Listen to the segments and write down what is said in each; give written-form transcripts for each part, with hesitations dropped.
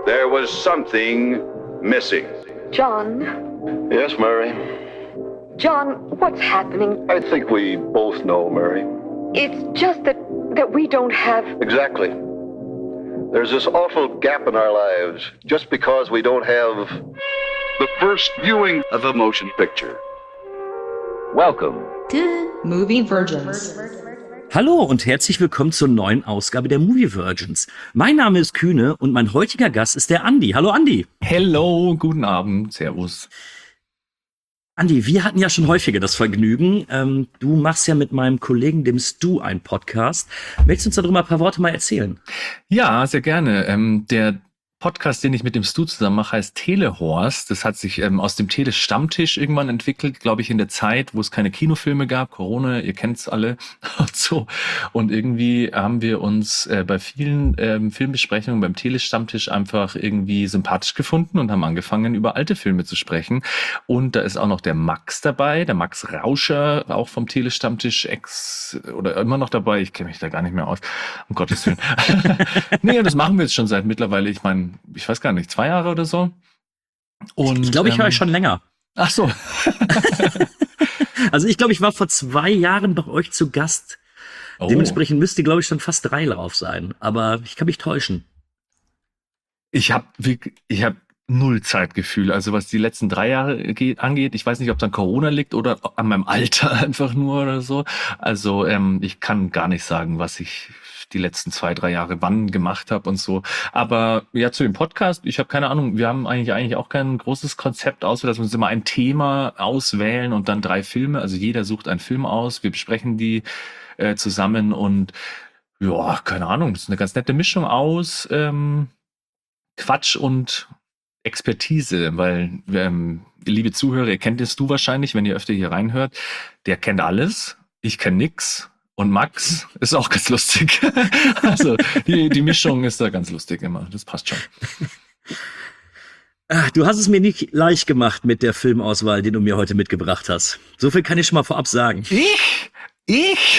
There was something missing. John? Yes, Mary? John, what's happening? I think we both know, Mary. It's just that we don't have... Exactly. There's this awful gap in our lives just because we don't have The first viewing of a motion picture. Welcome to Movie Virgins. Hallo und herzlich willkommen zur neuen Ausgabe der Movie Virgins. Mein Name ist Kühne und mein heutiger Gast ist der Andi. Hallo Andi. Hello, guten Abend, servus. Andi, wir hatten ja schon häufiger das Vergnügen. Du machst ja mit meinem Kollegen, dem Stu, einen Podcast. Möchtest du uns darüber ein paar Worte mal erzählen? Ja, sehr gerne. Der Podcast, den ich mit dem Stu zusammen mache, heißt Telehorst. Das hat sich aus dem Tele-Stammtisch irgendwann entwickelt, glaube ich, in der Zeit, wo es keine Kinofilme gab, Corona, ihr kennt's alle und so. Und irgendwie haben wir uns bei vielen Filmbesprechungen beim Tele-Stammtisch einfach irgendwie sympathisch gefunden und haben angefangen, über alte Filme zu sprechen. Und da ist auch noch der Max dabei, der Max Rauscher, auch vom Tele-Stammtisch oder immer noch dabei. Ich kenne mich da gar nicht mehr aus, um Gottes Willen. Nee, das machen wir jetzt schon seit mittlerweile, ich weiß gar nicht, 2 Jahre oder so. Und ich glaube, ich höre euch schon länger. Ach so. Also ich glaube, ich war vor 2 Jahren bei euch zu Gast. Oh. Dementsprechend müsste, glaube ich, schon fast 3 drauf sein. Aber ich kann mich täuschen. Ich hab null Zeitgefühl. Also was die letzten 3 Jahre angeht, ich weiß nicht, ob es an Corona liegt oder an meinem Alter einfach nur oder so. Also ich kann gar nicht sagen, was ich die letzten 2, 3 Jahre wann gemacht habe und so. Aber ja, zu dem Podcast, ich habe keine Ahnung, wir haben eigentlich auch kein großes Konzept außer, dass wir uns immer ein Thema auswählen und dann 3 Filme. Also jeder sucht einen Film aus, wir besprechen die zusammen und ja, keine Ahnung, das ist eine ganz nette Mischung aus Quatsch und Expertise, weil liebe Zuhörer, ihr kennt es du wahrscheinlich, wenn ihr öfter hier reinhört, der kennt alles, ich kenne nix. Und Max ist auch ganz lustig. Also die Mischung ist da ganz lustig immer. Das passt schon. Du hast es mir nicht leicht gemacht mit der Filmauswahl, den du mir heute mitgebracht hast. So viel kann ich schon mal vorab sagen. Ich?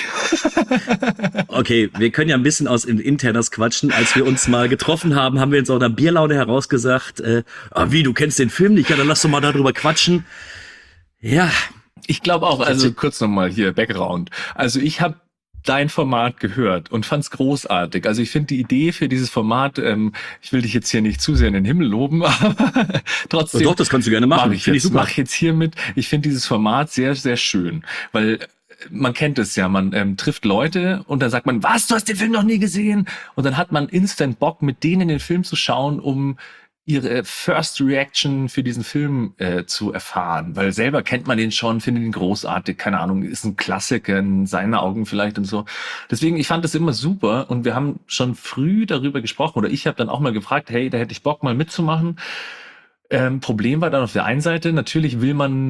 Okay, wir können ja ein bisschen aus Internas quatschen. Als wir uns mal getroffen haben, haben wir uns aus einer Bierlaune herausgesagt, wie, du kennst den Film nicht? Ja, dann lass doch mal darüber quatschen. Ja. Ich glaube auch, also kurz nochmal hier, Background. Also ich habe dein Format gehört und fand's großartig. Also ich finde die Idee für dieses Format, ich will dich jetzt hier nicht zu sehr in den Himmel loben, aber trotzdem. Doch, das kannst du gerne machen. Mach ich jetzt hiermit. Ich finde dieses Format sehr, sehr schön, weil man kennt es ja, man trifft Leute und dann sagt man, was, du hast den Film noch nie gesehen? Und dann hat man instant Bock, mit denen den Film zu schauen, um ihre First Reaction für diesen Film zu erfahren, weil selber kennt man den schon, findet ihn großartig, keine Ahnung, ist ein Klassiker in seinen Augen vielleicht und so. Deswegen, ich fand das immer super und wir haben schon früh darüber gesprochen oder ich habe dann auch mal gefragt, hey, da hätte ich Bock mal mitzumachen. Problem war dann auf der einen Seite, natürlich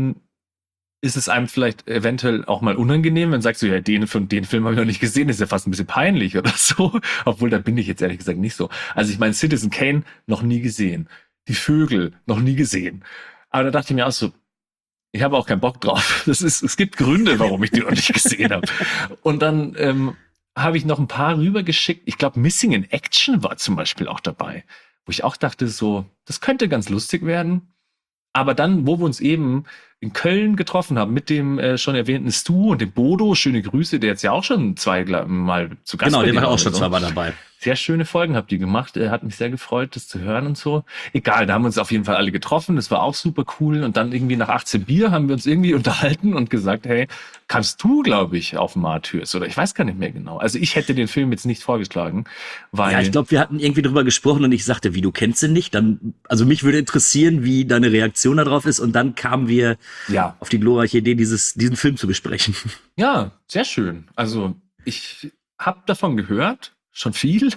ist es einem vielleicht eventuell auch mal unangenehm, wenn sagst du, ja, den Film habe ich noch nicht gesehen, ist ja fast ein bisschen peinlich oder so. Obwohl, da bin ich jetzt ehrlich gesagt nicht so. Also ich meine, Citizen Kane noch nie gesehen. Die Vögel noch nie gesehen. Aber da dachte ich mir auch so, ich habe auch keinen Bock drauf. Es gibt Gründe, warum ich die noch nicht gesehen habe. Und dann habe ich noch ein paar rübergeschickt. Ich glaube, Missing in Action war zum Beispiel auch dabei. Wo ich auch dachte so, das könnte ganz lustig werden. Aber dann, wo wir uns eben in Köln getroffen haben mit dem schon erwähnten Stu und dem Bodo, schöne Grüße, der jetzt ja auch schon 2 Mal zu Gast war. Genau, der war auch schon 2 Mal dabei. Sehr schöne Folgen habt ihr gemacht. Hat mich sehr gefreut, das zu hören und so. Egal, da haben wir uns auf jeden Fall alle getroffen. Das war auch super cool. Und dann irgendwie nach 18 Bier haben wir uns irgendwie unterhalten und gesagt, hey, kannst du, glaube ich, auf Martyrs? Oder ich weiß gar nicht mehr genau. Also ich hätte den Film jetzt nicht vorgeschlagen, weil... Ja, ich glaube, wir hatten irgendwie drüber gesprochen und ich sagte, wie, du kennst ihn nicht? Also mich würde interessieren, wie deine Reaktion darauf ist. Und dann kamen wir auf die glorreiche Idee, diesen Film zu besprechen. Ja, sehr schön. Also ich habe davon gehört, schon viel.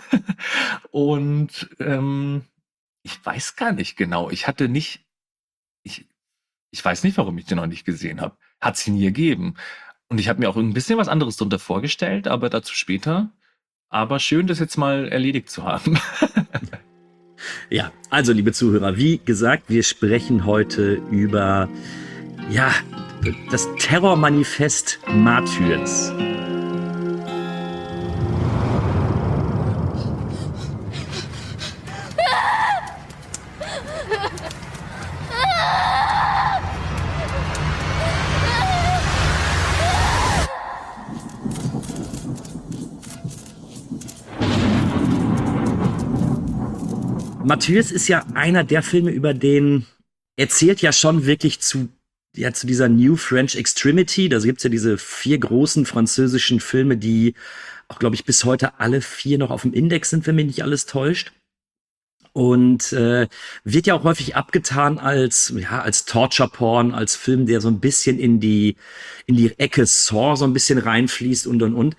Und ich weiß gar nicht genau. Ich weiß nicht, warum ich den noch nicht gesehen habe. Hat es ihn nie gegeben. Und ich habe mir auch ein bisschen was anderes drunter vorgestellt, aber dazu später. Aber schön, das jetzt mal erledigt zu haben. Ja, also liebe Zuhörer, wie gesagt, wir sprechen heute über das Terrormanifest Martyrs. Matthäus ist ja einer der Filme, über den erzählt ja schon wirklich zu dieser New French Extremity. Da gibt's ja diese 4 großen französischen Filme, die auch, glaube ich, bis heute alle 4 noch auf dem Index sind, wenn mich nicht alles täuscht. Und wird ja auch häufig abgetan als Torture-Porn, als Film, der so ein bisschen in die Ecke Saw so ein bisschen reinfließt und.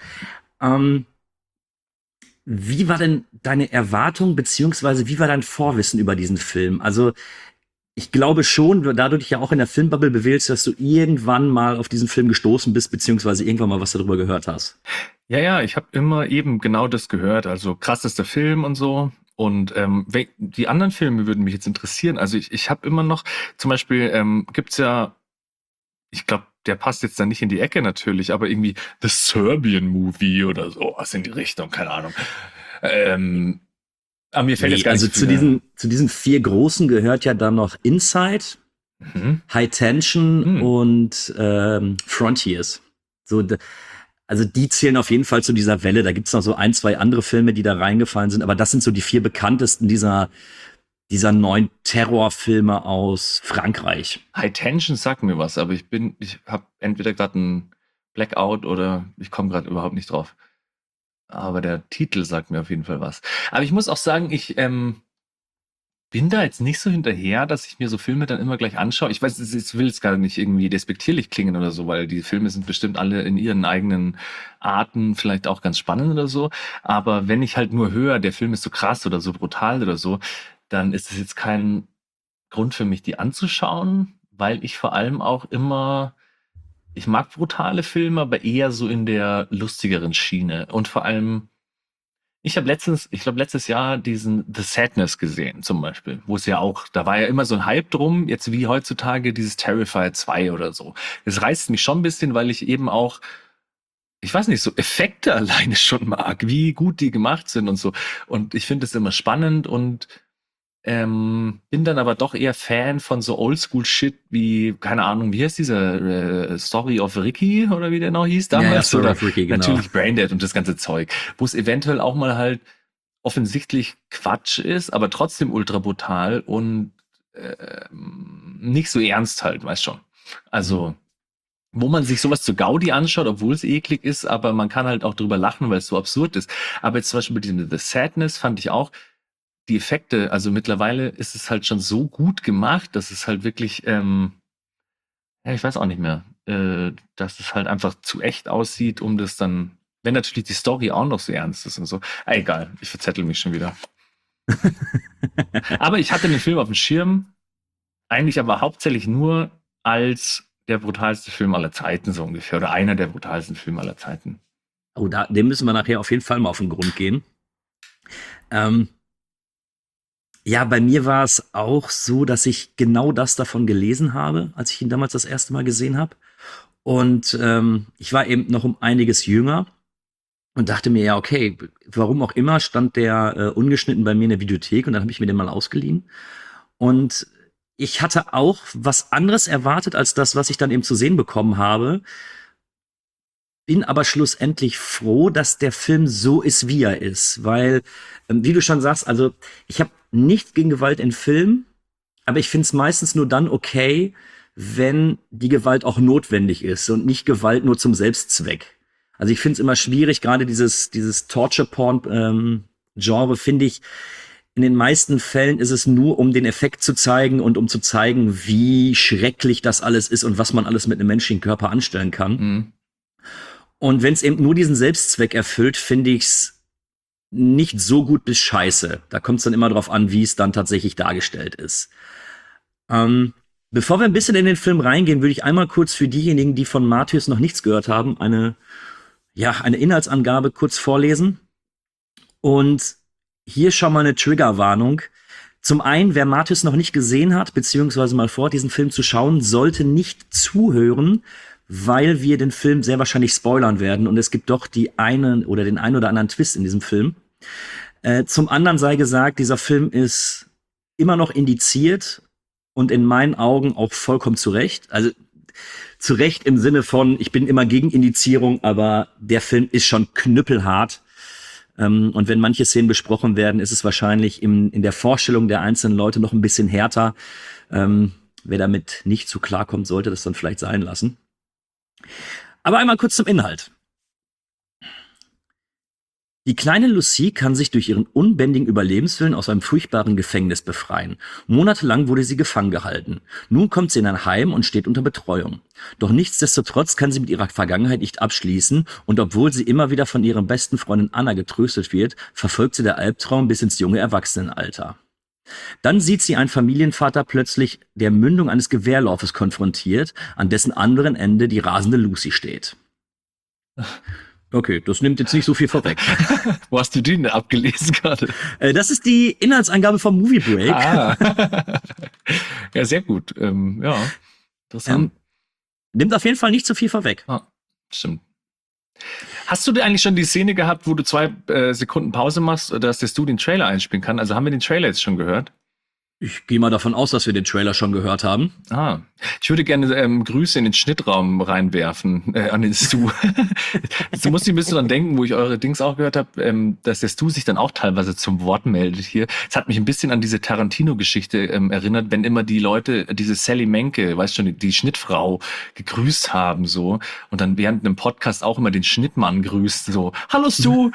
Wie war denn deine Erwartung, beziehungsweise wie war dein Vorwissen über diesen Film? Also ich glaube schon, da du dich ja auch in der Filmbubble bewegst, dass du irgendwann mal auf diesen Film gestoßen bist, beziehungsweise irgendwann mal was darüber gehört hast. Ja, ich habe immer eben genau das gehört. Also krassester Film und so. Und die anderen Filme würden mich jetzt interessieren. Also ich habe immer noch, zum Beispiel gibt's ja, ich glaube, der passt jetzt da nicht in die Ecke natürlich, aber irgendwie The Serbian Movie oder so, was in die Richtung, keine Ahnung. Aber mir fällt jetzt gar nicht zu diesen 4 großen gehört ja dann noch Inside, High Tension und Frontiers. So, also die zählen auf jeden Fall zu dieser Welle. Da gibt's noch so 1, 2 andere Filme, die da reingefallen sind, aber das sind so die 4 bekanntesten dieser 9 Terrorfilme aus Frankreich. High Tension sagt mir was, aber ich habe entweder gerade einen Blackout oder ich komme gerade überhaupt nicht drauf. Aber der Titel sagt mir auf jeden Fall was. Aber ich muss auch sagen, ich bin da jetzt nicht so hinterher, dass ich mir so Filme dann immer gleich anschaue. Ich weiß, ich will es gar nicht irgendwie despektierlich klingen oder so, weil die Filme sind bestimmt alle in ihren eigenen Arten vielleicht auch ganz spannend oder so. Aber wenn ich halt nur höre, der Film ist so krass oder so brutal oder so, dann ist es jetzt kein Grund für mich, die anzuschauen, weil ich vor allem auch immer, ich mag brutale Filme, aber eher so in der lustigeren Schiene. Und vor allem, ich glaube letztes Jahr diesen The Sadness gesehen zum Beispiel, wo es ja auch, da war ja immer so ein Hype drum, jetzt wie heutzutage dieses Terrifier 2 oder so. Das reißt mich schon ein bisschen, weil ich eben auch, ich weiß nicht, so Effekte alleine schon mag, wie gut die gemacht sind und so. Und ich finde es immer spannend und bin dann aber doch eher Fan von so Oldschool-Shit wie, keine Ahnung, wie heißt dieser Story of Ricky oder wie der noch hieß damals? Story of Ricky, genau. Natürlich Braindead und das ganze Zeug, wo es eventuell auch mal halt offensichtlich Quatsch ist, aber trotzdem ultra brutal und nicht so ernst halt, weißt schon. Also, wo man sich sowas zu Gaudi anschaut, obwohl es eklig ist, aber man kann halt auch drüber lachen, weil es so absurd ist. Aber jetzt zum Beispiel bei diesem The Sadness fand ich auch, die Effekte, also mittlerweile ist es halt schon so gut gemacht, dass es halt wirklich, ich weiß auch nicht mehr, dass es halt einfach zu echt aussieht, um das dann, wenn natürlich die Story auch noch so ernst ist und so. Egal, ich verzettel mich schon wieder. Aber ich hatte den Film auf dem Schirm, eigentlich aber hauptsächlich nur als der brutalste Film aller Zeiten, so ungefähr, oder einer der brutalsten Filme aller Zeiten. Oh, dem müssen wir nachher auf jeden Fall mal auf den Grund gehen. Ja, bei mir war es auch so, dass ich genau das davon gelesen habe, als ich ihn damals das erste Mal gesehen habe. Und ich war eben noch um einiges jünger und dachte mir, ja, okay, warum auch immer stand der ungeschnitten bei mir in der Videothek und dann habe ich mir den mal ausgeliehen. Und ich hatte auch was anderes erwartet als das, was ich dann eben zu sehen bekommen habe. Bin aber schlussendlich froh, dass der Film so ist, wie er ist. Weil, wie du schon sagst, also ich habe nichts gegen Gewalt in Filmen, aber ich finde es meistens nur dann okay, wenn die Gewalt auch notwendig ist und nicht Gewalt nur zum Selbstzweck. Also ich finde es immer schwierig, gerade dieses Torture-Porn-Genre finde ich, in den meisten Fällen ist es nur, um den Effekt zu zeigen und um zu zeigen, wie schrecklich das alles ist und was man alles mit einem menschlichen Körper anstellen kann. Mhm. Und wenn es eben nur diesen Selbstzweck erfüllt, finde ich's nicht so gut bis scheiße. Da kommt es dann immer drauf an, wie es dann tatsächlich dargestellt ist. Bevor wir ein bisschen in den Film reingehen, würde ich einmal kurz für diejenigen, die von Matthäus noch nichts gehört haben, eine Inhaltsangabe kurz vorlesen. Und hier schon mal eine Triggerwarnung. Zum einen, wer Matthäus noch nicht gesehen hat, beziehungsweise mal vor, diesen Film zu schauen, sollte nicht zuhören, weil wir den Film sehr wahrscheinlich spoilern werden und es gibt doch den einen oder anderen Twist in diesem Film. Zum anderen sei gesagt, dieser Film ist immer noch indiziert und in meinen Augen auch vollkommen zu Recht. Also zu Recht im Sinne von, ich bin immer gegen Indizierung, aber der Film ist schon knüppelhart. Und wenn manche Szenen besprochen werden, ist es wahrscheinlich in der Vorstellung der einzelnen Leute noch ein bisschen härter. Wer damit nicht so klarkommt, sollte das dann vielleicht sein lassen. Aber einmal kurz zum Inhalt. Die kleine Lucie kann sich durch ihren unbändigen Überlebenswillen aus einem furchtbaren Gefängnis befreien. Monatelang wurde sie gefangen gehalten. Nun kommt sie in ein Heim und steht unter Betreuung. Doch nichtsdestotrotz kann sie mit ihrer Vergangenheit nicht abschließen und obwohl sie immer wieder von ihrer besten Freundin Anna getröstet wird, verfolgt sie der Albtraum bis ins junge Erwachsenenalter. Dann sieht sie einen Familienvater plötzlich der Mündung eines Gewehrlaufes konfrontiert, an dessen anderen Ende die rasende Lucy steht. Okay, das nimmt jetzt nicht so viel vorweg. Wo hast du den denn abgelesen gerade? Das ist die Inhaltsangabe vom Movie Break. Ja, sehr gut. Ja, interessant. Nimmt auf jeden Fall nicht so viel vorweg. Stimmt. Hast du denn eigentlich schon die Szene gehabt, wo du 2 Sekunden Pause machst, dass der Stu den Trailer einspielen kann? Also haben wir den Trailer jetzt schon gehört? Ich gehe mal davon aus, dass wir den Trailer schon gehört haben. Ich würde gerne Grüße in den Schnittraum reinwerfen an den Stu. Du musst ein bisschen dran denken, wo ich eure Dings auch gehört habe, dass der Stu sich dann auch teilweise zum Wort meldet hier. Es hat mich ein bisschen an diese Tarantino-Geschichte erinnert, wenn immer die Leute diese Sally Menke, weißt schon, die Schnittfrau gegrüßt haben so und dann während einem Podcast auch immer den Schnittmann grüßt so, hallo Stu!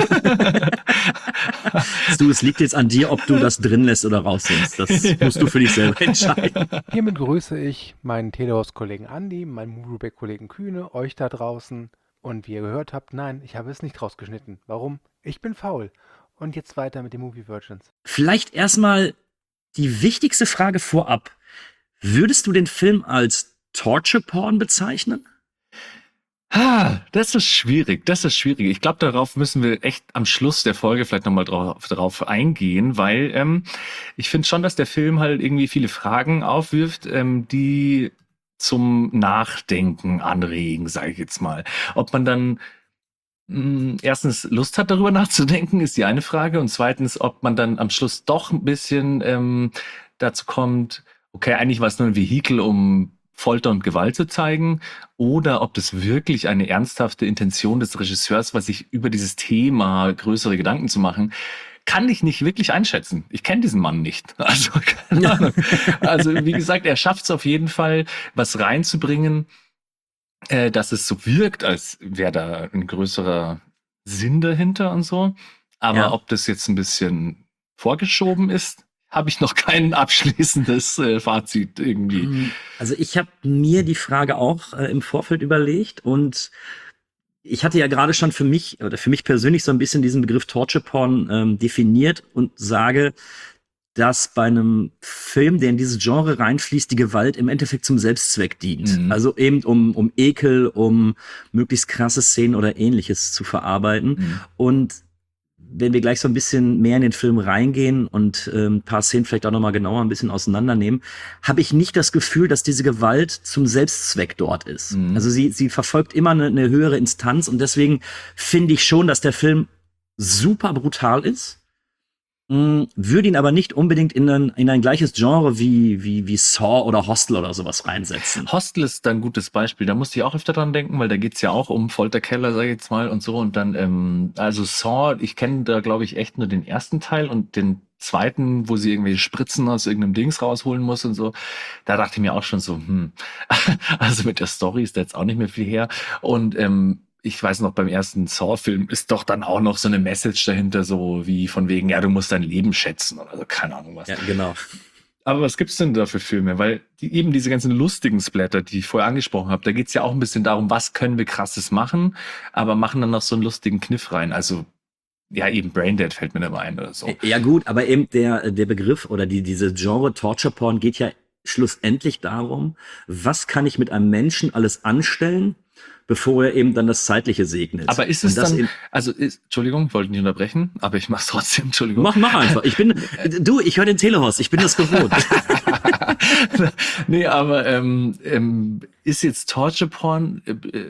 Stu, es liegt jetzt an dir, ob du das drin lässt oder rausnimmst. Das musst du für dich selber entscheiden. Hiermit grüße ich meinen Telehaus-Kollegen Andi, meinen Movieback-Kollegen Kühne, euch da draußen. Und wie ihr gehört habt, nein, ich habe es nicht rausgeschnitten. Warum? Ich bin faul. Und jetzt weiter mit den Movie Virgins. Vielleicht erstmal die wichtigste Frage vorab. Würdest du den Film als Torture Porn bezeichnen? Das ist schwierig, Ich glaube, darauf müssen wir echt am Schluss der Folge vielleicht nochmal drauf eingehen, weil ich finde schon, dass der Film halt irgendwie viele Fragen aufwirft, die zum Nachdenken anregen, sage ich jetzt mal. Ob man dann erstens Lust hat, darüber nachzudenken, ist die eine Frage. Und zweitens, ob man dann am Schluss doch ein bisschen dazu kommt, okay, eigentlich war es nur ein Vehikel, um Folter und Gewalt zu zeigen, oder ob das wirklich eine ernsthafte Intention des Regisseurs war, sich über dieses Thema größere Gedanken zu machen, kann ich nicht wirklich einschätzen. Ich kenne diesen Mann nicht. Also, keine Ahnung. Also, wie gesagt, er schafft es auf jeden Fall, was reinzubringen, dass es so wirkt, als wäre da ein größerer Sinn dahinter und so. Aber ob das jetzt ein bisschen vorgeschoben ist, habe ich noch kein abschließendes Fazit irgendwie. Also ich habe mir die Frage auch im Vorfeld überlegt und ich hatte ja gerade schon für mich persönlich so ein bisschen diesen Begriff Torture Porn definiert und sage, dass bei einem Film, der in dieses Genre reinfließt, die Gewalt im Endeffekt zum Selbstzweck dient. Also eben um Ekel, um möglichst krasse Szenen oder Ähnliches zu verarbeiten. Und wenn wir gleich so ein bisschen mehr in den Film reingehen und ein paar Szenen vielleicht auch noch mal genauer ein bisschen auseinandernehmen, habe ich nicht das Gefühl, dass diese Gewalt zum Selbstzweck dort ist. Also sie verfolgt immer eine höhere Instanz und deswegen finde ich schon, dass der Film super brutal ist. Würde ihn aber nicht unbedingt in ein gleiches Genre wie Saw oder Hostel oder sowas reinsetzen. Hostel ist da ein gutes Beispiel. Da musste ich auch öfter dran denken, weil da geht's ja auch um Folterkeller, sag ich jetzt mal, und so. Und dann, also Saw, ich kenne da, glaube ich, echt nur den ersten Teil und den zweiten, wo sie irgendwelche Spritzen aus irgendeinem Dings rausholen muss und so. Da dachte ich mir auch schon so, also mit der Story ist da jetzt auch nicht mehr viel her. Und ich weiß noch, beim ersten Saw-Film ist doch dann auch noch so eine Message dahinter, so wie von wegen, ja, du musst dein Leben schätzen oder so, keine Ahnung was. Ja, genau. Aber was gibt's denn da für Filme? Weil eben diese ganzen lustigen Splatter, die ich vorher angesprochen habe, da geht's ja auch ein bisschen darum, was können wir Krasses machen, aber machen dann noch so einen lustigen Kniff rein. Also ja, eben Braindead fällt mir da mal ein oder so. Ja gut, aber eben der Begriff oder diese Genre Torture Porn geht ja schlussendlich darum, was kann ich mit einem Menschen alles anstellen, bevor er eben dann das Zeitliche segnet. Aber ist es dann, Entschuldigung, ich wollte nicht unterbrechen, aber ich mach's trotzdem, Entschuldigung. Mach einfach. Ich höre den Telehaus, ich bin das gewohnt. Nee, aber ist jetzt Torture Porn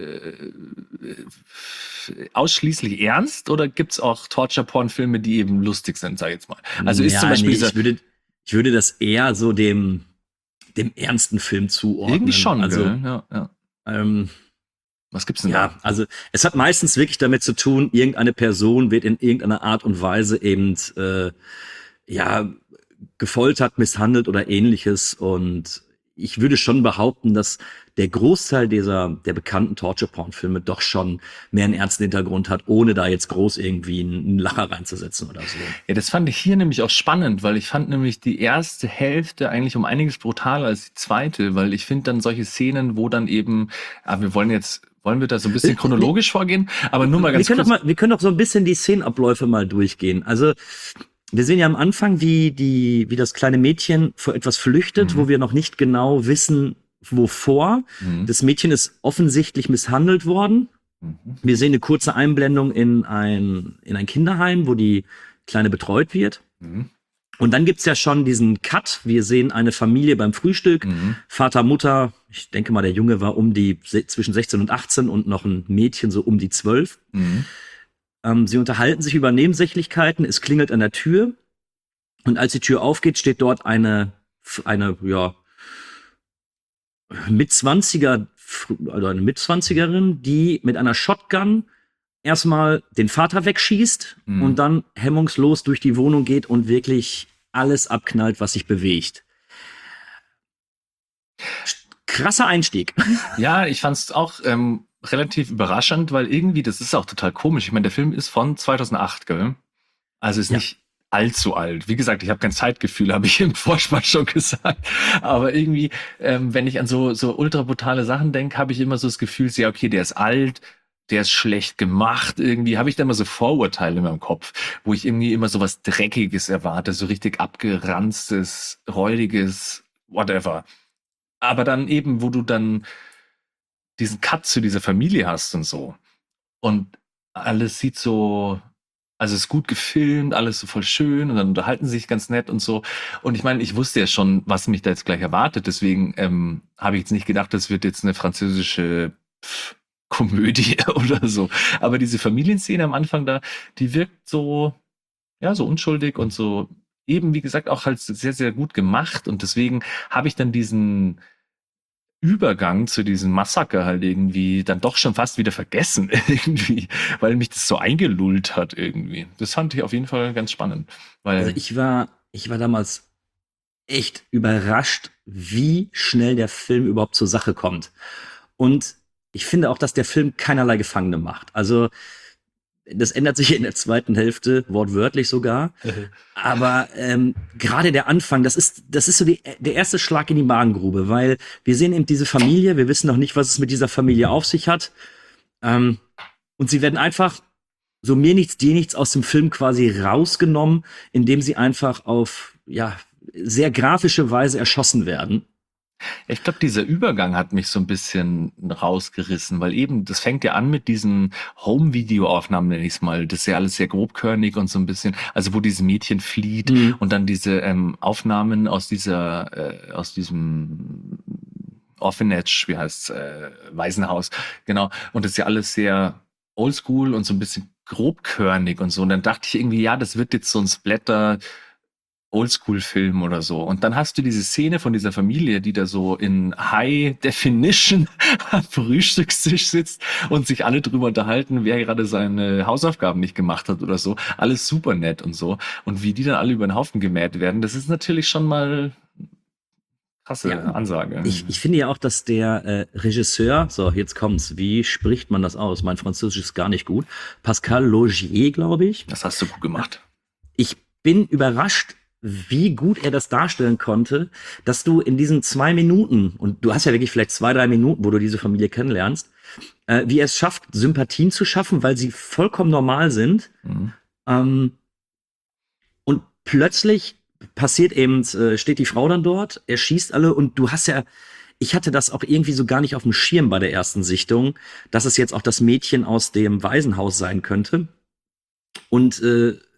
ausschließlich ernst oder gibt's auch Torture Porn Filme, die eben lustig sind, sag ich jetzt mal? Also ist zum Beispiel ich würde das eher so dem ernsten Film zuordnen. Irgendwie schon, also ja. Was gibt's denn Ja, da? also es hat meistens wirklich damit zu tun, irgendeine Person wird in irgendeiner Art und Weise eben ja gefoltert, misshandelt oder ähnliches. Und ich würde schon behaupten, dass der Großteil der bekannten Torture-Porn-Filme doch schon mehr einen ernsten Hintergrund hat, ohne da jetzt groß irgendwie einen Lacher reinzusetzen oder so. Ja, das fand ich hier nämlich auch spannend, weil ich fand nämlich die erste Hälfte eigentlich um einiges brutaler als die zweite, weil ich finde dann solche Szenen, wo dann eben, wollen wir da so ein bisschen chronologisch vorgehen, aber nur mal ganz kurz. Wir können doch so ein bisschen die Szenenabläufe mal durchgehen. Also wir sehen ja am Anfang, wie das kleine Mädchen vor etwas flüchtet, wo wir noch nicht genau wissen, wovor. Das Mädchen ist offensichtlich misshandelt worden. Wir sehen eine kurze Einblendung in ein Kinderheim, wo die Kleine betreut wird. Und dann gibt's ja schon diesen Cut. Wir sehen eine Familie beim Frühstück. Vater, Mutter, ich denke mal, der Junge war zwischen 16 und 18 und noch ein Mädchen so um die 12. Sie unterhalten sich über Nebensächlichkeiten. Es klingelt an der Tür. Und als die Tür aufgeht, steht dort eine Mitzwanzigerin, die mit einer Shotgun erstmal den Vater wegschießt und dann hemmungslos durch die Wohnung geht und wirklich alles abknallt, was sich bewegt. Krasser Einstieg. Ja, ich fand's auch relativ überraschend, weil irgendwie, das ist auch total komisch. Ich meine, der Film ist von 2008, gell? Also ist nicht allzu alt. Wie gesagt, ich habe kein Zeitgefühl, habe ich im Vorspann schon gesagt. Aber irgendwie, wenn ich an so ultra brutale Sachen denke, habe ich immer so das Gefühl, ja, okay, der ist alt, der ist schlecht gemacht. Irgendwie habe ich da immer so Vorurteile in meinem Kopf, wo ich irgendwie immer so was Dreckiges erwarte, so richtig abgeranztes, räudiges, whatever. Aber dann eben, wo du dann diesen Cut zu dieser Familie hast und so. Und alles sieht so, also es ist gut gefilmt, alles so voll schön und dann unterhalten sie sich ganz nett und so. Und ich meine, ich wusste ja schon, was mich da jetzt gleich erwartet. Deswegen habe ich jetzt nicht gedacht, das wird jetzt eine französische Komödie oder so. Aber diese Familienszene am Anfang da, die wirkt so, ja, so unschuldig und so eben, wie gesagt, auch halt sehr, sehr gut gemacht. Und deswegen habe ich dann diesen Übergang zu diesem Massaker halt irgendwie dann doch schon fast wieder vergessen irgendwie, weil mich das so eingelullt hat irgendwie. Das fand ich auf jeden Fall ganz spannend. Weil Also ich war damals echt überrascht, wie schnell der Film überhaupt zur Sache kommt. Und ich finde auch, dass der Film keinerlei Gefangene macht. Also das ändert sich in der zweiten Hälfte, wortwörtlich sogar. Aber gerade der Anfang, das ist so der erste Schlag in die Magengrube, weil wir sehen eben diese Familie, wir wissen noch nicht, was es mit dieser Familie auf sich hat. Und sie werden einfach, so mir nichts, dir nichts, aus dem Film quasi rausgenommen, indem sie einfach auf, sehr grafische Weise erschossen werden. ich glaube, dieser Übergang hat mich so ein bisschen rausgerissen, weil eben, das fängt ja an mit diesen Home-Video-Aufnahmen, nenne ich es mal. Das ist ja alles sehr grobkörnig und so ein bisschen, also wo dieses Mädchen flieht und dann diese Aufnahmen aus diesem Orphanage, wie heißt's, Waisenhaus, genau. Und das ist ja alles sehr oldschool und so ein bisschen grobkörnig und so. Und dann dachte ich irgendwie, ja, das wird jetzt so ein Splatter Oldschool-Film oder so. Und dann hast du diese Szene von dieser Familie, die da so in High Definition am Frühstückstisch sitzt und sich alle drüber unterhalten, wer gerade seine Hausaufgaben nicht gemacht hat oder so. Alles super nett und so. Und wie die dann alle über den Haufen gemäht werden, das ist natürlich schon mal krasse Ansage. Ich finde ja auch, dass der Regisseur, so jetzt kommt's, wie spricht man das aus? Mein Französisch ist gar nicht gut. Pascal Laugier, glaube ich. Das hast du gut gemacht. Ich bin überrascht, wie gut er das darstellen konnte, dass du in diesen 2 Minuten, und du hast ja wirklich vielleicht 2, 3 Minuten, wo du diese Familie kennenlernst, wie er es schafft, Sympathien zu schaffen, weil sie vollkommen normal sind. Und plötzlich passiert eben, steht die Frau dann dort, er schießt alle und du hast ja, ich hatte das auch irgendwie so gar nicht auf dem Schirm bei der ersten Sichtung, dass es jetzt auch das Mädchen aus dem Waisenhaus sein könnte. Und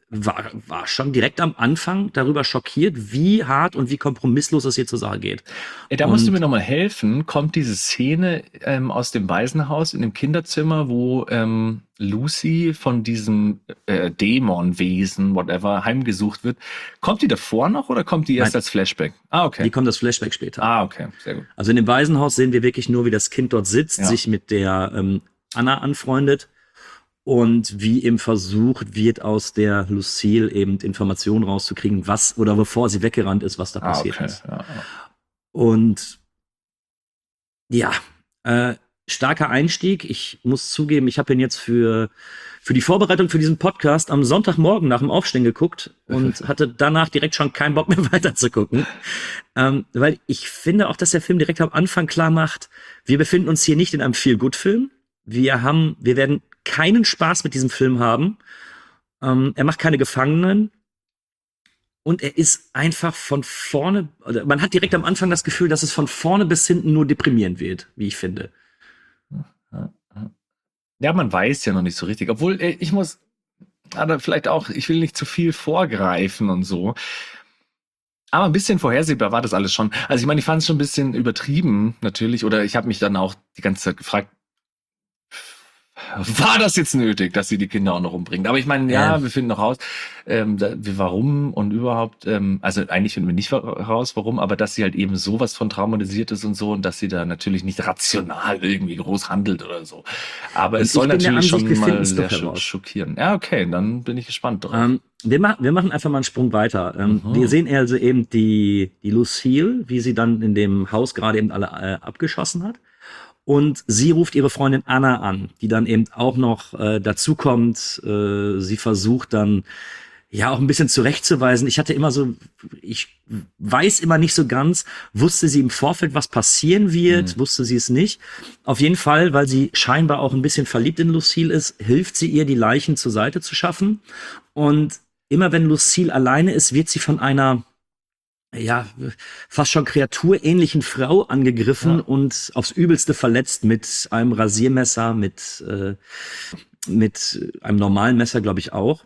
war schon direkt am Anfang darüber schockiert, wie hart und wie kompromisslos es hier zur Sache geht. Da musst du Und mir nochmal helfen. Kommt diese Szene aus dem Waisenhaus in dem Kinderzimmer, wo Lucy von diesem Dämonwesen, whatever, heimgesucht wird. Kommt die davor noch oder kommt die erst Nein. als Flashback? Ah, okay. die kommt das Flashback später. Ah, okay, sehr gut. Also in dem Waisenhaus sehen wir wirklich nur, wie das Kind dort sitzt, Ja. sich mit der Anna anfreundet und wie eben versucht wird, aus der Lucille eben Informationen rauszukriegen, was oder bevor sie weggerannt ist, was da Ah, passiert okay. ist. Ja. Und ja, starker Einstieg. Ich muss zugeben, ich habe ihn jetzt für die Vorbereitung für diesen Podcast am Sonntagmorgen nach dem Aufstehen geguckt und hatte danach direkt schon keinen Bock mehr weiter zu gucken. Weil ich finde auch, dass der Film direkt am Anfang klar macht, wir befinden uns hier nicht in einem Feel-Good-Film. Wir werden keinen Spaß mit diesem Film haben. Er macht keine Gefangenen. Und er ist einfach von vorne, oder man hat direkt am Anfang das Gefühl, dass es von vorne bis hinten nur deprimierend wird, wie ich finde. Ja, man weiß ja noch nicht so richtig. Obwohl, ich muss, aber vielleicht auch, ich will nicht zu viel vorgreifen und so. Aber ein bisschen vorhersehbar war das alles schon. Also ich meine, ich fand es schon ein bisschen übertrieben, natürlich. Oder ich habe mich dann auch die ganze Zeit gefragt, war das jetzt nötig, dass sie die Kinder auch noch umbringt? Aber ich meine, ja, wir finden noch raus, warum und überhaupt, also eigentlich finden wir nicht raus, warum, aber dass sie halt eben sowas von traumatisiert ist und so und dass sie da natürlich nicht rational irgendwie groß handelt oder so. Aber Und es soll ich bin der natürlich Ansicht, schon wir mal finden's sehr doch heraus. schockieren. Ja, okay, dann bin ich gespannt drauf. Wir machen einfach mal einen Sprung weiter. Wir sehen also eben die Lucille, wie sie dann in dem Haus gerade eben alle abgeschossen hat. Und sie ruft ihre Freundin Anna an, die dann eben auch noch dazukommt. Sie versucht dann ja auch ein bisschen zurechtzuweisen. Ich weiß immer nicht so ganz, wusste sie im Vorfeld, was passieren wird, wusste sie es nicht. Auf jeden Fall, weil sie scheinbar auch ein bisschen verliebt in Lucille ist, hilft sie ihr, die Leichen zur Seite zu schaffen. Und immer wenn Lucille alleine ist, wird sie von einer fast schon kreaturähnlichen Frau angegriffen und aufs Übelste verletzt mit einem Rasiermesser, mit einem normalen Messer, glaube ich auch.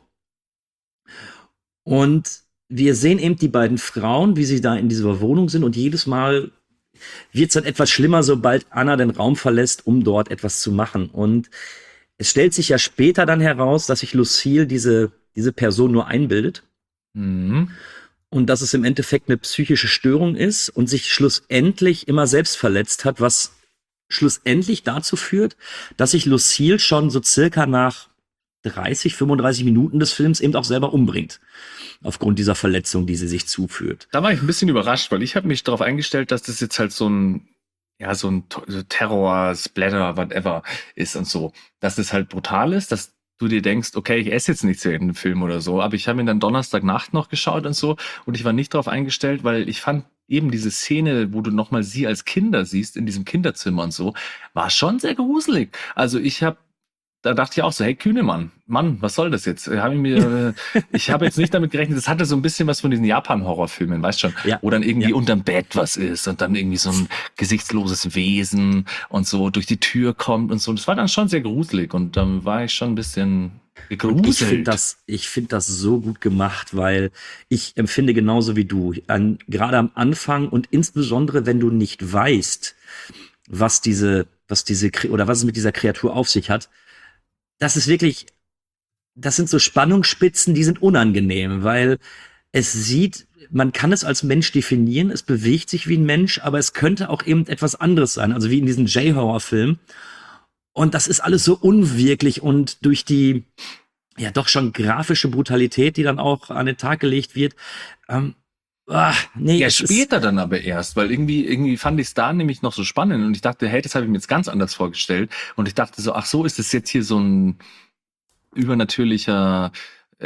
Und wir sehen eben die beiden Frauen, wie sie da in dieser Wohnung sind und jedes Mal wird es dann etwas schlimmer, sobald Anna den Raum verlässt, um dort etwas zu machen. Und es stellt sich ja später dann heraus, dass sich Lucille diese Person nur einbildet. Mhm. Und dass es im Endeffekt eine psychische Störung ist und sich schlussendlich immer selbst verletzt hat, was schlussendlich dazu führt, dass sich Lucille schon so circa nach 30, 35 Minuten des Films eben auch selber umbringt. Aufgrund dieser Verletzung, die sie sich zuführt. Da war ich ein bisschen überrascht, weil ich habe mich darauf eingestellt, dass das jetzt halt so ein Terror, Splatter, whatever ist und so. Dass das halt brutal ist, dass du dir denkst, okay, ich esse jetzt nicht zu jedem Film oder so, aber ich habe ihn dann Donnerstagnacht noch geschaut und so und ich war nicht darauf eingestellt, weil ich fand eben diese Szene, wo du nochmal sie als Kinder siehst, in diesem Kinderzimmer und so, war schon sehr gruselig. Also da dachte ich auch so, hey, Kühnemann, Mann, was soll das jetzt? Ich habe jetzt nicht damit gerechnet, das hatte so ein bisschen was von diesen Japan-Horrorfilmen, weißt schon, Ja. wo dann irgendwie Ja. unterm Bett was ist und dann irgendwie so ein gesichtsloses Wesen und so durch die Tür kommt und so. Das war dann schon sehr gruselig und dann war ich schon ein bisschen gegruselt. Ich finde das so gut gemacht, weil ich empfinde genauso wie du, gerade am Anfang und insbesondere, wenn du nicht weißt, was es mit dieser Kreatur auf sich hat, das sind so Spannungsspitzen, die sind unangenehm, weil man kann es als Mensch definieren, es bewegt sich wie ein Mensch, aber es könnte auch eben etwas anderes sein, also wie in diesem J-Horror-Film. Und das ist alles so unwirklich und durch die, ja doch schon grafische Brutalität, die dann auch an den Tag gelegt wird, Ja, später dann aber erst, weil irgendwie fand ich es da nämlich noch so spannend und ich dachte, hey, das habe ich mir jetzt ganz anders vorgestellt und ich dachte so, ach so, ist das jetzt hier so ein übernatürlicher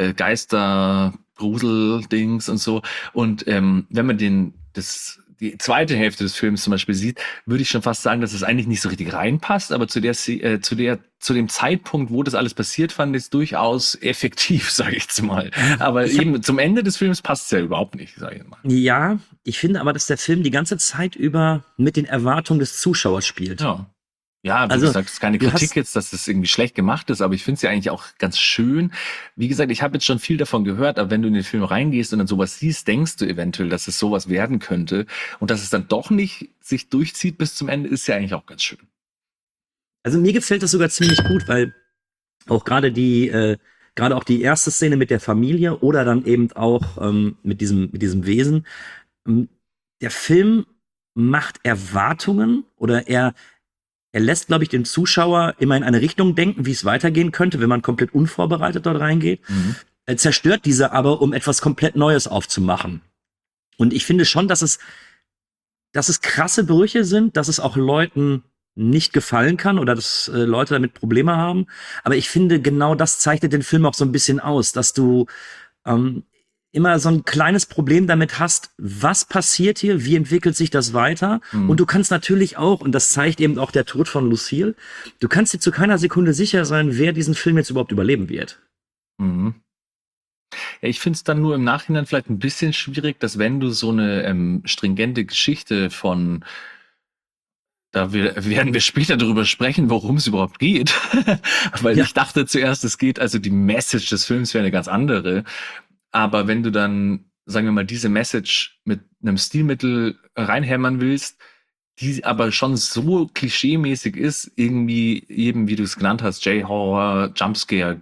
Geister-Grusel-Dings und so und wenn man die zweite Hälfte des Films zum Beispiel sieht, würde ich schon fast sagen, dass es eigentlich nicht so richtig reinpasst, aber zu dem Zeitpunkt, wo das alles passiert, fand ich es durchaus effektiv, sage ich jetzt mal. Aber eben zum Ende des Films passt es ja überhaupt nicht, sage ich mal. Ja, ich finde aber, dass der Film die ganze Zeit über mit den Erwartungen des Zuschauers spielt. Ja, Ja, wie Also, gesagt, es ist keine du Kritik hast- jetzt, dass das irgendwie schlecht gemacht ist, aber ich finde es ja eigentlich auch ganz schön. Wie gesagt, ich habe jetzt schon viel davon gehört, aber wenn du in den Film reingehst und dann sowas siehst, denkst du eventuell, dass es sowas werden könnte. Und dass es dann doch nicht sich durchzieht bis zum Ende, ist ja eigentlich auch ganz schön. Also mir gefällt das sogar ziemlich gut, weil auch gerade auch die erste Szene mit der Familie oder dann eben auch mit diesem Wesen, ähm, der Film macht Erwartungen oder er lässt, glaube ich, den Zuschauer immer in eine Richtung denken, wie es weitergehen könnte, wenn man komplett unvorbereitet dort reingeht. Er zerstört diese aber, um etwas komplett Neues aufzumachen. Und ich finde schon, dass es krasse Brüche sind, dass es auch Leuten nicht gefallen kann oder dass Leute damit Probleme haben. Aber ich finde, genau das zeichnet den Film auch so ein bisschen aus, dass du immer so ein kleines Problem damit hast, was passiert hier, wie entwickelt sich das weiter. Und du kannst natürlich auch, und das zeigt eben auch der Tod von Lucille, du kannst dir zu keiner Sekunde sicher sein, wer diesen Film jetzt überhaupt überleben wird. Mhm. Ja, ich finde es dann nur im Nachhinein vielleicht ein bisschen schwierig, dass wenn du so eine stringente Geschichte von, werden wir später darüber sprechen, worum es überhaupt geht. Weil Ja. ich dachte zuerst, es geht, also die Message des Films wäre eine ganz andere. Aber wenn du dann, sagen wir mal, diese Message mit einem Stilmittel reinhämmern willst, die aber schon so klischeemäßig ist, irgendwie eben, wie du es genannt hast, J-Horror, Jumpscare,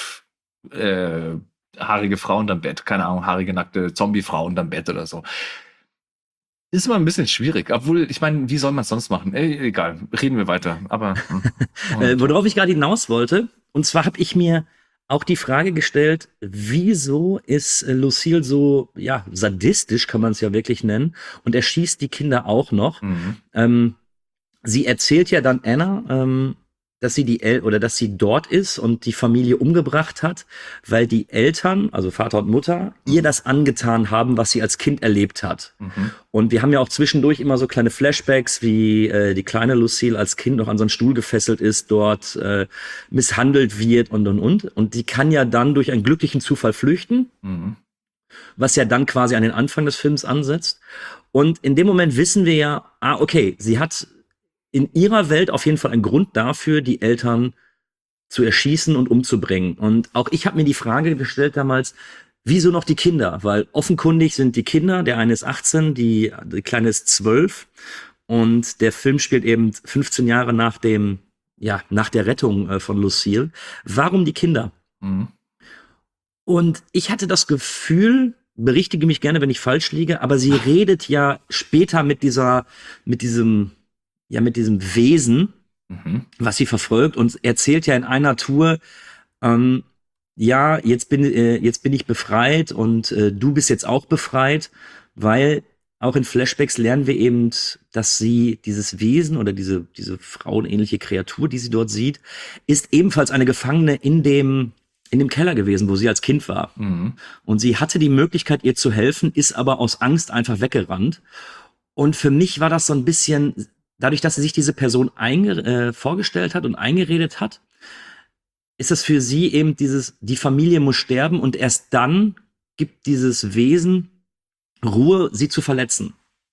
haarige Frau unterm Bett, keine Ahnung, haarige, nackte Zombie-Frau unterm Bett oder so. Ist immer ein bisschen schwierig, obwohl, ich meine, wie soll man es sonst machen? Egal, reden wir weiter. Aber Worauf ich gerade hinaus wollte, und zwar habe ich mir auch die Frage gestellt, wieso ist Lucille so, ja, sadistisch, kann man es ja wirklich nennen, und erschießt die Kinder auch noch. Sie erzählt ja dann Anna, dass sie dort ist und die Familie umgebracht hat, weil die Eltern, also Vater und Mutter, ihr das angetan haben, was sie als Kind erlebt hat. Und wir haben ja auch zwischendurch immer so kleine Flashbacks, wie die kleine Lucille als Kind noch an so einen Stuhl gefesselt ist, dort misshandelt wird und. Und die kann ja dann durch einen glücklichen Zufall flüchten, was ja dann quasi an den Anfang des Films ansetzt. Und in dem Moment wissen wir ja, okay, sie hat in ihrer Welt auf jeden Fall einen Grund dafür, die Eltern zu erschießen und umzubringen. Und auch ich habe mir die Frage gestellt damals, wieso noch die Kinder? Weil offenkundig sind die Kinder, der eine ist 18, die Kleine ist 12. Und der Film spielt eben 15 Jahre nach der Rettung von Lucille. Warum die Kinder? Und ich hatte das Gefühl, berichtige mich gerne, wenn ich falsch liege, aber sie redet ja später mit diesem Wesen, was sie verfolgt, und erzählt ja in einer Tour, jetzt bin ich befreit und du bist jetzt auch befreit, weil auch in Flashbacks lernen wir eben, dass sie dieses Wesen oder diese frauenähnliche Kreatur, die sie dort sieht, ist ebenfalls eine Gefangene in dem Keller gewesen, wo sie als Kind war. Und sie hatte die Möglichkeit, ihr zu helfen, ist aber aus Angst einfach weggerannt. Und für mich war das so ein bisschen, dadurch, dass sie sich diese Person vorgestellt hat und eingeredet hat, ist es für sie eben die Familie muss sterben, und erst dann gibt dieses Wesen Ruhe, sie zu verletzen.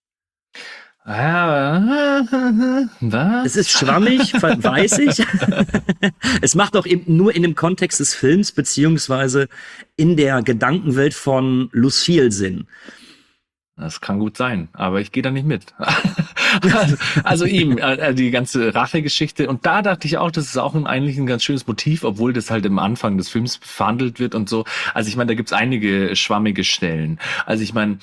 Was? Es ist schwammig, weiß ich. Es macht auch eben nur in dem Kontext des Films, beziehungsweise in der Gedankenwelt von Lucille Sinn. Das kann gut sein, aber ich gehe da nicht mit. also eben, die ganze Rachegeschichte. Und da dachte ich auch, das ist auch eigentlich ein ganz schönes Motiv, obwohl das halt im Anfang des Films verhandelt wird und so. Also ich meine, da gibt's einige schwammige Stellen. Also ich meine,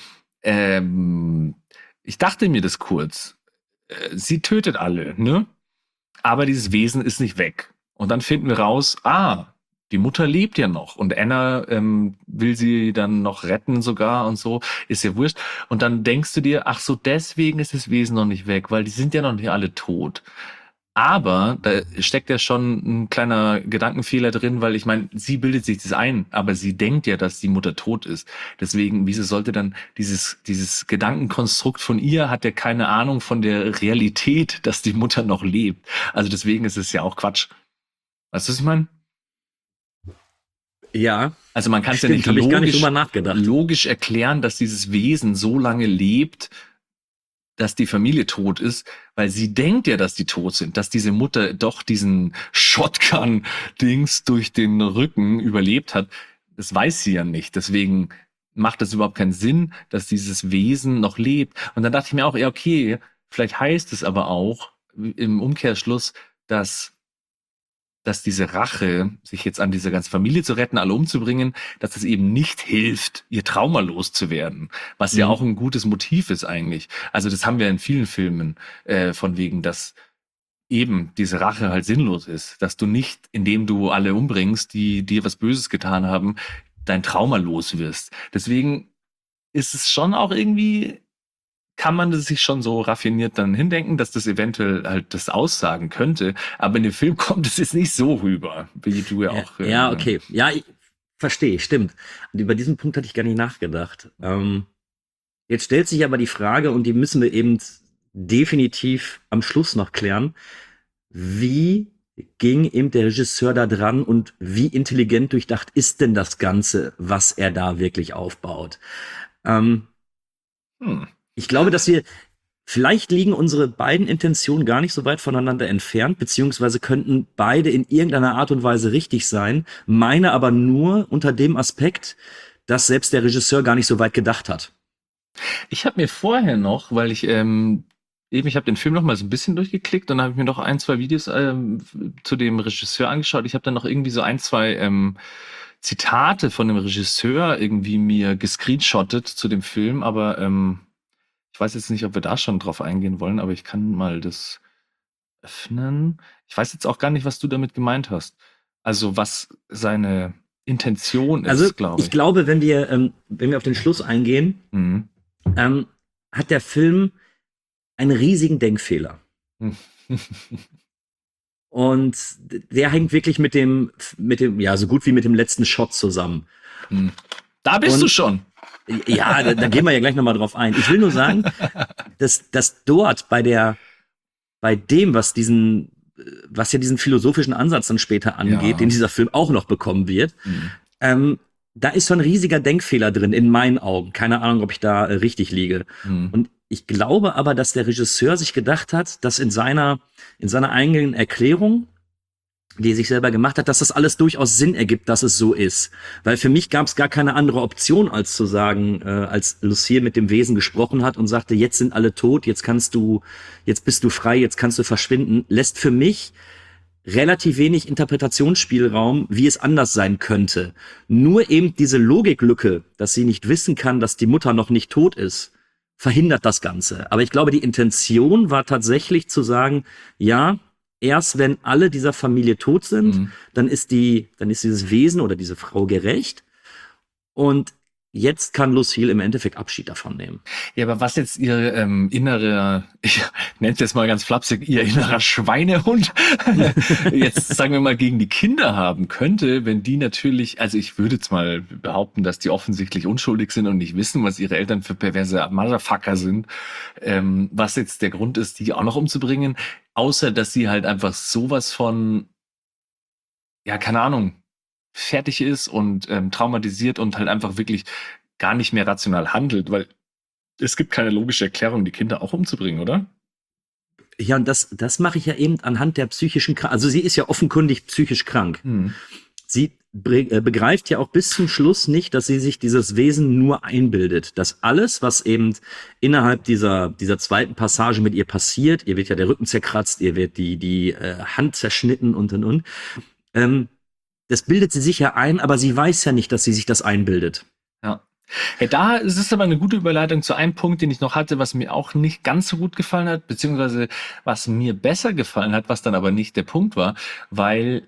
ich dachte mir das kurz. Sie tötet alle, ne? Aber dieses Wesen ist nicht weg. Und dann finden wir raus, die Mutter lebt ja noch, und Anna will sie dann noch retten sogar und so, ist ja wurscht. Und dann denkst du dir, ach so, deswegen ist das Wesen noch nicht weg, weil die sind ja noch nicht alle tot. Aber da steckt ja schon ein kleiner Gedankenfehler drin, weil ich meine, sie bildet sich das ein, aber sie denkt ja, dass die Mutter tot ist. Deswegen, wieso sollte dann dieses Gedankenkonstrukt von ihr, hat ja keine Ahnung von der Realität, dass die Mutter noch lebt. Also deswegen ist es ja auch Quatsch. Weißt du, was ich meine? Ja. Also man kann es ja Stimmt, nicht hab ich gar nicht drüber nachgedacht. logisch erklären, dass dieses Wesen so lange lebt, dass die Familie tot ist, weil sie denkt ja, dass die tot sind, dass diese Mutter doch diesen Shotgun-Dings durch den Rücken überlebt hat. Das weiß sie ja nicht. Deswegen macht es überhaupt keinen Sinn, dass dieses Wesen noch lebt. Und dann dachte ich mir auch, ja, okay, vielleicht heißt es aber auch im Umkehrschluss, dass diese Rache, sich jetzt an diese ganze Familie zu retten, alle umzubringen, dass es eben nicht hilft, ihr Trauma loszuwerden. Was ja auch ein gutes Motiv ist eigentlich. Also das haben wir in vielen Filmen, von wegen, dass eben diese Rache halt sinnlos ist. Dass du nicht, indem du alle umbringst, die dir was Böses getan haben, dein Trauma los wirst. Deswegen ist es schon auch irgendwie, kann man das sich schon so raffiniert dann hindenken, dass das eventuell halt das aussagen könnte. Aber in dem Film kommt es jetzt nicht so rüber, wie du ja auch. Ja, okay. Ja, ich verstehe, stimmt. Und über diesen Punkt hatte ich gar nicht nachgedacht. Jetzt stellt sich aber die Frage, und die müssen wir eben definitiv am Schluss noch klären. Wie ging eben der Regisseur da dran und wie intelligent durchdacht ist denn das Ganze, was er da wirklich aufbaut? Ich glaube, dass vielleicht liegen unsere beiden Intentionen gar nicht so weit voneinander entfernt, beziehungsweise könnten beide in irgendeiner Art und Weise richtig sein, meine aber nur unter dem Aspekt, dass selbst der Regisseur gar nicht so weit gedacht hat. Ich habe mir vorher noch, weil ich ich habe den Film noch mal so ein bisschen durchgeklickt und dann habe ich mir noch 1, 2 Videos zu dem Regisseur angeschaut. Ich habe dann noch irgendwie so 1, 2 Zitate von dem Regisseur irgendwie mir gescreenshottet zu dem Film, aber ich weiß jetzt nicht, ob wir da schon drauf eingehen wollen, aber ich kann mal das öffnen. Ich weiß jetzt auch gar nicht, was du damit gemeint hast. Also was seine Intention ist, Also glaube ich. ich glaube, wenn wir auf den Schluss eingehen, hat der Film einen riesigen Denkfehler. Und der hängt wirklich mit dem, ja, so gut wie mit dem letzten Shot zusammen. Da bist du schon. Ja, da gehen wir ja gleich nochmal drauf ein. Ich will nur sagen, dass dort bei dem, was ja diesen philosophischen Ansatz dann später angeht, den dieser Film auch noch bekommen wird, da ist so ein riesiger Denkfehler drin, in meinen Augen. Keine Ahnung, ob ich da richtig liege. Und ich glaube aber, dass der Regisseur sich gedacht hat, dass in seiner eigenen Erklärung, die er sich selber gemacht hat, dass das alles durchaus Sinn ergibt, dass es so ist. Weil für mich gab es gar keine andere Option, als zu sagen, als Lucille mit dem Wesen gesprochen hat und sagte, jetzt sind alle tot, jetzt bist du frei, jetzt kannst du verschwinden, lässt für mich relativ wenig Interpretationsspielraum, wie es anders sein könnte. Nur eben diese Logiklücke, dass sie nicht wissen kann, dass die Mutter noch nicht tot ist, verhindert das Ganze. Aber ich glaube, die Intention war tatsächlich zu sagen, ja, erst wenn alle dieser Familie tot sind, dann ist dieses Wesen oder diese Frau gerecht. Und jetzt kann Lucille im Endeffekt Abschied davon nehmen. Ja, aber was jetzt ihr innerer, ich nenne es jetzt mal ganz flapsig, ihr innerer Schweinehund jetzt, sagen wir mal, gegen die Kinder haben könnte, wenn die natürlich, also ich würde jetzt mal behaupten, dass die offensichtlich unschuldig sind und nicht wissen, was ihre Eltern für perverse Motherfucker sind, was jetzt der Grund ist, die auch noch umzubringen, außer dass sie halt einfach sowas von, ja, keine Ahnung, fertig ist und traumatisiert und halt einfach wirklich gar nicht mehr rational handelt, weil es gibt keine logische Erklärung, die Kinder auch umzubringen, oder? Ja, und das mache ich ja eben anhand der psychischen Krankheit. Also sie ist ja offenkundig psychisch krank. Sie begreift ja auch bis zum Schluss nicht, dass sie sich dieses Wesen nur einbildet. Dass alles, was eben innerhalb dieser zweiten Passage mit ihr passiert, ihr wird ja der Rücken zerkratzt, ihr wird die Hand zerschnitten und. Das bildet sie sich ja ein, aber sie weiß ja nicht, dass sie sich das einbildet. Ja. Hey, da ist es aber eine gute Überleitung zu einem Punkt, den ich noch hatte, was mir auch nicht ganz so gut gefallen hat, beziehungsweise was mir besser gefallen hat, was dann aber nicht der Punkt war, weil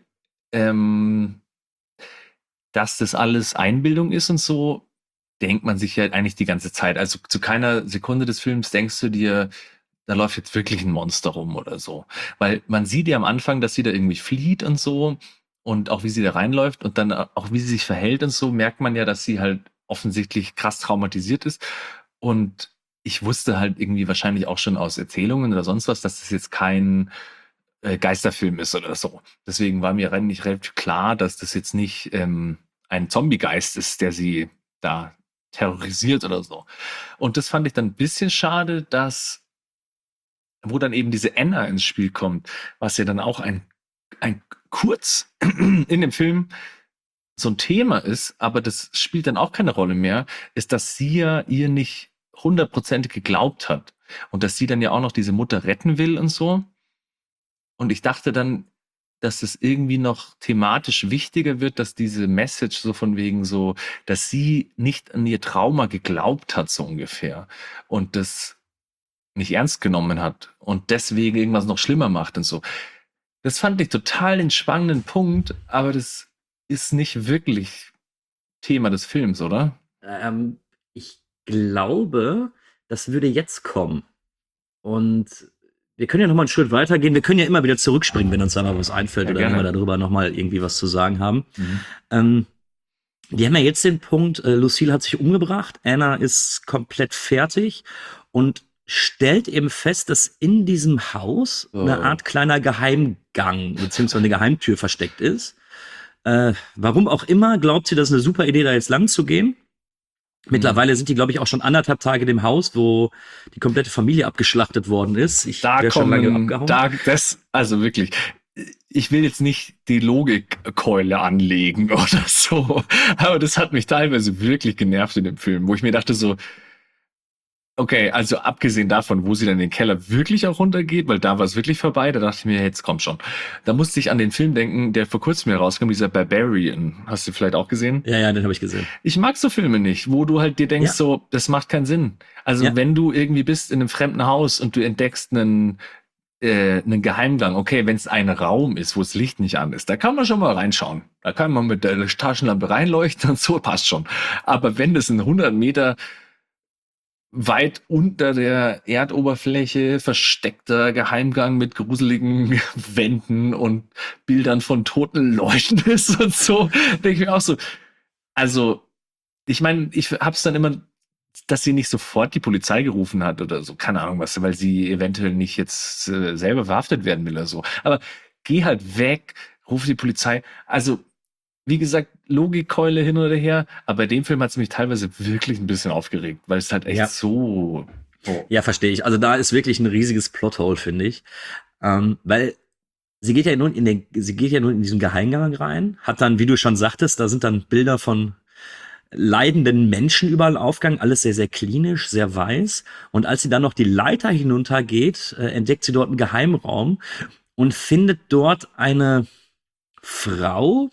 dass das alles Einbildung ist und so, denkt man sich ja eigentlich die ganze Zeit. Also zu keiner Sekunde des Films denkst du dir, da läuft jetzt wirklich ein Monster rum oder so. Weil man sieht ja am Anfang, dass sie da irgendwie flieht und so. Und auch wie sie da reinläuft und dann auch wie sie sich verhält und so, merkt man ja, dass sie halt offensichtlich krass traumatisiert ist. Und ich wusste halt irgendwie wahrscheinlich auch schon aus Erzählungen oder sonst was, dass das jetzt kein Geisterfilm ist oder so. Deswegen war mir nicht relativ klar, dass das jetzt nicht ein Zombie-Geist ist, der sie da terrorisiert oder so. Und das fand ich dann ein bisschen schade, dass wo dann eben diese Anna ins Spiel kommt, was ja dann auch ein kurz in dem Film so ein Thema ist, aber das spielt dann auch keine Rolle mehr, ist, dass sie ja ihr nicht 100% geglaubt hat und dass sie dann ja auch noch diese Mutter retten will und so. Und ich dachte dann, dass es irgendwie noch thematisch wichtiger wird, dass diese Message so von wegen so, dass sie nicht an ihr Trauma geglaubt hat, so ungefähr. Und das nicht ernst genommen hat und deswegen irgendwas noch schlimmer macht und so. Das fand ich total den spannenden Punkt, aber das ist nicht wirklich Thema des Films, oder? Ich glaube, das würde jetzt kommen. Und wir können ja noch mal einen Schritt weitergehen. Wir können ja immer wieder zurückspringen, wenn uns da mal was einfällt Ja, oder wenn gerne. wir darüber noch mal irgendwie was zu sagen haben. Wir haben ja jetzt den Punkt, Lucille hat sich umgebracht, Anna ist komplett fertig und stellt eben fest, dass in diesem Haus eine Art kleiner Geheimgang beziehungsweise eine Geheimtür versteckt ist. Warum auch immer, glaubt sie, das ist eine super Idee, da jetzt lang zu gehen. Mittlerweile sind die, glaube ich, auch schon 1,5 Tage in dem Haus, wo die komplette Familie abgeschlachtet worden ist. Ich Da wär schon lange kommen, abgehauen. also wirklich, ich will jetzt nicht die Logikkeule anlegen oder so, aber das hat mich teilweise wirklich genervt in dem Film, wo ich mir dachte so, okay, also abgesehen davon, wo sie dann in den Keller wirklich auch runtergeht, weil da war es wirklich vorbei, da dachte ich mir, jetzt komm schon. Da musste ich an den Film denken, der vor kurzem herauskam, dieser Barbarian. Hast du vielleicht auch gesehen? Ja, den habe ich gesehen. Ich mag so Filme nicht, wo du halt dir denkst, Ja. so, das macht keinen Sinn. Also Ja. wenn du irgendwie bist in einem fremden Haus und du entdeckst einen Geheimgang, okay, wenn es ein Raum ist, wo das Licht nicht an ist, da kann man schon mal reinschauen. Da kann man mit der Taschenlampe reinleuchten und so, passt schon. Aber wenn das ein 100 Meter weit unter der Erdoberfläche versteckter Geheimgang mit gruseligen Wänden und Bildern von toten Leuten ist und so, denke ich mir auch so, also, ich meine, ich hab's dann immer, dass sie nicht sofort die Polizei gerufen hat oder so, keine Ahnung was, weil sie eventuell nicht jetzt selber verhaftet werden will oder so. Aber geh halt weg, ruf die Polizei. Also, wie gesagt, Logikkeule hin oder her, aber bei dem Film hat es mich teilweise wirklich ein bisschen aufgeregt, weil es halt echt Ja. so. Ja, verstehe ich. Also da ist wirklich ein riesiges Plothole, finde ich. Weil sie geht ja nun in diesen Geheimgang rein, hat dann, wie du schon sagtest, da sind dann Bilder von leidenden Menschen überall aufgegangen, alles sehr, sehr klinisch, sehr weiß. Und als sie dann noch die Leiter hinuntergeht, entdeckt sie dort einen Geheimraum und findet dort eine Frau,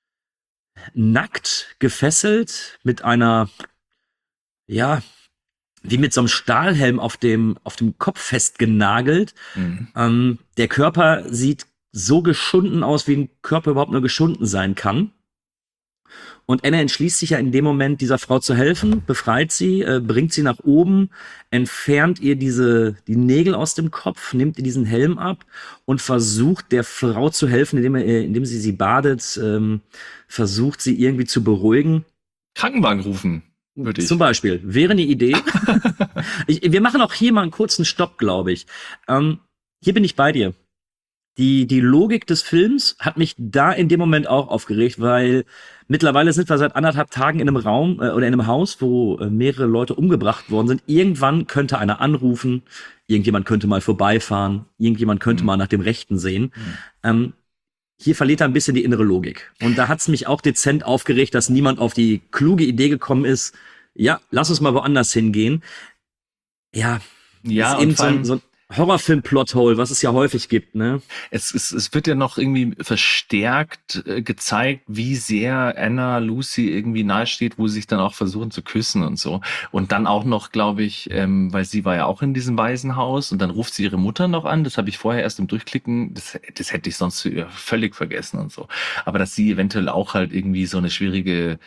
nackt, gefesselt, mit einer, ja, wie mit so einem Stahlhelm auf dem Kopf festgenagelt. Der Körper sieht so geschunden aus, wie ein Körper überhaupt nur geschunden sein kann. Und Anna entschließt sich ja in dem Moment, dieser Frau zu helfen, befreit sie, bringt sie nach oben, entfernt ihr die Nägel aus dem Kopf, nimmt ihr diesen Helm ab und versucht der Frau zu helfen, indem sie badet, versucht sie irgendwie zu beruhigen. Krankenwagen rufen, würde ich. Zum Beispiel, wäre eine Idee. Wir machen auch hier mal einen kurzen Stopp, glaube ich. Hier bin ich bei dir. Die Logik des Films hat mich da in dem Moment auch aufgeregt, weil mittlerweile sind wir seit 1,5 Tagen in einem Raum oder in einem Haus, wo mehrere Leute umgebracht worden sind. Irgendwann könnte einer anrufen, irgendjemand könnte mal vorbeifahren, irgendjemand könnte mal nach dem Rechten sehen. Hier verliert er ein bisschen die innere Logik. Und da hat es mich auch dezent aufgeregt, dass niemand auf die kluge Idee gekommen ist, ja, lass uns mal woanders hingehen. Ja, Ja, ist und eben vor allem, so ein Horrorfilm-Plothole, was es ja häufig gibt, ne? es wird ja noch irgendwie verstärkt gezeigt, wie sehr Anna Lucy irgendwie nahesteht, wo sie sich dann auch versuchen zu küssen und so. Und dann auch noch, glaube ich, weil sie war ja auch in diesem Waisenhaus und dann ruft sie ihre Mutter noch an. Das habe ich vorher erst im Durchklicken, das hätte ich sonst völlig vergessen und so. Aber dass sie eventuell auch halt irgendwie so eine schwierige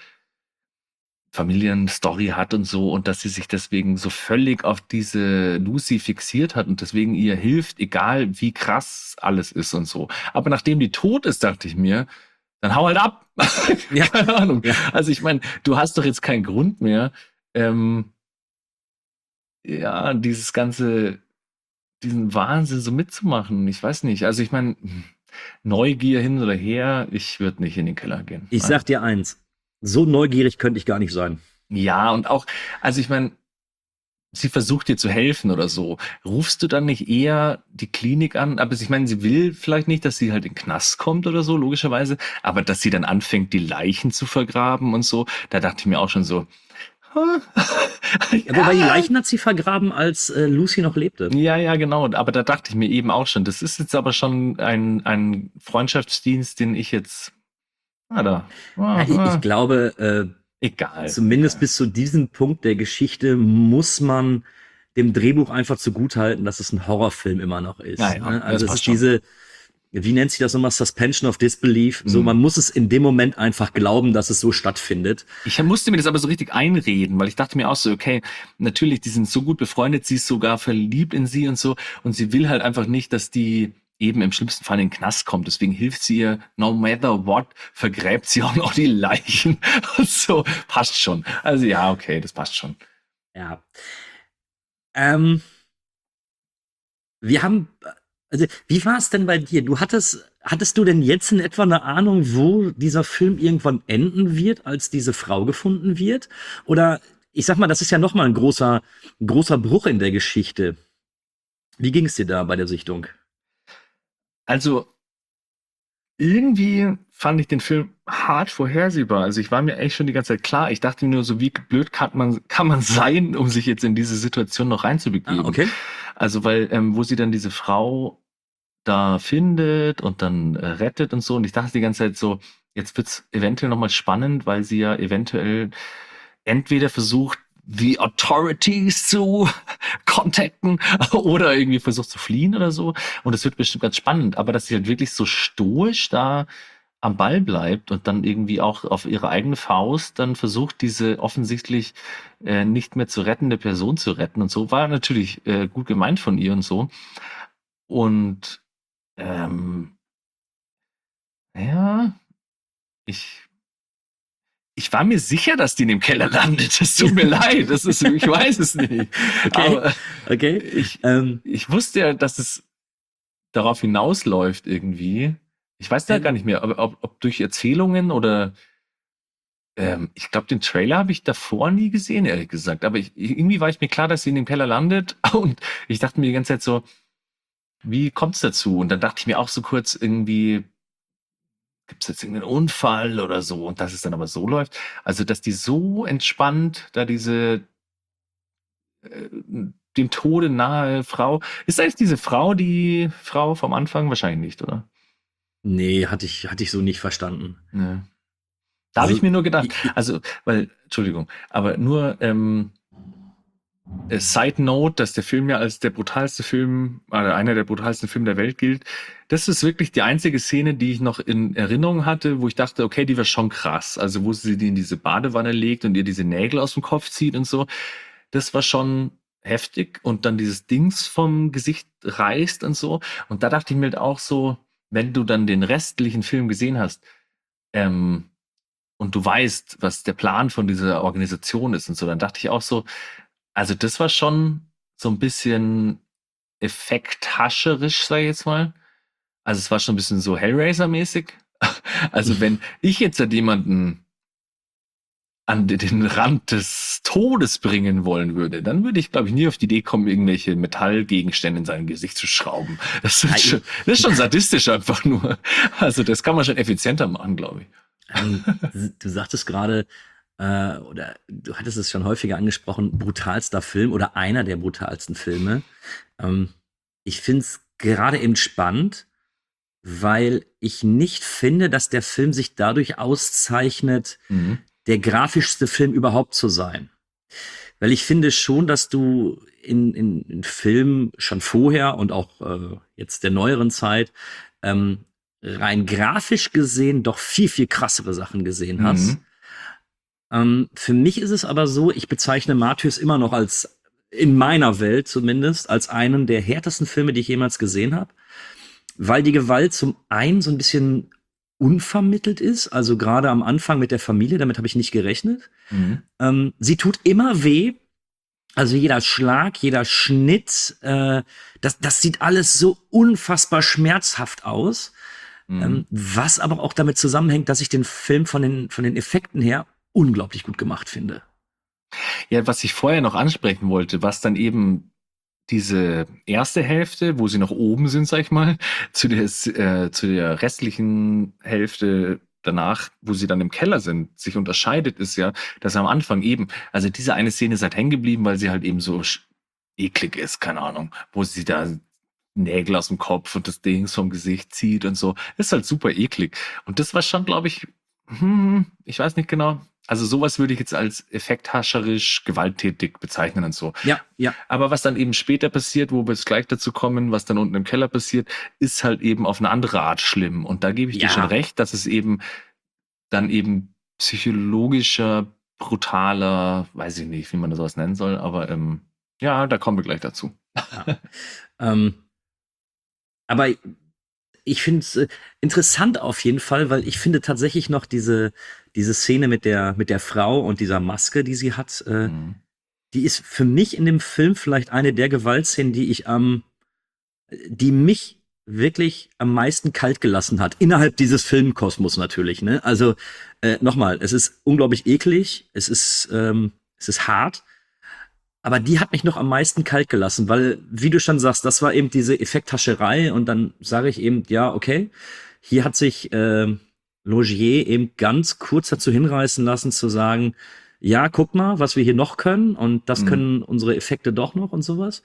Familienstory hat und so und dass sie sich deswegen so völlig auf diese Lucy fixiert hat und deswegen ihr hilft, egal wie krass alles ist und so. Aber nachdem die tot ist, dachte ich mir, dann hau halt ab. Ja. Keine Ahnung. Ja. Also ich meine, du hast doch jetzt keinen Grund mehr, ja, diesen Wahnsinn so mitzumachen. Ich weiß nicht. Also ich meine, Neugier hin oder her, ich würde nicht in den Keller gehen. Ich Nein. sag dir eins, so neugierig könnte ich gar nicht sein. Ja, und auch, also ich meine, sie versucht dir zu helfen oder so. Rufst du dann nicht eher die Klinik an? Aber ich meine, sie will vielleicht nicht, dass sie halt in den Knast kommt oder so, logischerweise. Aber dass sie dann anfängt, die Leichen zu vergraben und so, da dachte ich mir auch schon so, Ja, wobei die Leichen hat sie vergraben, als Lucy noch lebte. ja, genau. Aber da dachte ich mir eben auch schon, das ist jetzt aber schon ein Freundschaftsdienst, den ich jetzt, Ich glaube, egal. zumindest bis zu diesem Punkt der Geschichte muss man dem Drehbuch einfach zugutehalten, dass es ein Horrorfilm immer noch ist. Ja, Ne? das Also es passt ist schon. diese, wie nennt sich das nochmal, Suspension of Disbelief. So, man muss es in dem Moment einfach glauben, dass es so stattfindet. Ich musste mir das aber so richtig einreden, weil ich dachte mir auch so, okay, natürlich, die sind so gut befreundet, sie ist sogar verliebt in sie und so, und sie will halt einfach nicht, dass die eben im schlimmsten Fall in den Knast kommt. Deswegen hilft sie ihr, no matter what, vergräbt sie auch noch die Leichen und so. Passt schon. Also ja, okay, das passt schon. Ja. Wir haben, also, wie war es denn bei dir? Hattest du denn jetzt in etwa eine Ahnung, wo dieser Film irgendwann enden wird, als diese Frau gefunden wird? Oder, ich sag mal, das ist ja nochmal ein großer Bruch in der Geschichte. Wie ging es dir da bei der Sichtung? Also irgendwie fand ich den Film hart vorhersehbar. Also ich war mir echt schon die ganze Zeit klar. Ich dachte mir nur so, wie blöd kann man sein, um sich jetzt in diese Situation noch reinzubegeben. Okay. Also weil, wo sie dann diese Frau da findet und dann rettet und so. Und ich dachte die ganze Zeit so, jetzt wird's eventuell nochmal spannend, weil sie ja eventuell entweder versucht, die Authorities zu contacten oder irgendwie versucht zu fliehen oder so. Und es wird bestimmt ganz spannend. Aber dass sie halt wirklich so stoisch da am Ball bleibt und dann irgendwie auch auf ihre eigene Faust dann versucht, diese offensichtlich nicht mehr zu rettende Person zu retten und so, war natürlich gut gemeint von ihr und so. Und ja, ich war mir sicher, dass die in dem Keller landet. Es tut mir leid, ich weiß es nicht. Aber Okay. ich wusste ja, dass es darauf hinausläuft irgendwie. Ich weiß da gar nicht mehr, ob durch Erzählungen oder ich glaube, den Trailer habe ich davor nie gesehen, ehrlich gesagt. Aber irgendwie war ich mir klar, dass sie in dem Keller landet. Und ich dachte mir die ganze Zeit so, wie kommt es dazu? Und dann dachte ich mir auch so kurz irgendwie, gibt es jetzt irgendeinen Unfall oder so? Und dass es dann aber so läuft. Also, dass die so entspannt da diese dem Tode nahe Frau. Ist eigentlich diese Frau die Frau vom Anfang? Wahrscheinlich nicht, oder? Nee, hatte ich so nicht verstanden. Ne. Da habe Also, ich mir nur gedacht, Entschuldigung, aber nur Side Note, dass der Film ja als der brutalste Film, oder einer der brutalsten Filme der Welt gilt. Das ist wirklich die einzige Szene, die ich noch in Erinnerung hatte, wo ich dachte, okay, die war schon krass. Also wo sie die in diese Badewanne legt und ihr diese Nägel aus dem Kopf zieht und so. Das war schon heftig. Und dann dieses Dings vom Gesicht reißt und so. Und da dachte ich mir halt auch so, wenn du dann den restlichen Film gesehen hast, und du weißt, was der Plan von dieser Organisation ist und so, dann dachte ich auch so, also das war schon so ein bisschen effekthascherisch, sage ich jetzt mal. Also es war schon ein bisschen so Hellraiser-mäßig. Also wenn ich jetzt halt jemanden an den Rand des Todes bringen wollen würde, dann würde ich, glaube ich, nie auf die Idee kommen, irgendwelche Metallgegenstände in sein Gesicht zu schrauben. Das ist schon sadistisch einfach nur. Also das kann man schon effizienter machen, glaube ich. Du sagtest gerade, oder du hattest es schon häufiger angesprochen, brutalster Film oder einer der brutalsten Filme. Ich finde es gerade eben spannend, weil ich nicht finde, dass der Film sich dadurch auszeichnet, der grafischste Film überhaupt zu sein. Weil ich finde schon, dass du in Filmen schon vorher und auch jetzt der neueren Zeit rein grafisch gesehen doch viel, viel krassere Sachen gesehen hast. Für mich ist es aber so, ich bezeichne Martyrs immer noch als, in meiner Welt zumindest, als einen der härtesten Filme, die ich jemals gesehen habe, weil die Gewalt zum einen so ein bisschen unvermittelt ist, also gerade am Anfang mit der Familie, damit habe ich nicht gerechnet. Sie tut immer weh, also jeder Schlag, jeder Schnitt, das sieht alles so unfassbar schmerzhaft aus, was aber auch damit zusammenhängt, dass ich den Film von den Effekten her unglaublich gut gemacht finde. Ja, was ich vorher noch ansprechen wollte, was dann eben diese erste Hälfte, wo sie noch oben sind, sag ich mal, zu der restlichen Hälfte danach, wo sie dann im Keller sind, sich unterscheidet, ist ja, dass am Anfang eben, also diese eine Szene ist halt hängen geblieben, weil sie halt eben so eklig ist, keine Ahnung, wo sie da Nägel aus dem Kopf und das Ding vom Gesicht zieht und so. Ist halt super eklig. Und das war schon, glaube ich, ich weiß nicht genau. Also sowas würde ich jetzt als effekthascherisch gewalttätig bezeichnen und so. Ja, ja. Aber was dann eben später passiert, wo wir jetzt gleich dazu kommen, was dann unten im Keller passiert, ist halt eben auf eine andere Art schlimm. Und da gebe ich dir Ja. schon recht, dass es eben dann eben psychologischer, brutaler, weiß ich nicht, wie man das sowas nennen soll, aber ja, da kommen wir gleich dazu. Aber ich finde es interessant auf jeden Fall, weil ich finde tatsächlich noch diese Szene mit der Frau und dieser Maske, die sie hat, die ist für mich in dem Film vielleicht eine der Gewaltszenen, die mich wirklich am meisten kalt gelassen hat. Innerhalb dieses Filmkosmos natürlich, ne? Also, nochmal, es ist unglaublich eklig, es ist hart, aber die hat mich noch am meisten kalt gelassen, weil, wie du schon sagst, das war eben diese Effekthascherei und dann sage ich eben, ja, okay, hier hat sich Laugier eben ganz kurz dazu hinreißen lassen zu sagen, ja, guck mal, was wir hier noch können und das können unsere Effekte doch noch und sowas.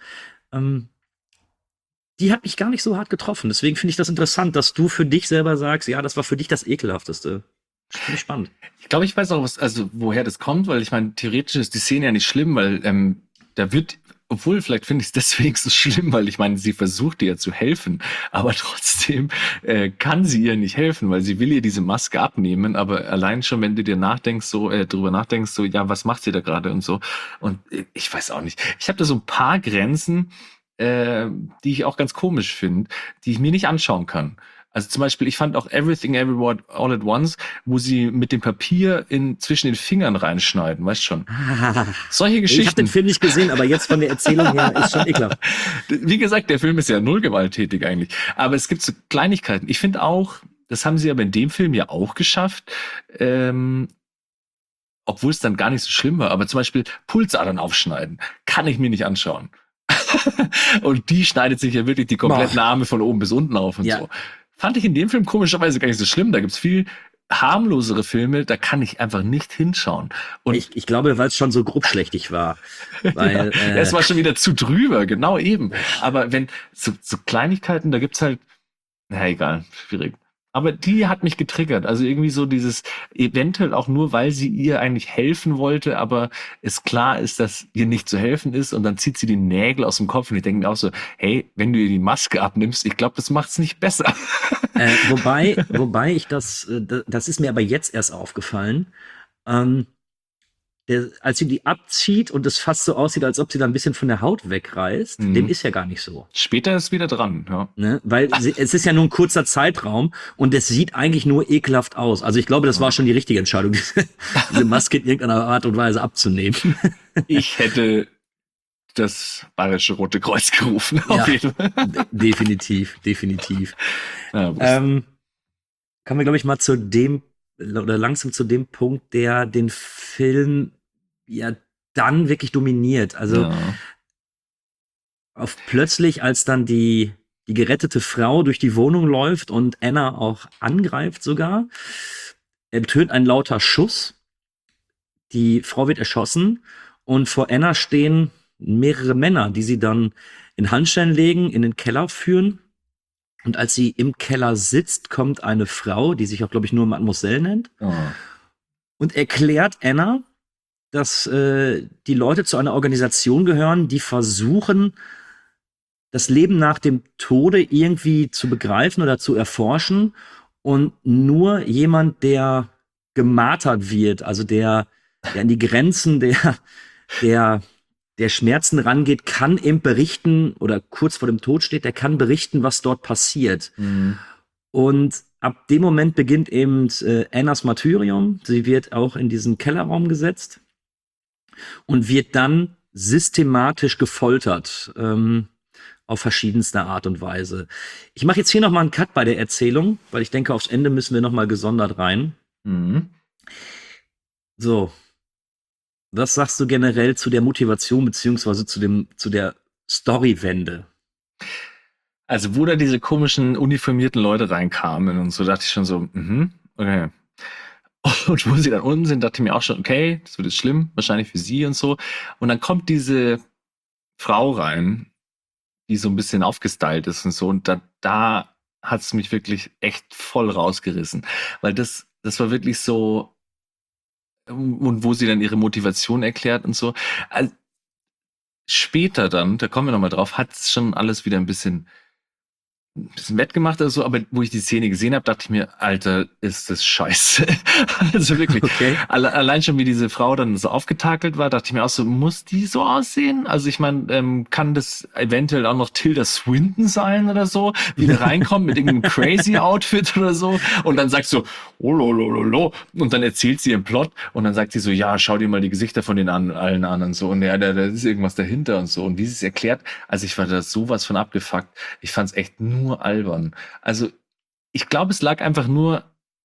Die hat mich gar nicht so hart getroffen. Deswegen finde ich das interessant, dass du für dich selber sagst, ja, das war für dich das Ekelhafteste. Finde ich spannend. Ich glaube, ich weiß auch, woher das kommt, weil ich meine, theoretisch ist die Szene ja nicht schlimm, weil da wird, obwohl vielleicht finde ich es deswegen so schlimm, weil ich meine, sie versucht ihr zu helfen, aber trotzdem kann sie ihr nicht helfen, weil sie will ihr diese Maske abnehmen, aber allein schon, wenn du dir drüber nachdenkst, so, ja, was macht sie da gerade und so, und ich weiß auch nicht. Ich habe da so ein paar Grenzen, die ich auch ganz komisch finde, die ich mir nicht anschauen kann. Also zum Beispiel, ich fand auch Everything Everywhere All at Once, wo sie mit dem Papier zwischen den Fingern reinschneiden, weißt schon. Solche Geschichten. Ich habe den Film nicht gesehen, aber jetzt von der Erzählung her ist schon ekelhaft. Wie gesagt, der Film ist ja null gewalttätig eigentlich. Aber es gibt so Kleinigkeiten. Ich finde auch, das haben sie aber in dem Film ja auch geschafft, obwohl es dann gar nicht so schlimm war. Aber zum Beispiel Pulsadern aufschneiden, kann ich mir nicht anschauen. Und die schneidet sich ja wirklich die kompletten Arme von oben bis unten auf und so. Fand ich in dem Film komischerweise gar nicht so schlimm. Da gibt's viel harmlosere Filme, da kann ich einfach nicht hinschauen. Und ich glaube, weil es schon so grobschlächtig war. Weil, es war schon wieder zu drüber, genau eben. Aber wenn so Kleinigkeiten, da gibt's halt, na egal, schwierig. Aber die hat mich getriggert. Also irgendwie so dieses, eventuell auch nur, weil sie ihr eigentlich helfen wollte, aber es klar ist, dass ihr nicht zu helfen ist und dann zieht sie die Nägel aus dem Kopf und ich denke mir auch so, hey, wenn du ihr die Maske abnimmst, ich glaube, das macht's nicht besser. Wobei ich das ist mir aber jetzt erst aufgefallen, als sie die abzieht und es fast so aussieht, als ob sie da ein bisschen von der Haut wegreißt, dem ist ja gar nicht so. Später ist wieder dran, ja. Ne? Weil es ist ja nur ein kurzer Zeitraum und es sieht eigentlich nur ekelhaft aus. Also ich glaube, das war schon die richtige Entscheidung, diese Maske in irgendeiner Art und Weise abzunehmen. Ich hätte das Bayerische Rote Kreuz gerufen, auf jeden Fall. Definitiv. Ja, Kommen wir, glaube ich, mal langsam zu dem Punkt, der den Film ja dann wirklich dominiert. Also plötzlich, als dann die gerettete Frau durch die Wohnung läuft und Anna auch angreift sogar, ertönt ein lauter Schuss. Die Frau wird erschossen und vor Anna stehen mehrere Männer, die sie dann in Handschellen legen, in den Keller führen. Und als sie im Keller sitzt, kommt eine Frau, die sich auch, glaube ich, nur Mademoiselle nennt, und erklärt Anna, dass die Leute zu einer Organisation gehören, die versuchen, das Leben nach dem Tode irgendwie zu begreifen oder zu erforschen. Und nur jemand, der gemartert wird, also der an die Grenzen der Schmerzen rangeht, kann eben berichten oder kurz vor dem Tod steht, der kann berichten, was dort passiert. Und ab dem Moment beginnt eben Annas Martyrium. Sie wird auch in diesen Kellerraum gesetzt und wird dann systematisch gefoltert auf verschiedenste Art und Weise. Ich mache jetzt hier noch mal einen Cut bei der Erzählung, weil ich denke, aufs Ende müssen wir noch mal gesondert rein. So. Was sagst du generell zu der Motivation beziehungsweise zu der Storywende? Also, wo da diese komischen uniformierten Leute reinkamen und so, dachte ich schon so, okay. Und wo sie dann unten sind, dachte ich mir auch schon, okay, das wird jetzt schlimm, wahrscheinlich für sie und so. Und dann kommt diese Frau rein, die so ein bisschen aufgestylt ist und so. Und da hat es mich wirklich echt voll rausgerissen. Weil das war wirklich so, und wo sie dann ihre Motivation erklärt und so. Also, später dann, da kommen wir nochmal drauf, hat es schon alles wieder ein bisschen wettgemacht oder so, aber wo ich die Szene gesehen habe, dachte ich mir, Alter, ist das scheiße. Also wirklich. Okay. Allein schon, wie diese Frau dann so aufgetakelt war, dachte ich mir auch so, muss die so aussehen? Also ich meine, kann das eventuell auch noch Tilda Swinton sein oder so, wie der reinkommt mit irgendeinem crazy Outfit oder so und dann sagt so, oh lolololo, und dann erzählt sie ihren Plot und dann sagt sie so, ja, schau dir mal die Gesichter von den allen an und so und ja, da ist irgendwas dahinter und so und wie sie es erklärt, also ich war da sowas von abgefuckt. Ich fand es echt nur albern. Also ich glaube, es lag einfach nur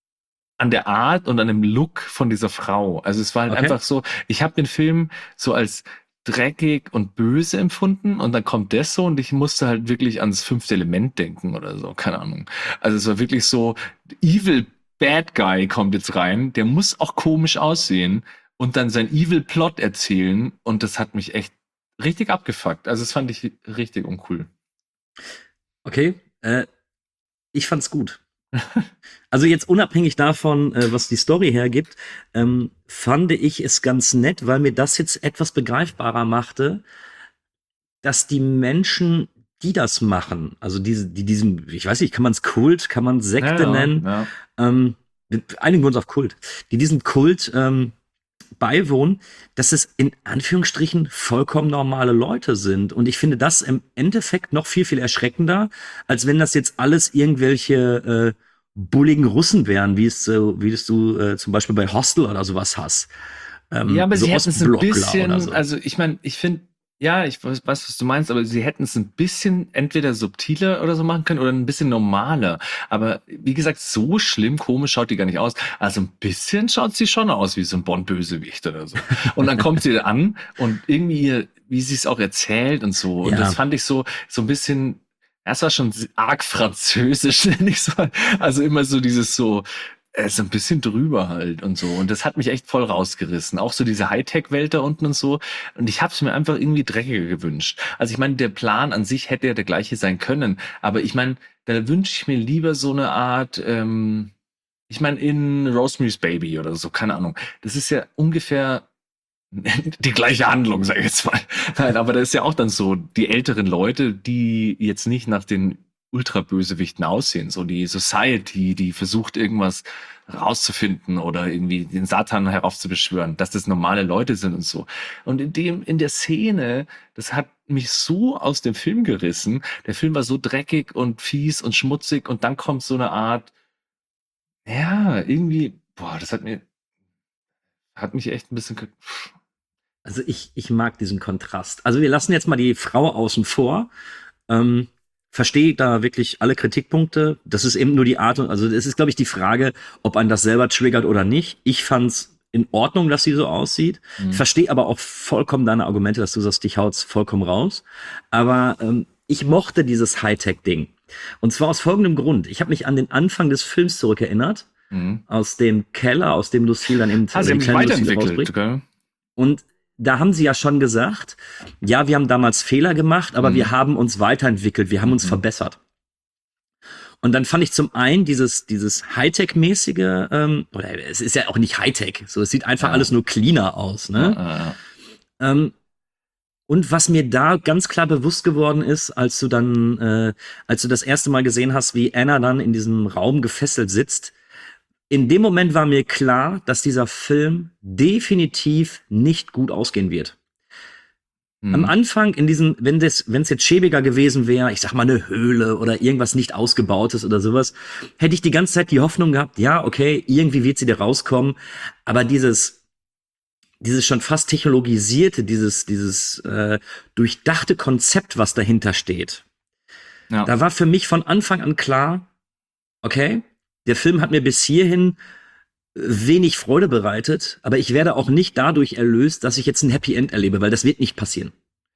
an der Art und an dem Look von dieser Frau. Also es war halt einfach so, ich habe den Film so als dreckig und böse empfunden und dann kommt das so und ich musste halt wirklich ans 5. Element denken oder so, keine Ahnung. Also es war wirklich so, Evil Bad Guy kommt jetzt rein, der muss auch komisch aussehen und dann sein Evil Plot erzählen und das hat mich echt richtig abgefuckt. Also das fand ich richtig uncool. Okay, ich fand's gut. Also jetzt unabhängig davon, was die Story hergibt, fand ich es ganz nett, weil mir das jetzt etwas begreifbarer machte, dass die Menschen, die das machen, also diesem, ich weiß nicht, kann man es Kult, kann man Sekte nennen, Ja. wir einigen wir uns auf Kult, die diesem Kult beiwohnen, dass es in Anführungsstrichen vollkommen normale Leute sind. Und ich finde das im Endeffekt noch viel, viel erschreckender, als wenn das jetzt alles irgendwelche bulligen Russen wären, wie es du zum Beispiel bei Hostel oder sowas hast. Ja, aber so sie hätten es ein Ostblockler bisschen, oder so. also ich meine, ich finde, ja, ich weiß, was du meinst, aber sie hätten es ein bisschen entweder subtiler oder so machen können oder ein bisschen normaler. Aber wie gesagt, so schlimm, komisch schaut die gar nicht aus. Also ein bisschen schaut sie schon aus wie so ein Bond-Bösewicht oder so. Und dann kommt sie an und irgendwie, wie sie es auch erzählt und so. Und Ja. das fand ich so ein bisschen, das war schon arg französisch, nenne ich so. Also immer so dieses so ein bisschen drüber halt und so. Und das hat mich echt voll rausgerissen. Auch so diese Hightech-Welt da unten und so. Und ich habe es mir einfach irgendwie dreckiger gewünscht. Also ich meine, der Plan an sich hätte ja der gleiche sein können. Aber ich meine, da wünsche ich mir lieber so eine Art, ich meine, in Rosemary's Baby oder so, keine Ahnung. Das ist ja ungefähr die gleiche Handlung, sag ich jetzt mal. Nein, aber da ist ja auch dann so, die älteren Leute, die jetzt nicht nach den Ultrabösewichten aussehen, so die Society, die versucht irgendwas rauszufinden oder irgendwie den Satan heraufzubeschwören, dass das normale Leute sind und so. Und in der Szene, das hat mich so aus dem Film gerissen. Der Film war so dreckig und fies und schmutzig und dann kommt so eine Art, ja, irgendwie, boah, das hat mich echt ein bisschen, Also ich mag diesen Kontrast. Also wir lassen jetzt mal die Frau außen vor. Verstehe da wirklich alle Kritikpunkte. Das ist eben nur die Art und, also es ist, glaube ich, die Frage, ob einen das selber triggert oder nicht. Ich fand's in Ordnung, dass sie so aussieht. Ich verstehe aber auch vollkommen deine Argumente, dass du sagst, dich haut's vollkommen raus. Aber ich mochte dieses Hightech-Ding. Und zwar aus folgendem Grund. Ich habe mich an den Anfang des Films zurückerinnert. Aus dem Keller, aus dem Lucille dann eben sie haben sich weiterentwickelt, gell? Und da haben sie ja schon gesagt, ja, wir haben damals Fehler gemacht, aber wir haben uns weiterentwickelt, wir haben uns verbessert. Und dann fand ich zum einen dieses Hightech-mäßige, oder es ist ja auch nicht Hightech, so es sieht einfach alles nur cleaner aus, ne? Und was mir da ganz klar bewusst geworden ist, als du das erste Mal gesehen hast, wie Anna dann in diesem Raum gefesselt sitzt, in dem Moment war mir klar, dass dieser Film definitiv nicht gut ausgehen wird. Am Anfang wenn es jetzt schäbiger gewesen wäre, ich sag mal eine Höhle oder irgendwas nicht ausgebautes oder sowas, hätte ich die ganze Zeit die Hoffnung gehabt, ja, okay, irgendwie wird sie da rauskommen, aber dieses schon fast technologisierte, dieses durchdachte Konzept, was dahinter steht, da war für mich von Anfang an klar, okay, der Film hat mir bis hierhin wenig Freude bereitet, aber ich werde auch nicht dadurch erlöst, dass ich jetzt ein Happy End erlebe, weil das wird nicht passieren.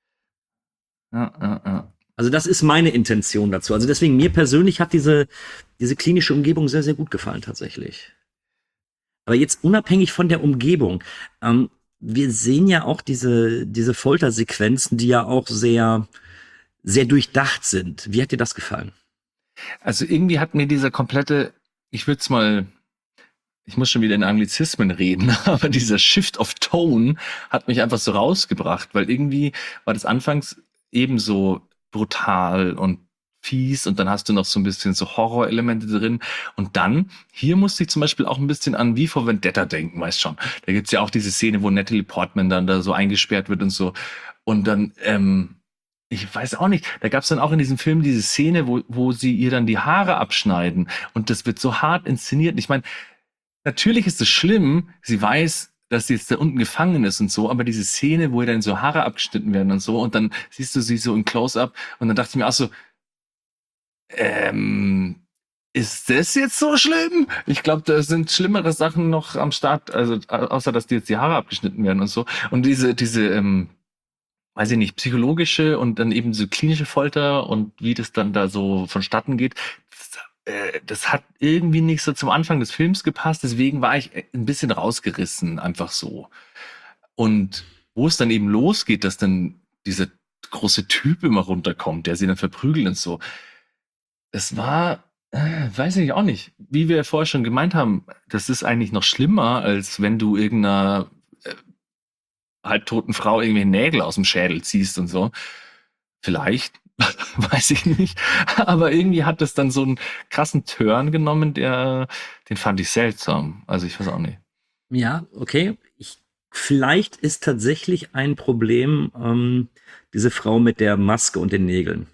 Ja. Also das ist meine Intention dazu. Also deswegen, mir persönlich hat diese klinische Umgebung sehr, sehr gut gefallen tatsächlich. Aber jetzt unabhängig von der Umgebung, wir sehen ja auch diese Foltersequenzen, die ja auch sehr, sehr durchdacht sind. Wie hat dir das gefallen? Also irgendwie hat mir dieser komplette, ich muss schon wieder in Anglizismen reden, aber dieser Shift of Tone hat mich einfach so rausgebracht, weil irgendwie war das anfangs eben so brutal und fies und dann hast du noch so ein bisschen so Horrorelemente drin und dann, hier musste ich zum Beispiel auch ein bisschen an V for Vendetta denken, weißt schon. Da gibt's ja auch diese Szene, wo Natalie Portman dann da so eingesperrt wird und so und dann, ich weiß auch nicht, da gab's dann auch in diesem Film diese Szene, wo sie ihr dann die Haare abschneiden und das wird so hart inszeniert. Ich meine, natürlich ist es schlimm, sie weiß, dass sie jetzt da unten gefangen ist und so, aber diese Szene, wo ihr dann so Haare abgeschnitten werden und so und dann siehst du sie so im Close-Up und dann dachte ich mir auch so, ist das jetzt so schlimm? Ich glaube, da sind schlimmere Sachen noch am Start, also außer dass die jetzt die Haare abgeschnitten werden und so. Und diese weiß ich nicht, psychologische und dann eben so klinische Folter und wie das dann da so vonstatten geht, das hat irgendwie nicht so zum Anfang des Films gepasst, deswegen war ich ein bisschen rausgerissen, einfach so. Und wo es dann eben losgeht, dass dann dieser große Typ immer runterkommt, der sie dann verprügelt und so, das war, weiß ich auch nicht, wie wir vorher schon gemeint haben, das ist eigentlich noch schlimmer, als wenn du irgendeiner halbtoten Frau irgendwie Nägel aus dem Schädel ziehst und so. Vielleicht, weiß ich nicht. Aber irgendwie hat das dann so einen krassen Turn genommen, den fand ich seltsam. Also ich weiß auch nicht. Ja, okay. Vielleicht ist tatsächlich ein Problem diese Frau mit der Maske und den Nägeln.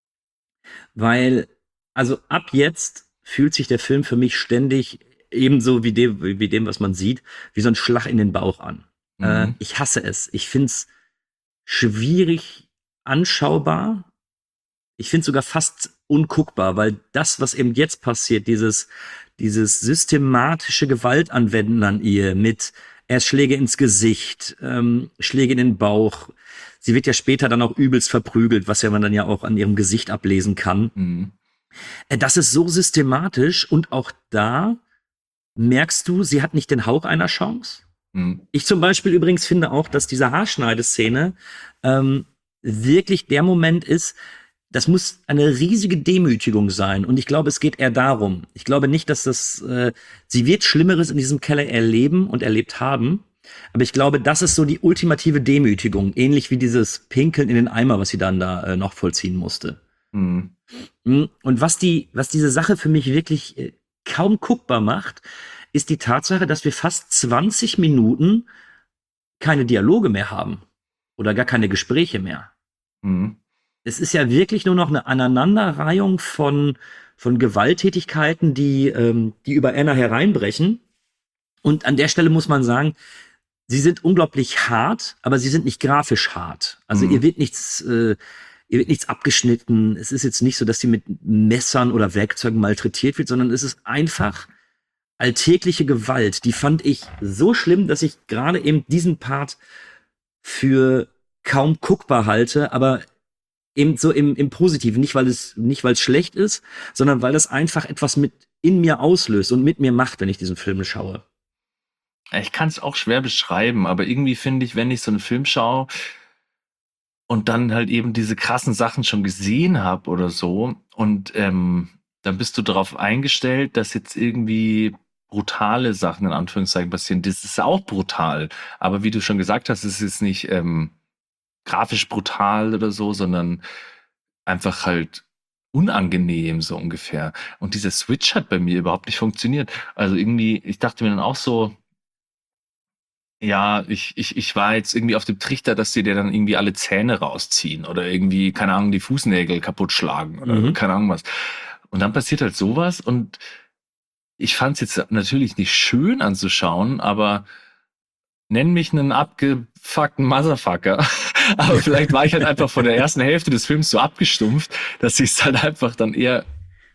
Weil, also ab jetzt fühlt sich der Film für mich ständig ebenso wie dem, was man sieht, wie so ein Schlag in den Bauch an. Ich hasse es. Ich find's schwierig anschaubar. Ich find's sogar fast unguckbar, weil das, was eben jetzt passiert, dieses systematische Gewaltanwenden an ihr mit erst Schläge ins Gesicht, Schläge in den Bauch. Sie wird ja später dann auch übelst verprügelt, was ja man dann ja auch an ihrem Gesicht ablesen kann. Das ist so systematisch und auch da merkst du, sie hat nicht den Hauch einer Chance. Ich zum Beispiel übrigens finde auch, dass diese Haarschneideszene wirklich der Moment ist, das muss eine riesige Demütigung sein. Und ich glaube, es geht eher darum. Ich glaube nicht, dass sie wird Schlimmeres in diesem Keller erleben und erlebt haben. Aber ich glaube, das ist so die ultimative Demütigung. Ähnlich wie dieses Pinkeln in den Eimer, was sie dann da noch vollziehen musste. Und was diese Sache für mich wirklich kaum guckbar macht, ist die Tatsache, dass wir fast 20 Minuten keine Dialoge mehr haben oder gar keine Gespräche mehr. Es ist ja wirklich nur noch eine Aneinanderreihung von Gewalttätigkeiten, die über Anna hereinbrechen. Und an der Stelle muss man sagen, sie sind unglaublich hart, aber sie sind nicht grafisch hart. Also ihr wird nichts abgeschnitten. Es ist jetzt nicht so, dass sie mit Messern oder Werkzeugen malträtiert wird, sondern es ist einfach alltägliche Gewalt. Die fand ich so schlimm, dass ich gerade eben diesen Part für kaum guckbar halte, aber eben so im Positiven. Nicht, weil es schlecht ist, sondern weil es einfach etwas mit in mir auslöst und mit mir macht, wenn ich diesen Film schaue. Ich kann es auch schwer beschreiben, aber irgendwie finde ich, wenn ich so einen Film schaue und dann halt eben diese krassen Sachen schon gesehen habe oder so und dann bist du darauf eingestellt, dass jetzt irgendwie brutale Sachen in Anführungszeichen passieren. Das ist auch brutal, aber wie du schon gesagt hast, es ist nicht grafisch brutal oder so, sondern einfach halt unangenehm so ungefähr. Und dieser Switch hat bei mir überhaupt nicht funktioniert. Also irgendwie, ich dachte mir dann auch so, ja, ich war jetzt irgendwie auf dem Trichter, dass sie dir dann irgendwie alle Zähne rausziehen oder irgendwie, keine Ahnung, die Fußnägel kaputt schlagen oder keine Ahnung was. Und dann passiert halt sowas und ich fand es jetzt natürlich nicht schön anzuschauen, aber nenn mich einen abgefuckten Motherfucker. Aber vielleicht war ich halt einfach von der ersten Hälfte des Films so abgestumpft, dass ich es halt einfach dann eher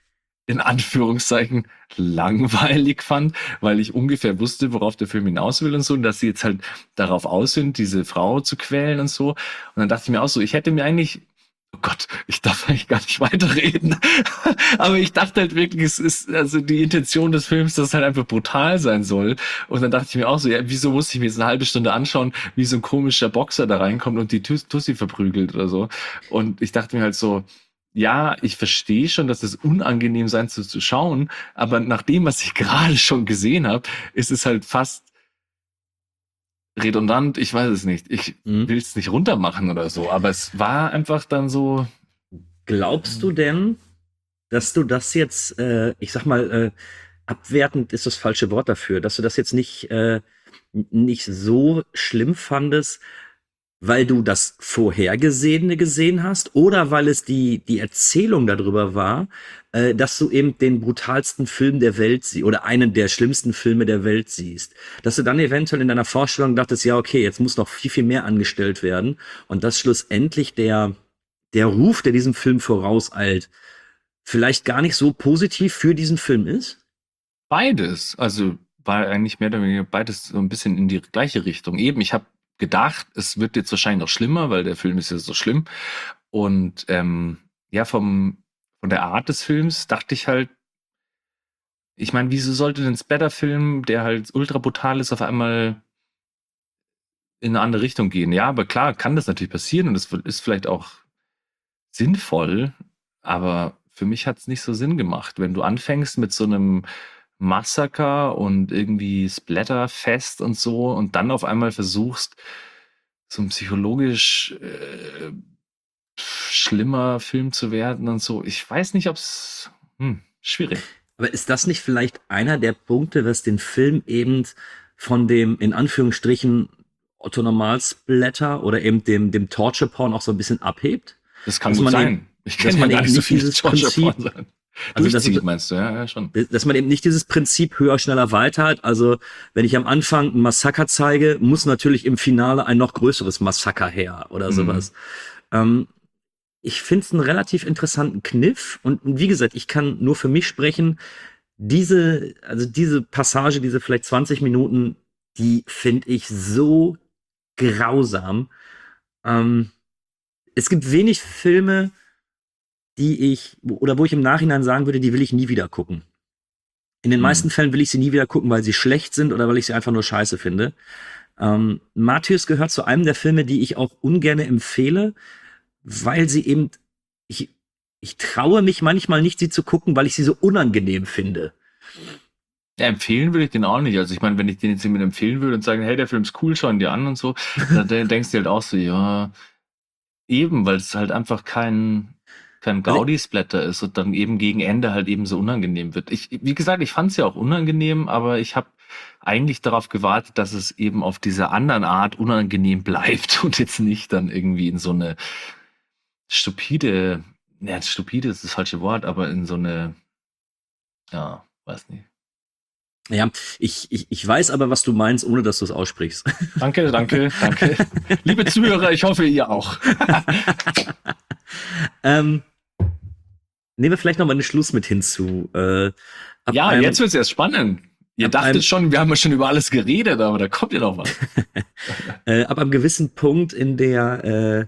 in Anführungszeichen langweilig fand, weil ich ungefähr wusste, worauf der Film hinaus will und so, und dass sie jetzt halt darauf aus sind, diese Frau zu quälen und so. Und dann dachte ich mir auch so, ich hätte mir eigentlich, oh Gott, ich darf eigentlich gar nicht weiterreden. Aber ich dachte halt wirklich, es ist also die Intention des Films, dass es halt einfach brutal sein soll. Und dann dachte ich mir auch so, ja, wieso musste ich mir jetzt eine halbe Stunde anschauen, wie so ein komischer Boxer da reinkommt und die Tussi verprügelt oder so. Und ich dachte mir halt so, ja, ich verstehe schon, dass es unangenehm sein zu schauen, aber nach dem, was ich gerade schon gesehen habe, ist es halt fast redundant. Ich weiß es nicht. Ich will es nicht runtermachen oder so, aber es war einfach dann so. Glaubst du denn, dass du das jetzt, ich sag mal, abwertend ist das falsche Wort dafür, dass du das jetzt nicht so schlimm fandest, weil du das Vorhergesehene gesehen hast oder weil es die Erzählung darüber war, dass du eben den brutalsten Film der Welt siehst oder einen der schlimmsten Filme der Welt siehst? Dass du dann eventuell in deiner Vorstellung dachtest, ja, okay, jetzt muss noch viel, viel mehr angestellt werden und dass schlussendlich der Ruf, der diesem Film vorauseilt, vielleicht gar nicht so positiv für diesen Film ist? Beides. Also war eigentlich mehr oder weniger beides so ein bisschen in die gleiche Richtung. Eben, ich habe gedacht, es wird jetzt wahrscheinlich noch schlimmer, weil der Film ist ja so schlimm. Und ja, von der Art des Films dachte ich halt, ich meine, wieso sollte denn ein Splatter-Film, der halt ultra brutal ist, auf einmal in eine andere Richtung gehen? Ja, aber klar, kann das natürlich passieren und es ist vielleicht auch sinnvoll, aber für mich hat es nicht so Sinn gemacht. Wenn du anfängst mit so einem Massaker und irgendwie Splatterfest und so und dann auf einmal versuchst, so ein psychologisch schlimmer Film zu werden und so. Ich weiß nicht, ob es schwierig. Aber ist das nicht vielleicht einer der Punkte, was den Film eben von dem, in Anführungsstrichen, Otto Normal-Splatter oder eben dem Torture-Porn auch so ein bisschen abhebt? Das kann Dass gut man sein. eben- Ich dass kenne ja man gar eben nicht so nicht viele dieses Torture-Porn. Prinzip- Also das- durchzieht, meinst du? Ja, schon. Dass man eben nicht dieses Prinzip höher, schneller, weiter hat. Also, wenn ich am Anfang ein Massaker zeige, muss natürlich im Finale ein noch größeres Massaker her oder sowas. Ich finde es einen relativ interessanten Kniff. Und wie gesagt, ich kann nur für mich sprechen. Diese Passage, diese vielleicht 20 Minuten, die finde ich so grausam. Es gibt wenig Filme, wo ich im Nachhinein sagen würde, die will ich nie wieder gucken. In den meisten Fällen will ich sie nie wieder gucken, weil sie schlecht sind oder weil ich sie einfach nur scheiße finde. Martyrs gehört zu einem der Filme, die ich auch ungern empfehle, weil sie eben, ich traue mich manchmal nicht, sie zu gucken, weil ich sie so unangenehm finde. Ja, empfehlen würde ich den auch nicht. Also ich meine, wenn ich den jetzt jemandem empfehlen würde und sagen, hey, der Film ist cool, schau ihn dir an und so, dann denkst du halt auch so, ja, eben, weil es halt einfach kein Gaudi-Splatter ist und dann eben gegen Ende halt eben so unangenehm wird. Wie gesagt, ich fand es ja auch unangenehm, aber ich habe eigentlich darauf gewartet, dass es eben auf dieser anderen Art unangenehm bleibt und jetzt nicht dann irgendwie in so eine stupide ist das falsche Wort, aber in so eine, ja, weiß nicht. Ja, ich weiß aber, was du meinst, ohne dass du es aussprichst. Danke. Liebe Zuhörer, ich hoffe, ihr auch. Nehmen wir vielleicht noch mal einen Schluss mit hinzu. Jetzt wird es erst spannend. Ihr dachtet schon, wir haben ja schon über alles geredet, aber da kommt ja noch was. Ab einem gewissen Punkt in der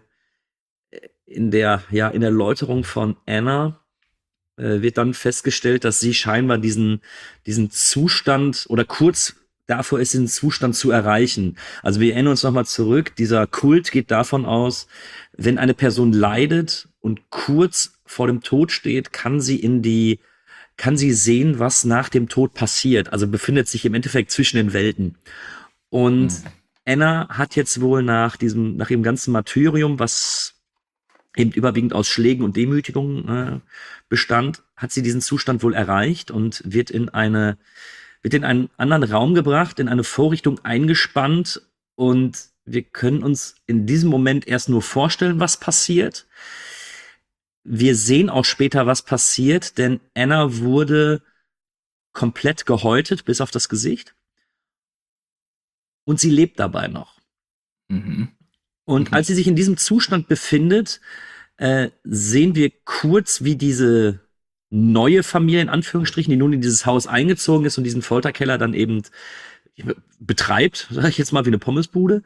Erläuterung von Anna wird dann festgestellt, dass sie scheinbar diesen Zustand oder kurz davor ist, diesen Zustand zu erreichen. Also wir erinnern uns nochmal zurück, dieser Kult geht davon aus, wenn eine Person leidet und kurz vor dem Tod steht, kann sie sehen, was nach dem Tod passiert. Also befindet sich im Endeffekt zwischen den Welten. Und Anna hat jetzt wohl nach ihrem ganzen Martyrium, was eben überwiegend aus Schlägen und Demütigungen bestand, hat sie diesen Zustand wohl erreicht und wird in einen anderen Raum gebracht, in eine Vorrichtung eingespannt und wir können uns in diesem Moment erst nur vorstellen, was passiert. Wir sehen auch später, was passiert, denn Anna wurde komplett gehäutet, bis auf das Gesicht. Und sie lebt dabei noch. Und als sie sich in diesem Zustand befindet, sehen wir kurz, wie diese neue Familie, in Anführungsstrichen, die nun in dieses Haus eingezogen ist und diesen Folterkeller dann eben betreibt, sage ich jetzt mal, wie eine Pommesbude.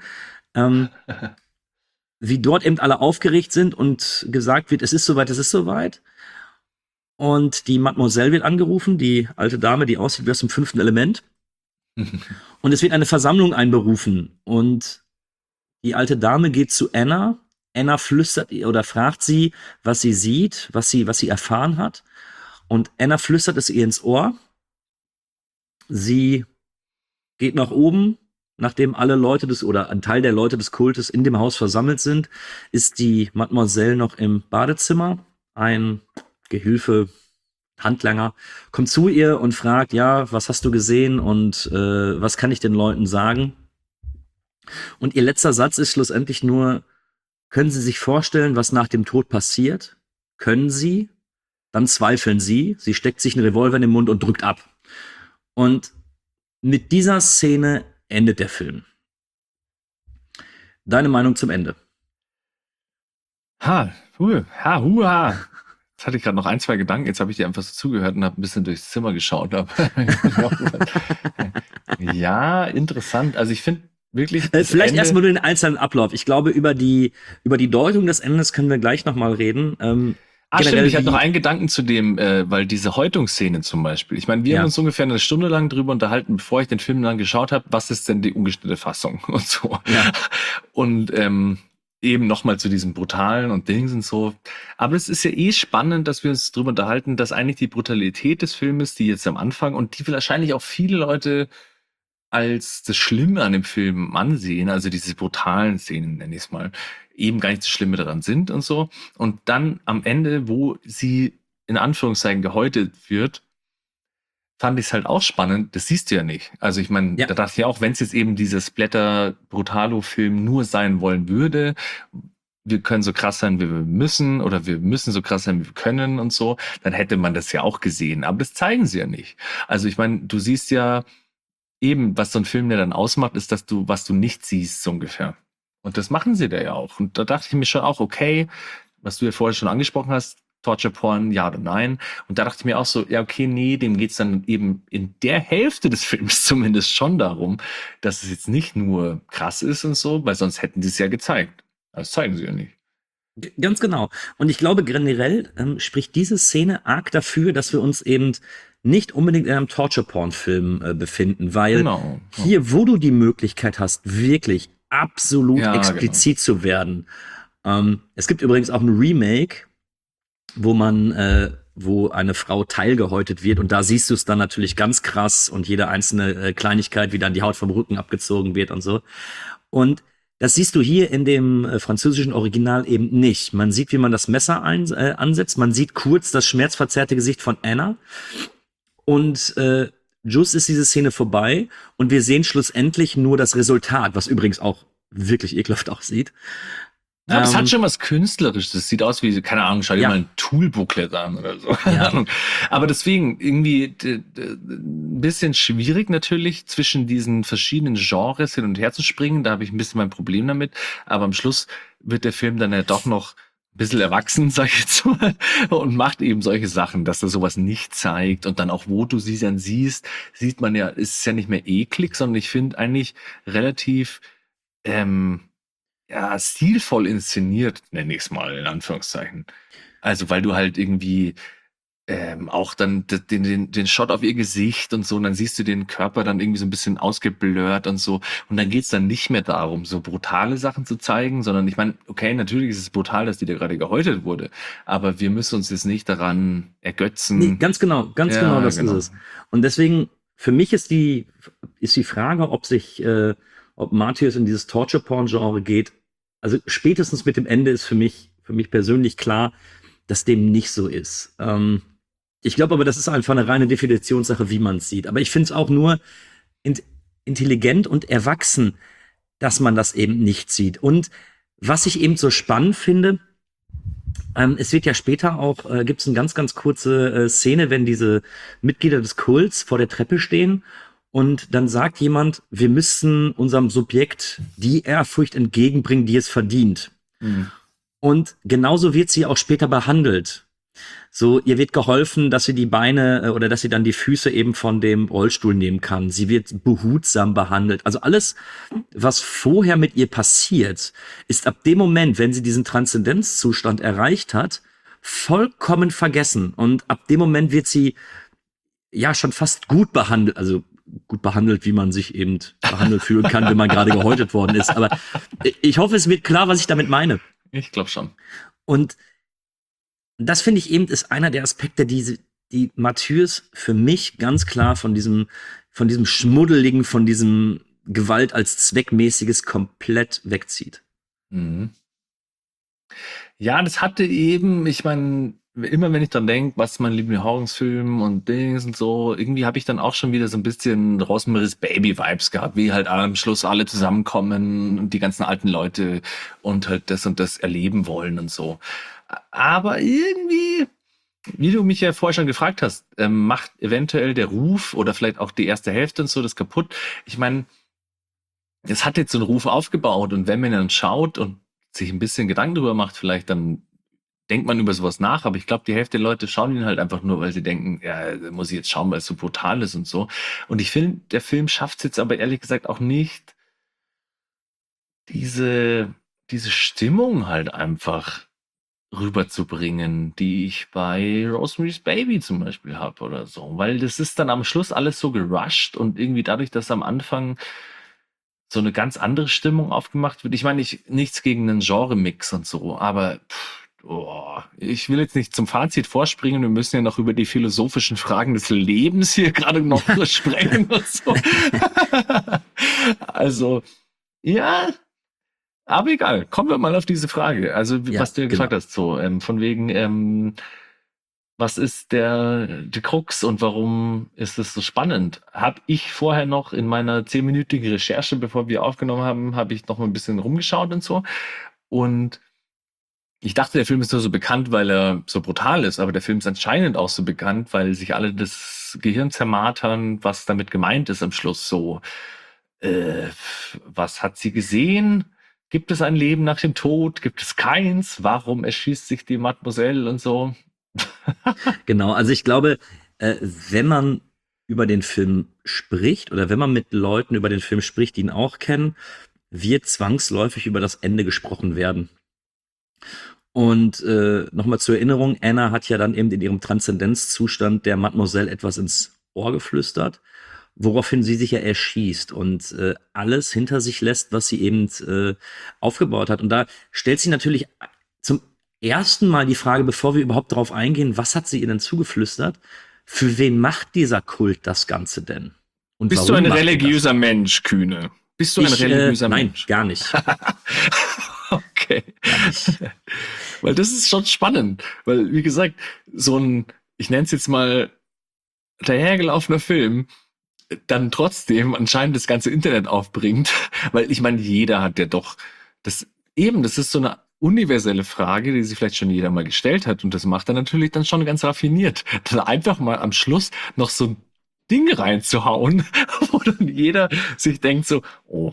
Wie dort eben alle aufgeregt sind und gesagt wird, es ist soweit, es ist soweit. Und die Mademoiselle wird angerufen, die alte Dame, die aussieht wie aus dem 5. Element. Und es wird eine Versammlung einberufen. Und die alte Dame geht zu Anna. Anna flüstert oder fragt sie, was sie sieht, was sie erfahren hat. Und Anna flüstert es ihr ins Ohr. Sie geht nach oben. Nachdem alle Leute oder ein Teil der Leute des Kultes in dem Haus versammelt sind, ist die Mademoiselle noch im Badezimmer. Ein Gehilfe, Handlanger, kommt zu ihr und fragt, ja, was hast du gesehen und was kann ich den Leuten sagen? Und ihr letzter Satz ist schlussendlich nur, können Sie sich vorstellen, was nach dem Tod passiert? Können Sie? Dann zweifeln Sie. Sie steckt sich einen Revolver in den Mund und drückt ab. Und mit dieser Szene endet der Film. Deine Meinung zum Ende? Jetzt hatte ich gerade noch 1, 2 Gedanken. Jetzt habe ich dir einfach so zugehört und habe ein bisschen durchs Zimmer geschaut. Ja, interessant. Also ich finde wirklich... Vielleicht erstmal nur den einzelnen Ablauf. Ich glaube, über die Deutung des Endes können wir gleich nochmal reden. Stimmt, ich hatte noch einen Gedanken zu dem, weil diese Häutungsszene zum Beispiel, ich meine, wir haben uns ungefähr eine Stunde lang drüber unterhalten, bevor ich den Film dann geschaut habe, was ist denn die ungeschnittene Fassung und so. Ja. Und eben nochmal zu diesem Brutalen und Dings und so. Aber es ist ja spannend, dass wir uns drüber unterhalten, dass eigentlich die Brutalität des Filmes, die jetzt am Anfang und die wahrscheinlich auch viele Leute als das Schlimme an dem Film ansehen, also diese brutalen Szenen, nenne ich es mal, eben gar nicht das Schlimme daran sind und so. Und dann am Ende, wo sie in Anführungszeichen gehäutet wird, fand ich es halt auch spannend. Das siehst du ja nicht. Also ich meine, da dachte ich ja auch, wenn es jetzt eben dieser Splatter-Brutalo-Film nur sein wollen würde, wir können so krass sein, wie wir müssen, oder wir müssen so krass sein, wie wir können und so, dann hätte man das ja auch gesehen. Aber das zeigen sie ja nicht. Also ich meine, du siehst ja eben, was so ein Film ja dann ausmacht, ist, dass was du nicht siehst, so ungefähr. Und das machen sie da ja auch. Und da dachte ich mir schon auch, okay, was du ja vorher schon angesprochen hast, Torture Porn, ja oder nein. Und da dachte ich mir auch so, ja, okay, nee, dem geht's dann eben in der Hälfte des Films zumindest schon darum, dass es jetzt nicht nur krass ist und so, weil sonst hätten sie es ja gezeigt. Das zeigen sie ja nicht. Ganz genau. Und ich glaube, generell spricht diese Szene arg dafür, dass wir uns eben nicht unbedingt in einem Torture-Porn-Film befinden, weil hier, wo du die Möglichkeit hast, wirklich absolut explizit zu werden. Es gibt übrigens auch ein Remake, wo eine Frau teilgehäutet wird und da siehst du es dann natürlich ganz krass und jede einzelne Kleinigkeit, wie dann die Haut vom Rücken abgezogen wird und so. Und das siehst du hier in dem französischen Original eben nicht. Man sieht, wie man das Messer ansetzt, man sieht kurz das schmerzverzerrte Gesicht von Anna und just ist diese Szene vorbei und wir sehen schlussendlich nur das Resultat, was übrigens auch wirklich ekelhaft aussieht. Ja, das hat schon was Künstlerisches. Das sieht aus wie, keine Ahnung, schau dir mal ein Tool-Booklet an oder so. Ja. Aber deswegen irgendwie ein bisschen schwierig natürlich, zwischen diesen verschiedenen Genres hin und her zu springen. Da habe ich ein bisschen mein Problem damit. Aber am Schluss wird der Film dann ja doch noch ein bisschen erwachsen, sag ich jetzt mal, und macht eben solche Sachen, dass er sowas nicht zeigt. Und dann auch, wo du sie dann siehst, sieht man ja, ist es ja nicht mehr eklig, sondern ich finde eigentlich relativ stilvoll inszeniert, nenne ich es mal, in Anführungszeichen. Also, weil du halt irgendwie auch dann den Shot auf ihr Gesicht und so, und dann siehst du den Körper dann irgendwie so ein bisschen ausgeblurrt und so. Und dann geht's dann nicht mehr darum, so brutale Sachen zu zeigen, sondern ich meine, okay, natürlich ist es brutal, dass die da gerade gehäutet wurde, aber wir müssen uns jetzt nicht daran ergötzen. Nee, ganz genau, das ist es. Und deswegen, für mich ist die Frage, ob Matthias in dieses Torture-Porn-Genre geht. Also spätestens mit dem Ende ist für mich persönlich klar, dass dem nicht so ist. Ich glaube aber, das ist einfach eine reine Definitionssache, wie man es sieht. Aber ich finde es auch nur intelligent und erwachsen, dass man das eben nicht sieht. Und was ich eben so spannend finde, es wird ja später auch, gibt es eine ganz, ganz kurze Szene, wenn diese Mitglieder des Kults vor der Treppe stehen und dann sagt jemand, wir müssen unserem Subjekt die Ehrfurcht entgegenbringen, die es verdient. Mhm. Und genauso wird sie auch später behandelt So, ihr wird geholfen, dass sie die Beine oder dass sie dann die Füße eben von dem Rollstuhl nehmen kann. Sie wird behutsam behandelt. Also alles, was vorher mit ihr passiert, ist ab dem Moment, wenn sie diesen Transzendenzzustand erreicht hat, vollkommen vergessen. Und ab dem Moment wird sie ja schon fast gut behandelt, also gut behandelt, wie man sich eben behandelt fühlen kann, wenn man gerade gehäutet worden ist. Aber ich hoffe, es wird klar, was ich damit meine. Ich glaube schon. Und das finde ich eben ist einer der Aspekte, die Mathieu's für mich ganz klar von diesem Schmuddeligen, von diesem Gewalt als Zweckmäßiges komplett wegzieht. Mhm. Ja, das hatte eben, ich meine, immer wenn ich dran denke, was mein Lieblingsfilm und Dings und so, irgendwie habe ich dann auch schon wieder so ein bisschen Rosemary's Baby-Vibes gehabt, wie halt am Schluss alle zusammenkommen und die ganzen alten Leute und halt das und das erleben wollen und so. Aber irgendwie, wie du mich ja vorher schon gefragt hast, macht eventuell der Ruf oder vielleicht auch die erste Hälfte und so das kaputt. Ich meine, es hat jetzt so einen Ruf aufgebaut und wenn man dann schaut und sich ein bisschen Gedanken darüber macht, vielleicht dann denkt man über sowas nach, aber ich glaube, die Hälfte der Leute schauen ihn halt einfach nur, weil sie denken, ja, da muss ich jetzt schauen, weil es so brutal ist und so. Und ich finde, der Film schafft es jetzt aber ehrlich gesagt auch nicht, diese Stimmung halt einfach rüberzubringen, die ich bei Rosemary's Baby zum Beispiel habe oder so. Weil das ist dann am Schluss alles so gerusht und irgendwie dadurch, dass am Anfang so eine ganz andere Stimmung aufgemacht wird. Ich meine, nichts gegen einen Genre-Mix und so, aber ich will jetzt nicht zum Fazit vorspringen. Wir müssen ja noch über die philosophischen Fragen des Lebens hier gerade noch sprechen und so. Also, ja, aber egal. Kommen wir mal auf diese Frage. Also, Ja, was du ja gefragt hast, so, von wegen, was ist die Krux und warum ist es so spannend? Habe ich vorher noch in meiner 10-minütigen Recherche, bevor wir aufgenommen haben, habe ich noch mal ein bisschen rumgeschaut und so. Und ich dachte, der Film ist nur so bekannt, weil er so brutal ist, aber der Film ist anscheinend auch so bekannt, weil sich alle das Gehirn zermartern, was damit gemeint ist am Schluss so. Was hat sie gesehen? Gibt es ein Leben nach dem Tod? Gibt es keins? Warum erschießt sich die Mademoiselle und so? Genau, also ich glaube, wenn man über den Film spricht oder wenn man mit Leuten über den Film spricht, die ihn auch kennen, wird zwangsläufig über das Ende gesprochen werden. Und nochmal zur Erinnerung, Anna hat ja dann eben in ihrem Transzendenzzustand der Mademoiselle etwas ins Ohr geflüstert, woraufhin sie sich ja erschießt und alles hinter sich lässt, was sie eben aufgebaut hat. Und da stellt sich natürlich zum ersten Mal die Frage, bevor wir überhaupt darauf eingehen, was hat sie ihr denn zugeflüstert? Für wen macht dieser Kult das Ganze denn? Und Bist du warum ein macht er religiöser Mensch, Kühne? Bist du ein das? religiöser Nein, Mensch? gar nicht. Okay. Weil das ist schon spannend. Weil, wie gesagt, so ein, ich nenne es jetzt mal, dahergelaufener Film, dann trotzdem anscheinend das ganze Internet aufbringt. Weil ich meine, jeder hat ja doch das ist so eine universelle Frage, die sich vielleicht schon jeder mal gestellt hat. Und das macht er natürlich dann schon ganz raffiniert. Dann einfach mal am Schluss noch so ein Ding reinzuhauen, wo dann jeder sich denkt so,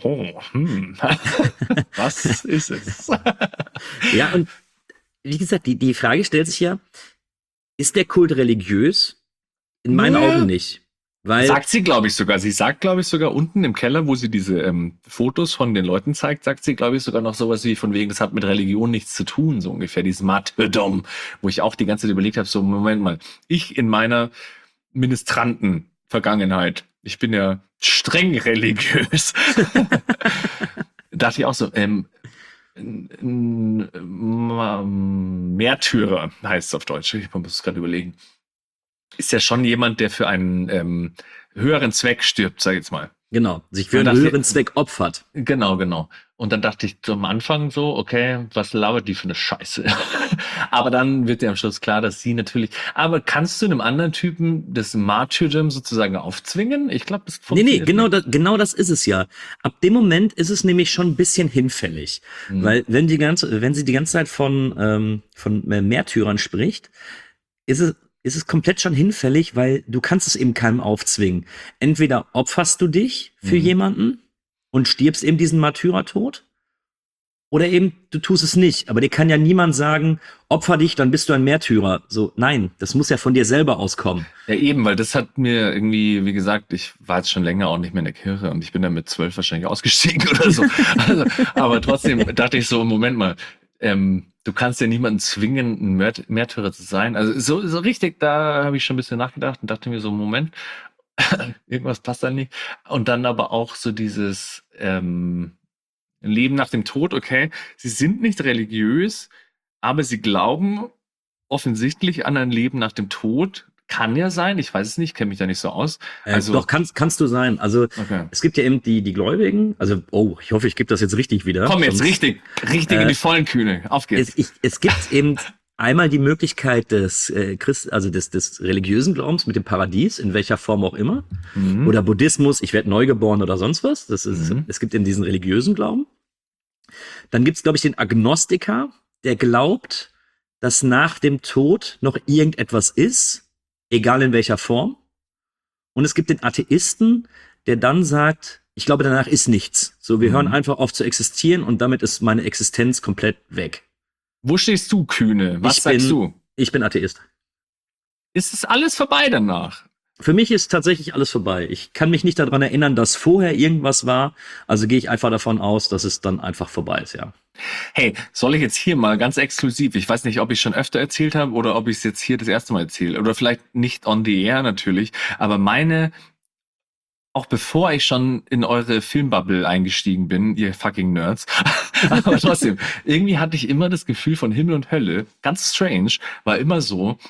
was ist es? Ja, und wie gesagt, die Frage stellt sich ja, ist der Kult religiös? In meinen Augen nicht. Weil, Sagt sie, glaube ich, sogar. Sie sagt, glaube ich, sogar unten im Keller, wo sie diese Fotos von den Leuten zeigt, sagt sie, glaube ich, sogar noch sowas wie von wegen, das hat mit Religion nichts zu tun, so ungefähr, dieses Martyrdom, wo ich auch die ganze Zeit überlegt habe, so, Moment mal, ich in meiner Ministranten-Vergangenheit, ich bin ja streng religiös, dachte ich auch so, Märtyrer heißt es auf Deutsch, ich muss es gerade überlegen. Ist ja schon jemand, der für einen höheren Zweck stirbt, sag ich jetzt mal. genau, sich für einen höheren Zweck opfert. Genau. Und dann dachte ich am Anfang so, okay, was labert die für eine Scheiße? Aber dann wird dir am Schluss klar, dass sie natürlich. Aber kannst du einem anderen Typen das Martyrdom sozusagen aufzwingen? Ich glaube, das funktioniert. Nee, genau das ist es ja. Ab dem Moment ist es nämlich schon ein bisschen hinfällig. Weil wenn sie die ganze Zeit von Märtyrern spricht, ist es komplett schon hinfällig, weil du kannst es eben keinem aufzwingen. Entweder opferst du dich für jemanden und stirbst eben diesen Märtyrertod, Oder eben, du tust es nicht. Aber dir kann ja niemand sagen, opfer dich, dann bist du ein Märtyrer. So, nein, das muss ja von dir selber auskommen. Ja, eben, weil das hat mir irgendwie, wie gesagt, ich war jetzt schon länger auch nicht mehr in der Kirche und ich bin dann mit 12 wahrscheinlich ausgestiegen oder so. Also, aber trotzdem dachte ich so, Moment mal, du kannst ja niemanden zwingen, ein Märtyrer zu sein. Also so richtig, da habe ich schon ein bisschen nachgedacht und dachte mir so, Moment, irgendwas passt da nicht. Und dann aber auch so dieses Leben nach dem Tod, okay, sie sind nicht religiös, aber sie glauben offensichtlich an ein Leben nach dem Tod. Kann ja sein, ich weiß es nicht, kenne mich da nicht so aus. Also, Doch, kannst du sein. Also okay. es gibt ja eben die Gläubigen, also, ich hoffe, ich gebe das jetzt richtig wieder. Komm jetzt, Sonst- richtig in die vollen Kühne. Auf geht's. Es gibt eben einmal die Möglichkeit des des religiösen Glaubens mit dem Paradies, in welcher Form auch immer. Oder Buddhismus, ich werde neugeboren oder sonst was. Das ist, es gibt eben diesen religiösen Glauben. Dann gibt's, glaube ich, den Agnostiker, der glaubt, dass nach dem Tod noch irgendetwas ist, egal in welcher Form. Und es gibt den Atheisten, der dann sagt, ich glaube, danach ist nichts. So, wir hören einfach auf zu existieren und damit ist meine Existenz komplett weg. Wo stehst du, Kühne? Was sagst du? Ich bin Atheist. Ist es alles vorbei danach? Für mich ist tatsächlich alles vorbei. Ich kann mich nicht daran erinnern, dass vorher irgendwas war. Also gehe ich einfach davon aus, dass es dann einfach vorbei ist, ja. Hey, soll ich jetzt hier mal ganz exklusiv, ich weiß nicht, ob ich schon öfter erzählt habe oder ob ich es jetzt hier das erste Mal erzähle oder vielleicht nicht on the air natürlich, aber auch bevor ich schon in eure Filmbubble eingestiegen bin, ihr fucking Nerds, aber trotzdem, irgendwie hatte ich immer das Gefühl von Himmel und Hölle, ganz strange, war immer so,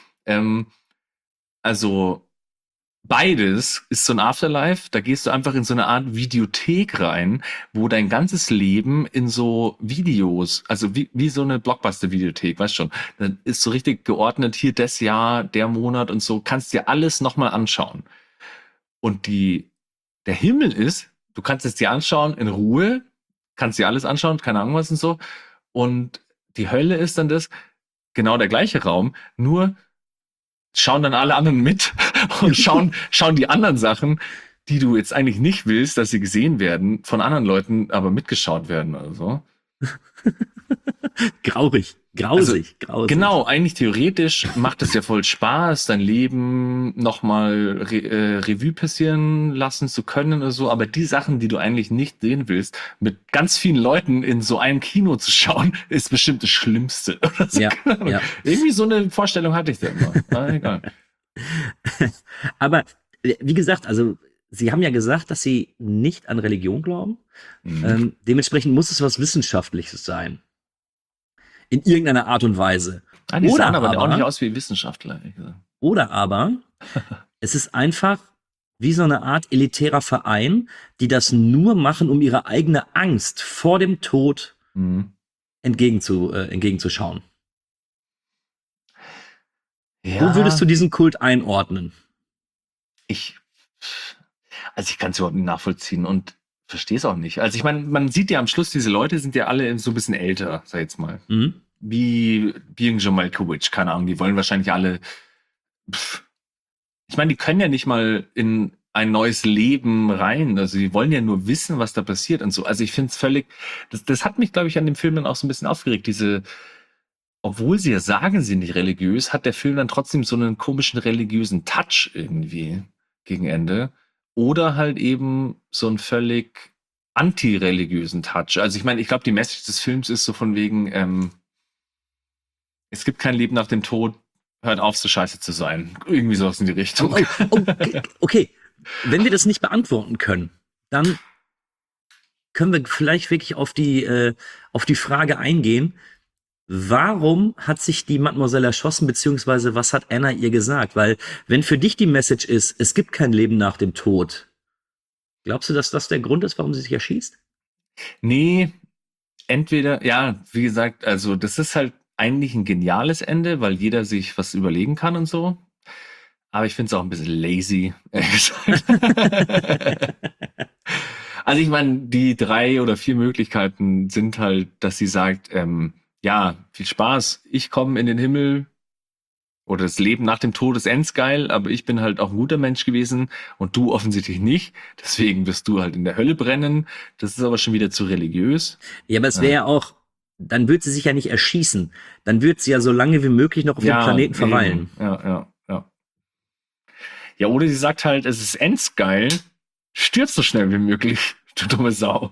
also beides ist so ein Afterlife, da gehst du einfach in so eine Art Videothek rein, wo dein ganzes Leben in so Videos, also wie so eine Blockbuster-Videothek, weißt schon, dann ist so richtig geordnet, hier das Jahr, der Monat und so, kannst dir alles nochmal anschauen. Und der Himmel ist, du kannst es dir anschauen in Ruhe, kannst dir alles anschauen, keine Ahnung was und so, und die Hölle ist dann genau der gleiche Raum, nur schauen dann alle anderen mit und schauen die anderen Sachen, die du jetzt eigentlich nicht willst, dass sie gesehen werden, von anderen Leuten aber mitgeschaut werden oder so. Grausig. Genau, eigentlich theoretisch macht es ja voll Spaß, dein Leben nochmal Revue passieren lassen zu können oder so, aber die Sachen, die du eigentlich nicht sehen willst, mit ganz vielen Leuten in so einem Kino zu schauen, ist bestimmt das Schlimmste. Oder so. Ja. Irgendwie so eine Vorstellung hatte ich da immer. Aber egal. Aber wie gesagt, also Sie haben ja gesagt, dass Sie nicht an Religion glauben. Dementsprechend muss es was Wissenschaftliches sein. In irgendeiner Art und Weise. Die sahen aber auch nicht aus wie Wissenschaftler. Ehrlich gesagt. Oder aber es ist einfach wie so eine Art elitärer Verein, die das nur machen, um ihre eigene Angst vor dem Tod entgegenzuschauen. Ja, Wo würdest du diesen Kult einordnen? ich kann es überhaupt nicht nachvollziehen und verstehe es auch nicht. Also ich meine, man sieht ja am Schluss, diese Leute sind ja alle so ein bisschen älter, sag ich jetzt mal. Wie Birger Malkovich, keine Ahnung, die wollen wahrscheinlich alle, ich meine, die können ja nicht mal in ein neues Leben rein, also die wollen ja nur wissen, was da passiert und so. Also ich finde es völlig, das hat mich, glaube ich, an dem Film dann auch so ein bisschen aufgeregt, obwohl sie ja sagen, sie sind nicht religiös, hat der Film dann trotzdem so einen komischen religiösen Touch irgendwie gegen Ende. Oder halt eben so einen völlig antireligiösen Touch. Also ich meine, ich glaube, die Message des Films ist so von wegen, es gibt kein Leben nach dem Tod, hört auf, so scheiße zu sein. Irgendwie sowas in die Richtung. Okay, wenn wir das nicht beantworten können, dann können wir vielleicht wirklich auf die Frage eingehen, warum hat sich die Mademoiselle erschossen, beziehungsweise was hat Anna ihr gesagt? Weil wenn für dich die Message ist, es gibt kein Leben nach dem Tod, glaubst du, dass das der Grund ist, warum sie sich erschießt? Nee, entweder, ja, wie gesagt, also das ist halt eigentlich ein geniales Ende, weil jeder sich was überlegen kann und so. Aber ich finde es auch ein bisschen lazy, ehrlich gesagt. Also ich meine, die 3 oder 4 Möglichkeiten sind halt, dass sie sagt, ja, viel Spaß, ich komme in den Himmel oder das Leben nach dem Tod ist endgeil, aber ich bin halt auch ein guter Mensch gewesen und du offensichtlich nicht, deswegen wirst du halt in der Hölle brennen. Das ist aber schon wieder zu religiös. Ja, aber es wäre ja auch, dann wird sie sich ja nicht erschießen. Dann wird sie ja so lange wie möglich noch auf dem Planeten verweilen. Ja. Ja, oder sie sagt halt, es ist endgeil, stirb so schnell wie möglich, du dumme Sau.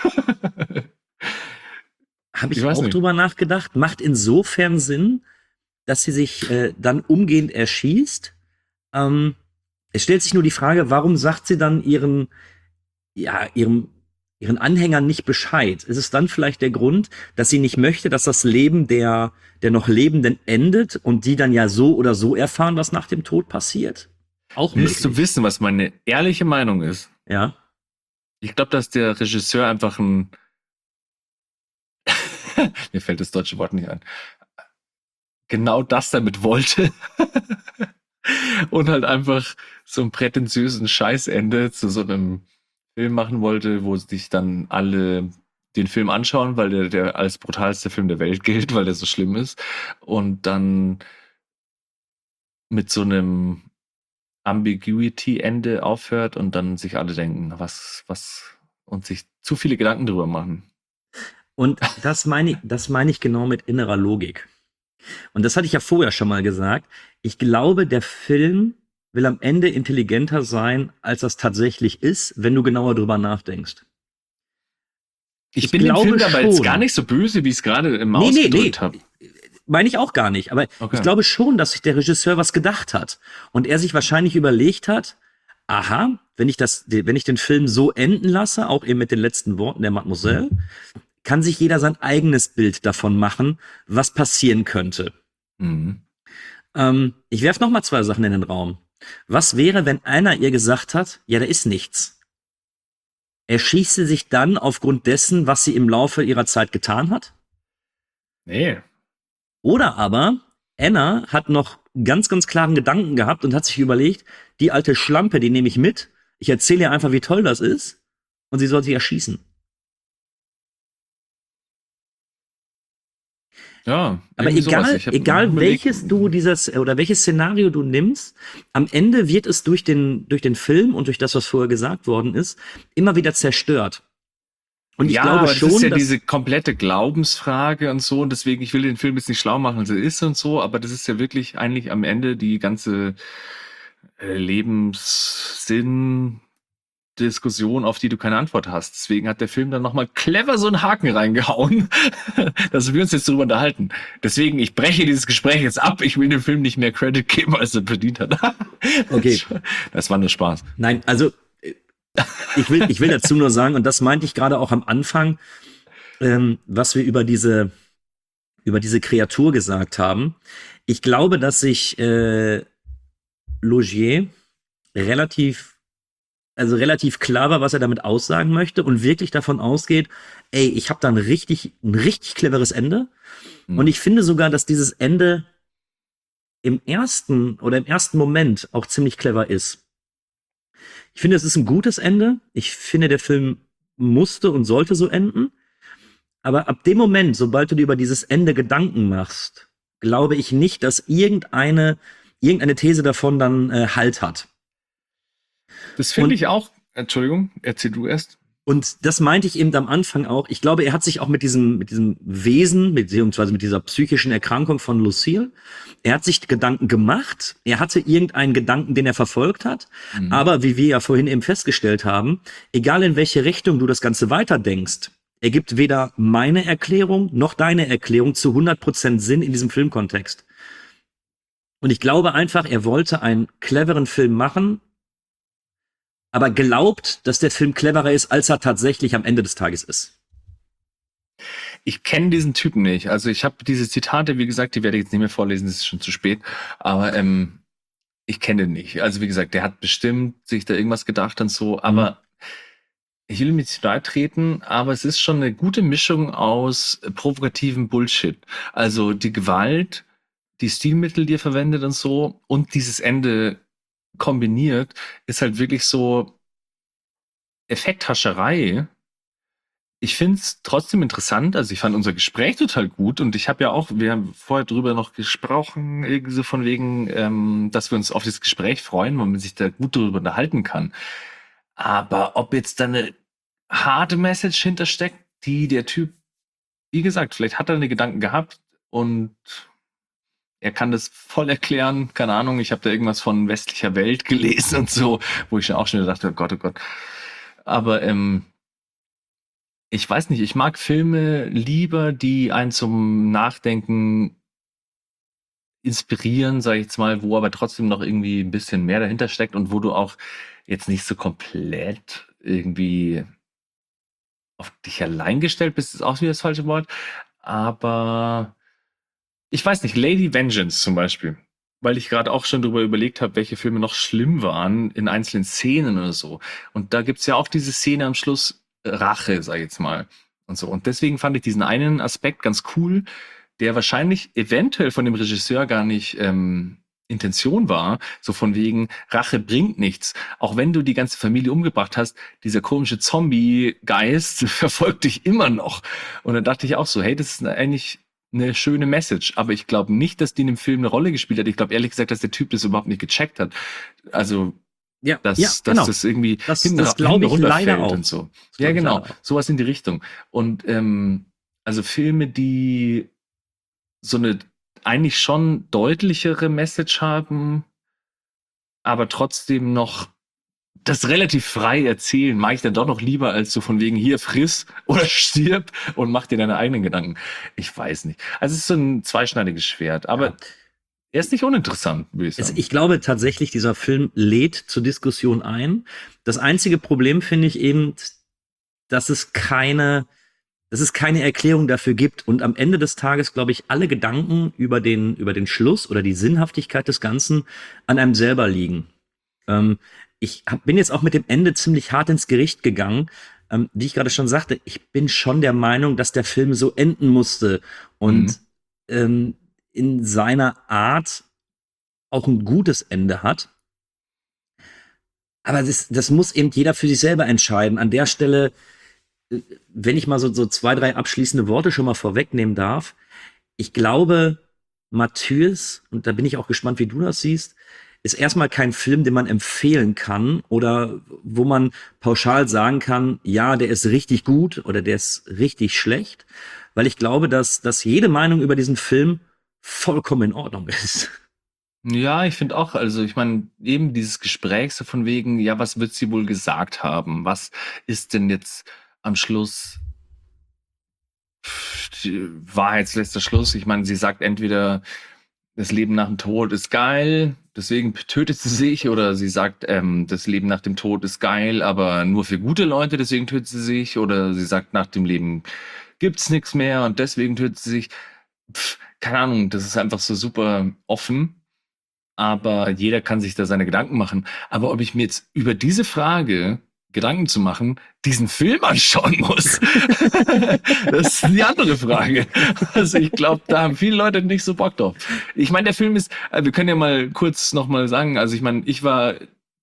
Habe ich Ich weiß auch nicht. drüber nachgedacht. Macht insofern Sinn, dass sie sich dann umgehend erschießt. Es stellt sich nur die Frage, warum sagt sie dann ihren Anhängern nicht Bescheid? Ist es dann vielleicht der Grund, dass sie nicht möchte, dass das Leben der noch Lebenden endet und die dann ja so oder so erfahren, was nach dem Tod passiert? Auch Willst du möglich. wissen, was meine ehrliche Meinung ist? Ja. Ich glaube, dass der Regisseur einfach mir fällt das deutsche Wort nicht ein, genau das damit wollte und halt einfach so einen prätentiösen Scheißende zu so einem Film machen wollte, wo sich dann alle den Film anschauen, weil der als brutalste Film der Welt gilt, weil der so schlimm ist, und dann mit so einem Ambiguity-Ende aufhört und dann sich alle denken, was und sich zu viele Gedanken drüber machen. Und das meine ich genau mit innerer Logik. Und das hatte ich ja vorher schon mal gesagt. Ich glaube, der Film will am Ende intelligenter sein, als das tatsächlich ist, wenn du genauer drüber nachdenkst. Ich Ich bin dem glaube Film aber jetzt schon. gar nicht so böse, wie ich es gerade im Nee, ausgedrückt habe. Meine ich auch gar nicht. Aber Okay. ich glaube schon, dass sich der Regisseur was gedacht hat. Und er sich wahrscheinlich überlegt hat, aha, wenn ich den Film so enden lasse, auch eben mit den letzten Worten der Mademoiselle, kann sich jeder sein eigenes Bild davon machen, was passieren könnte. Mhm. Ich werfe noch mal 2 Sachen in den Raum. Was wäre, wenn einer ihr gesagt hat, ja, da ist nichts? Erschießt sie sich dann aufgrund dessen, was sie im Laufe ihrer Zeit getan hat? Nee. Oder aber Anna hat noch ganz, ganz klaren Gedanken gehabt und hat sich überlegt, die alte Schlampe, die nehme ich mit. Ich erzähle ihr einfach, wie toll das ist. Und sie soll sich erschießen. Ja. Aber irgendwie sowas. Ich hab egal überlegt, welches Szenario du nimmst, am Ende wird es durch den Film und durch das, was vorher gesagt worden ist, immer wieder zerstört. Und ich ja, glaube aber schon, das ist ja dass diese komplette Glaubensfrage und so, und deswegen, ich will den Film jetzt nicht schlau machen, als er ist und so, aber das ist ja wirklich eigentlich am Ende die ganze Lebenssinn-Diskussion, auf die du keine Antwort hast. Deswegen hat der Film dann nochmal clever so einen Haken reingehauen, dass wir uns jetzt darüber unterhalten. Deswegen, ich breche dieses Gespräch jetzt ab. Ich will dem Film nicht mehr Credit geben, als er verdient hat. Okay. Das war nur Spaß. Nein, also ich will dazu nur sagen, und das meinte ich gerade auch am Anfang, was wir über diese Kreatur gesagt haben. Ich glaube, dass sich Laugier relativ klar war, was er damit aussagen möchte und wirklich davon ausgeht, ey, ich habe da ein richtig cleveres Ende. Und ich finde sogar, dass dieses Ende im ersten Moment auch ziemlich clever ist. Ich finde, es ist ein gutes Ende. Ich finde, der Film musste und sollte so enden. Aber ab dem Moment, sobald du dir über dieses Ende Gedanken machst, glaube ich nicht, dass irgendeine These davon dann Halt hat. Das finde Und- ich auch. Entschuldigung, erzähl du erst. Und das meinte ich eben am Anfang auch. Ich glaube, er hat sich auch mit diesem Wesen, beziehungsweise mit dieser psychischen Erkrankung von Lucille, er hat sich Gedanken gemacht. Er hatte irgendeinen Gedanken, den er verfolgt hat. Aber wie wir ja vorhin eben festgestellt haben, egal in welche Richtung du das Ganze weiterdenkst, ergibt weder meine Erklärung noch deine Erklärung zu 100% Sinn in diesem Filmkontext. Und ich glaube einfach, er wollte einen cleveren Film machen, aber glaubt, dass der Film cleverer ist, als er tatsächlich am Ende des Tages ist. Ich kenne diesen Typen nicht. Also ich habe diese Zitate, wie gesagt, die werde ich jetzt nicht mehr vorlesen, das ist schon zu spät. Aber ich kenne den nicht. Also wie gesagt, der hat bestimmt sich da irgendwas gedacht und so. Aber ich will ihm nicht zu nahe treten, aber es ist schon eine gute Mischung aus provokativem Bullshit. Also die Gewalt, die Stilmittel, die er verwendet und so, und dieses Ende kombiniert, ist halt wirklich so Effekthascherei. Ich finde es trotzdem interessant. Also ich fand unser Gespräch total gut, und wir haben vorher drüber noch gesprochen, irgendwie so von wegen, dass wir uns auf das Gespräch freuen, weil man sich da gut darüber unterhalten kann. Aber ob jetzt da eine harte Message hintersteckt, die der Typ wie gesagt, vielleicht hat er eine Gedanken gehabt und er kann das voll erklären. Keine Ahnung, ich habe da irgendwas von westlicher Welt gelesen und so, wo ich auch schon dachte, oh Gott, oh Gott. Aber ich weiß nicht, ich mag Filme lieber, die einen zum Nachdenken inspirieren, sage ich jetzt mal, wo aber trotzdem noch irgendwie ein bisschen mehr dahinter steckt und wo du auch jetzt nicht so komplett irgendwie auf dich allein gestellt bist, ist auch wieder das falsche Wort. Aber ich weiß nicht, Lady Vengeance zum Beispiel, weil ich gerade auch schon darüber überlegt habe, welche Filme noch schlimm waren in einzelnen Szenen oder so. Und da gibt's ja auch diese Szene am Schluss, Rache, sag ich jetzt mal. Und so. Und deswegen fand ich diesen einen Aspekt ganz cool, der wahrscheinlich eventuell von dem Regisseur gar nicht Intention war, so von wegen, Rache bringt nichts. Auch wenn du die ganze Familie umgebracht hast, dieser komische Zombie-Geist verfolgt dich immer noch. Und dann dachte ich auch so, hey, das ist eigentlich eine schöne Message. Aber ich glaube nicht, dass die in dem Film eine Rolle gespielt hat. Ich glaube ehrlich gesagt, dass der Typ das überhaupt nicht gecheckt hat. Also, Ja, dass, ja, dass genau. das irgendwie Das hinten glaube ich runterfällt leider auch. und so. Das Ja, glaube ich genau. leider auch. Sowas in die Richtung. Und also Filme, die so eine eigentlich schon deutlichere Message haben, aber trotzdem noch das relativ frei erzählen, mag ich dann doch noch lieber als so von wegen hier friss oder stirb und mach dir deine eigenen Gedanken. Ich weiß nicht. Also es ist so ein zweischneidiges Schwert, aber Ja. er ist nicht uninteressant, würde ich sagen. Ich glaube tatsächlich, dieser Film lädt zur Diskussion ein. Das einzige Problem finde ich eben, dass es keine Erklärung dafür gibt. Und am Ende des Tages, glaube ich, alle Gedanken über den Schluss oder die Sinnhaftigkeit des Ganzen an einem selber liegen. Bin jetzt auch mit dem Ende ziemlich hart ins Gericht gegangen. Wie ich gerade schon sagte, ich bin schon der Meinung, dass der Film so enden musste und in seiner Art auch ein gutes Ende hat. Aber das muss eben jeder für sich selber entscheiden. An der Stelle, wenn ich mal so 2, 3 abschließende Worte schon mal vorwegnehmen darf, ich glaube, Matthäus, und da bin ich auch gespannt, wie du das siehst, ist erstmal kein Film, den man empfehlen kann oder wo man pauschal sagen kann, ja, der ist richtig gut oder der ist richtig schlecht, weil ich glaube, dass jede Meinung über diesen Film vollkommen in Ordnung ist. Ja, ich finde auch, also ich meine, eben dieses Gespräch so von wegen, ja, was wird sie wohl gesagt haben? Was ist denn jetzt am Schluss wahrheitsletzter Schluss? Ich meine, sie sagt entweder, das Leben nach dem Tod ist geil, deswegen tötet sie sich, oder sie sagt, das Leben nach dem Tod ist geil, aber nur für gute Leute, deswegen tötet sie sich, oder sie sagt, nach dem Leben gibt's nichts mehr und deswegen tötet sie sich. Keine Ahnung, das ist einfach so super offen, aber jeder kann sich da seine Gedanken machen. Aber ob ich mir jetzt über diese Frage Gedanken zu machen, diesen Film anschauen muss, das ist die andere Frage. Also ich glaube, da haben viele Leute nicht so Bock drauf. Ich meine, der Film ist, wir können ja mal kurz noch mal sagen, also ich meine, ich war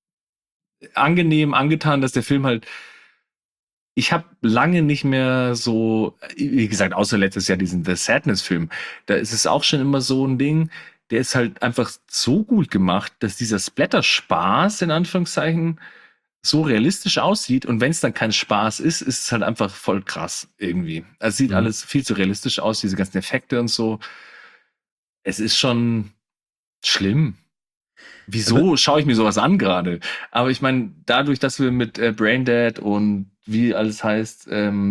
angenehm angetan, dass der Film halt, ich habe lange nicht mehr so, wie gesagt, außer letztes Jahr diesen The Sadness-Film, da ist es auch schon immer so ein Ding, der ist halt einfach so gut gemacht, dass dieser Splatter-Spaß, in Anführungszeichen, so realistisch aussieht, und wenn es dann kein Spaß ist, ist es halt einfach voll krass irgendwie. Also es sieht alles viel zu realistisch aus, diese ganzen Effekte und so. Es ist schon schlimm. Wieso schaue ich mir sowas an gerade? Aber ich meine, dadurch, dass wir mit Braindead und wie alles heißt,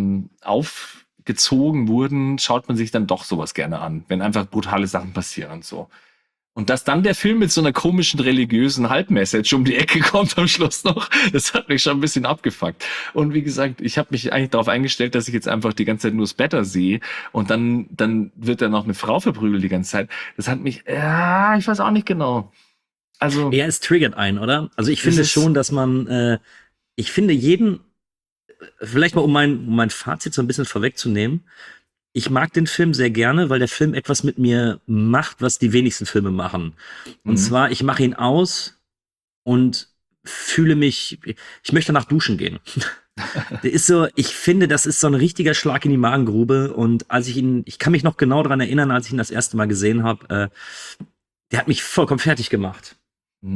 aufgezogen wurden, schaut man sich dann doch sowas gerne an, wenn einfach brutale Sachen passieren und so. Und dass dann der Film mit so einer komischen religiösen Halbmessage um die Ecke kommt am Schluss noch, das hat mich schon ein bisschen abgefuckt. Und wie gesagt, ich habe mich eigentlich darauf eingestellt, dass ich jetzt einfach die ganze Zeit nur Splatter sehe und dann wird da noch eine Frau verprügelt die ganze Zeit. Das hat mich, ja, ich weiß auch nicht genau. Also Ja, es triggert einen, oder? Also ich finde schon, dass man, ich finde jeden, vielleicht mal um mein Fazit so ein bisschen vorwegzunehmen, ich mag den Film sehr gerne, weil der Film etwas mit mir macht, was die wenigsten Filme machen. Und zwar, ich mache ihn aus und fühle mich, ich möchte danach duschen gehen. Der ist so, ich finde, das ist so ein richtiger Schlag in die Magengrube. Und ich kann mich noch genau daran erinnern, als ich ihn das erste Mal gesehen habe, der hat mich vollkommen fertig gemacht.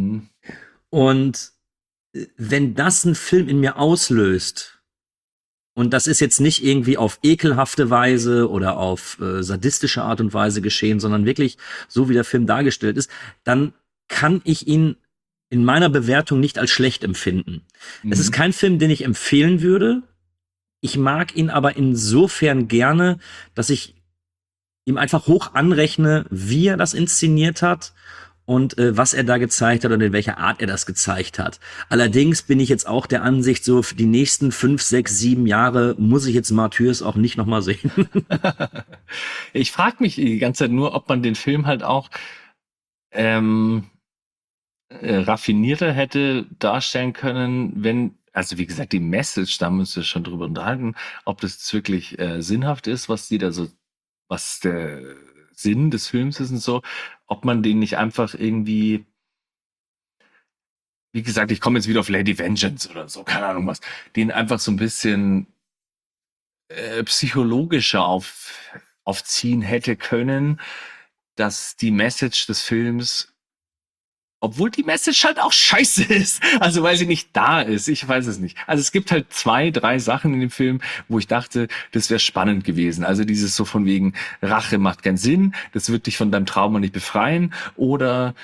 Und wenn das ein Film in mir auslöst, Und das ist jetzt nicht irgendwie auf ekelhafte Weise oder auf sadistische Art und Weise geschehen, sondern wirklich so, wie der Film dargestellt ist, dann kann ich ihn in meiner Bewertung nicht als schlecht empfinden. Es ist kein Film, den ich empfehlen würde. Ich mag ihn aber insofern gerne, dass ich ihm einfach hoch anrechne, wie er das inszeniert hat und was er da gezeigt hat und in welcher Art er das gezeigt hat. Allerdings bin ich jetzt auch der Ansicht, so für die nächsten 5, 6, 7 Jahre muss ich jetzt Martyrs auch nicht nochmal sehen. Ich frage mich die ganze Zeit nur, ob man den Film halt auch raffinierter hätte darstellen können, wenn, also wie gesagt, die Message, da müssen wir schon drüber unterhalten, ob das jetzt wirklich sinnhaft ist, was die da so, was der Sinn des Films ist und so, ob man den nicht einfach irgendwie, wie gesagt, ich komme jetzt wieder auf Lady Vengeance oder so, keine Ahnung was, den einfach so ein bisschen psychologischer aufziehen hätte können, dass die Message des Films, obwohl die Message halt auch scheiße ist, also weil sie nicht da ist, ich weiß es nicht. Also es gibt halt 2, 3 Sachen in dem Film, wo ich dachte, das wäre spannend gewesen. Also dieses so von wegen, Rache macht keinen Sinn, das wird dich von deinem Trauma nicht befreien, oder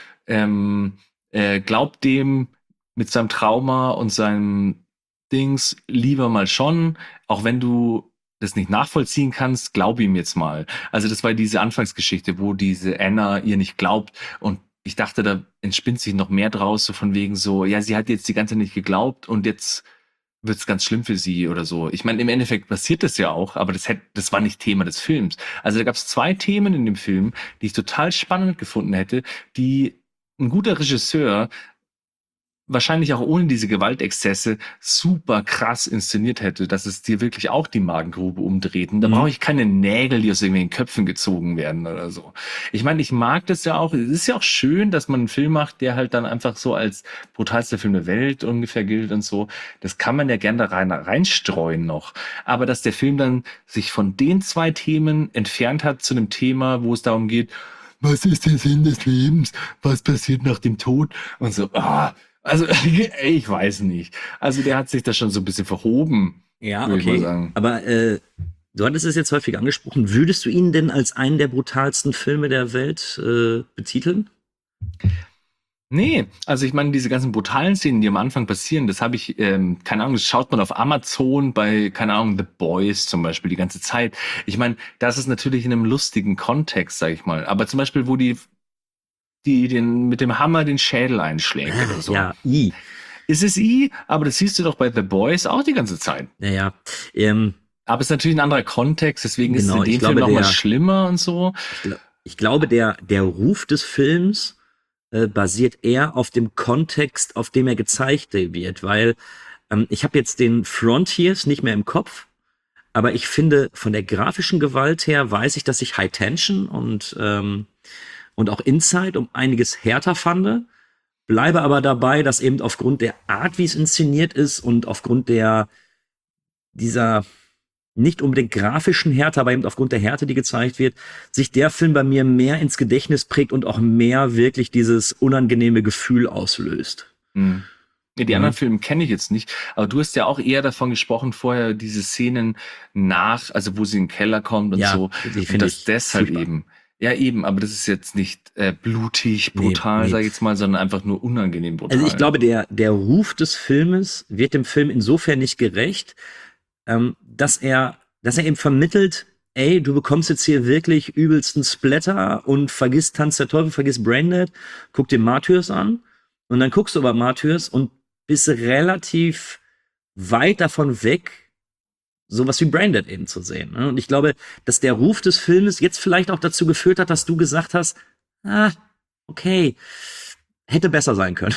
glaub dem mit seinem Trauma und seinem Dings lieber mal schon, auch wenn du das nicht nachvollziehen kannst, glaub ihm jetzt mal. Also das war diese Anfangsgeschichte, wo diese Anna ihr nicht glaubt, und ich dachte, da entspinnt sich noch mehr draus, so von wegen so, ja, sie hat jetzt die ganze Zeit nicht geglaubt und jetzt wird's ganz schlimm für sie oder so. Ich meine, im Endeffekt passiert das ja auch, aber das war nicht Thema des Films. Also da gab's 2 Themen in dem Film, die ich total spannend gefunden hätte, die ein guter Regisseur wahrscheinlich auch ohne diese Gewaltexzesse super krass inszeniert hätte, dass es dir wirklich auch die Magengrube umdreht. Und da brauche ich keine Nägel, die aus irgendwelchen Köpfen gezogen werden oder so. Ich meine, ich mag das ja auch. Es ist ja auch schön, dass man einen Film macht, der halt dann einfach so als brutalster Film der Welt ungefähr gilt und so. Das kann man ja gerne da reinstreuen noch. Aber dass der Film dann sich von den 2 Themen entfernt hat zu einem Thema, wo es darum geht, was ist der Sinn des Lebens? Was passiert nach dem Tod? Und so, also, ich weiß nicht. Also, der hat sich da schon so ein bisschen verhoben. Ja, würde ich mal okay. sagen. Aber du hattest es jetzt häufig angesprochen. Würdest du ihn denn als einen der brutalsten Filme der Welt betiteln? Nee, also ich meine, diese ganzen brutalen Szenen, die am Anfang passieren, das habe ich, keine Ahnung, das schaut man auf Amazon bei, keine Ahnung, The Boys zum Beispiel die ganze Zeit. Ich meine, das ist natürlich in einem lustigen Kontext, sag ich mal. Aber zum Beispiel, wo die den mit dem Hammer den Schädel einschlägt oder so. Ja, Ist es aber das siehst du doch bei The Boys auch die ganze Zeit. Naja, Aber es ist natürlich ein anderer Kontext, deswegen ist es Genau, in dem ich Film glaube, noch mal schlimmer und so. ich glaube, der Ruf des Films basiert eher auf dem Kontext, auf dem er gezeigt wird, weil ich habe jetzt den Frontiers nicht mehr im Kopf, aber ich finde, von der grafischen Gewalt her weiß ich, dass ich High Tension und auch Inside um einiges härter fand, bleibe aber dabei, dass eben aufgrund der Art, wie es inszeniert ist und aufgrund dieser nicht unbedingt grafischen Härte, aber eben aufgrund der Härte, die gezeigt wird, sich der Film bei mir mehr ins Gedächtnis prägt und auch mehr wirklich dieses unangenehme Gefühl auslöst. Ja, die anderen Filme kenne ich jetzt nicht, aber du hast ja auch eher davon gesprochen vorher, diese Szenen also wo sie in den Keller kommt und Ja, so, die und finde dass ich das halt furchtbar. eben, ja eben, aber das ist jetzt nicht blutig, brutal, Nee. sag ich jetzt mal, sondern einfach nur unangenehm brutal. Also ich glaube, der Ruf des Filmes wird dem Film insofern nicht gerecht, dass er eben vermittelt, ey, du bekommst jetzt hier wirklich übelsten Splatter und vergiss Tanz der Teufel, vergiss Braindead, guck dir Martyrs an und dann guckst du aber Martyrs und bist relativ weit davon weg, sowas wie Braindead eben zu sehen. Ne? Und ich glaube, dass der Ruf des Filmes jetzt vielleicht auch dazu geführt hat, dass du gesagt hast, okay, hätte besser sein können.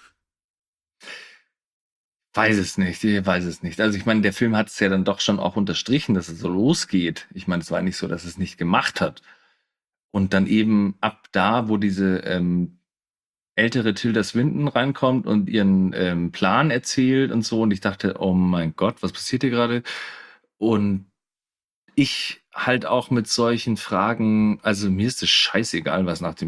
Weiß es nicht, ich weiß es nicht. Also ich meine, der Film hat es ja dann doch schon auch unterstrichen, dass es so losgeht. Ich meine, es war nicht so, dass es nicht gemacht hat. Und dann eben ab da, wo diese ältere Tilda Swinton reinkommt und ihren Plan erzählt und so. Und ich dachte, oh mein Gott, was passiert hier gerade? Und ich halt auch mit solchen Fragen, also mir ist es scheißegal, was nach dem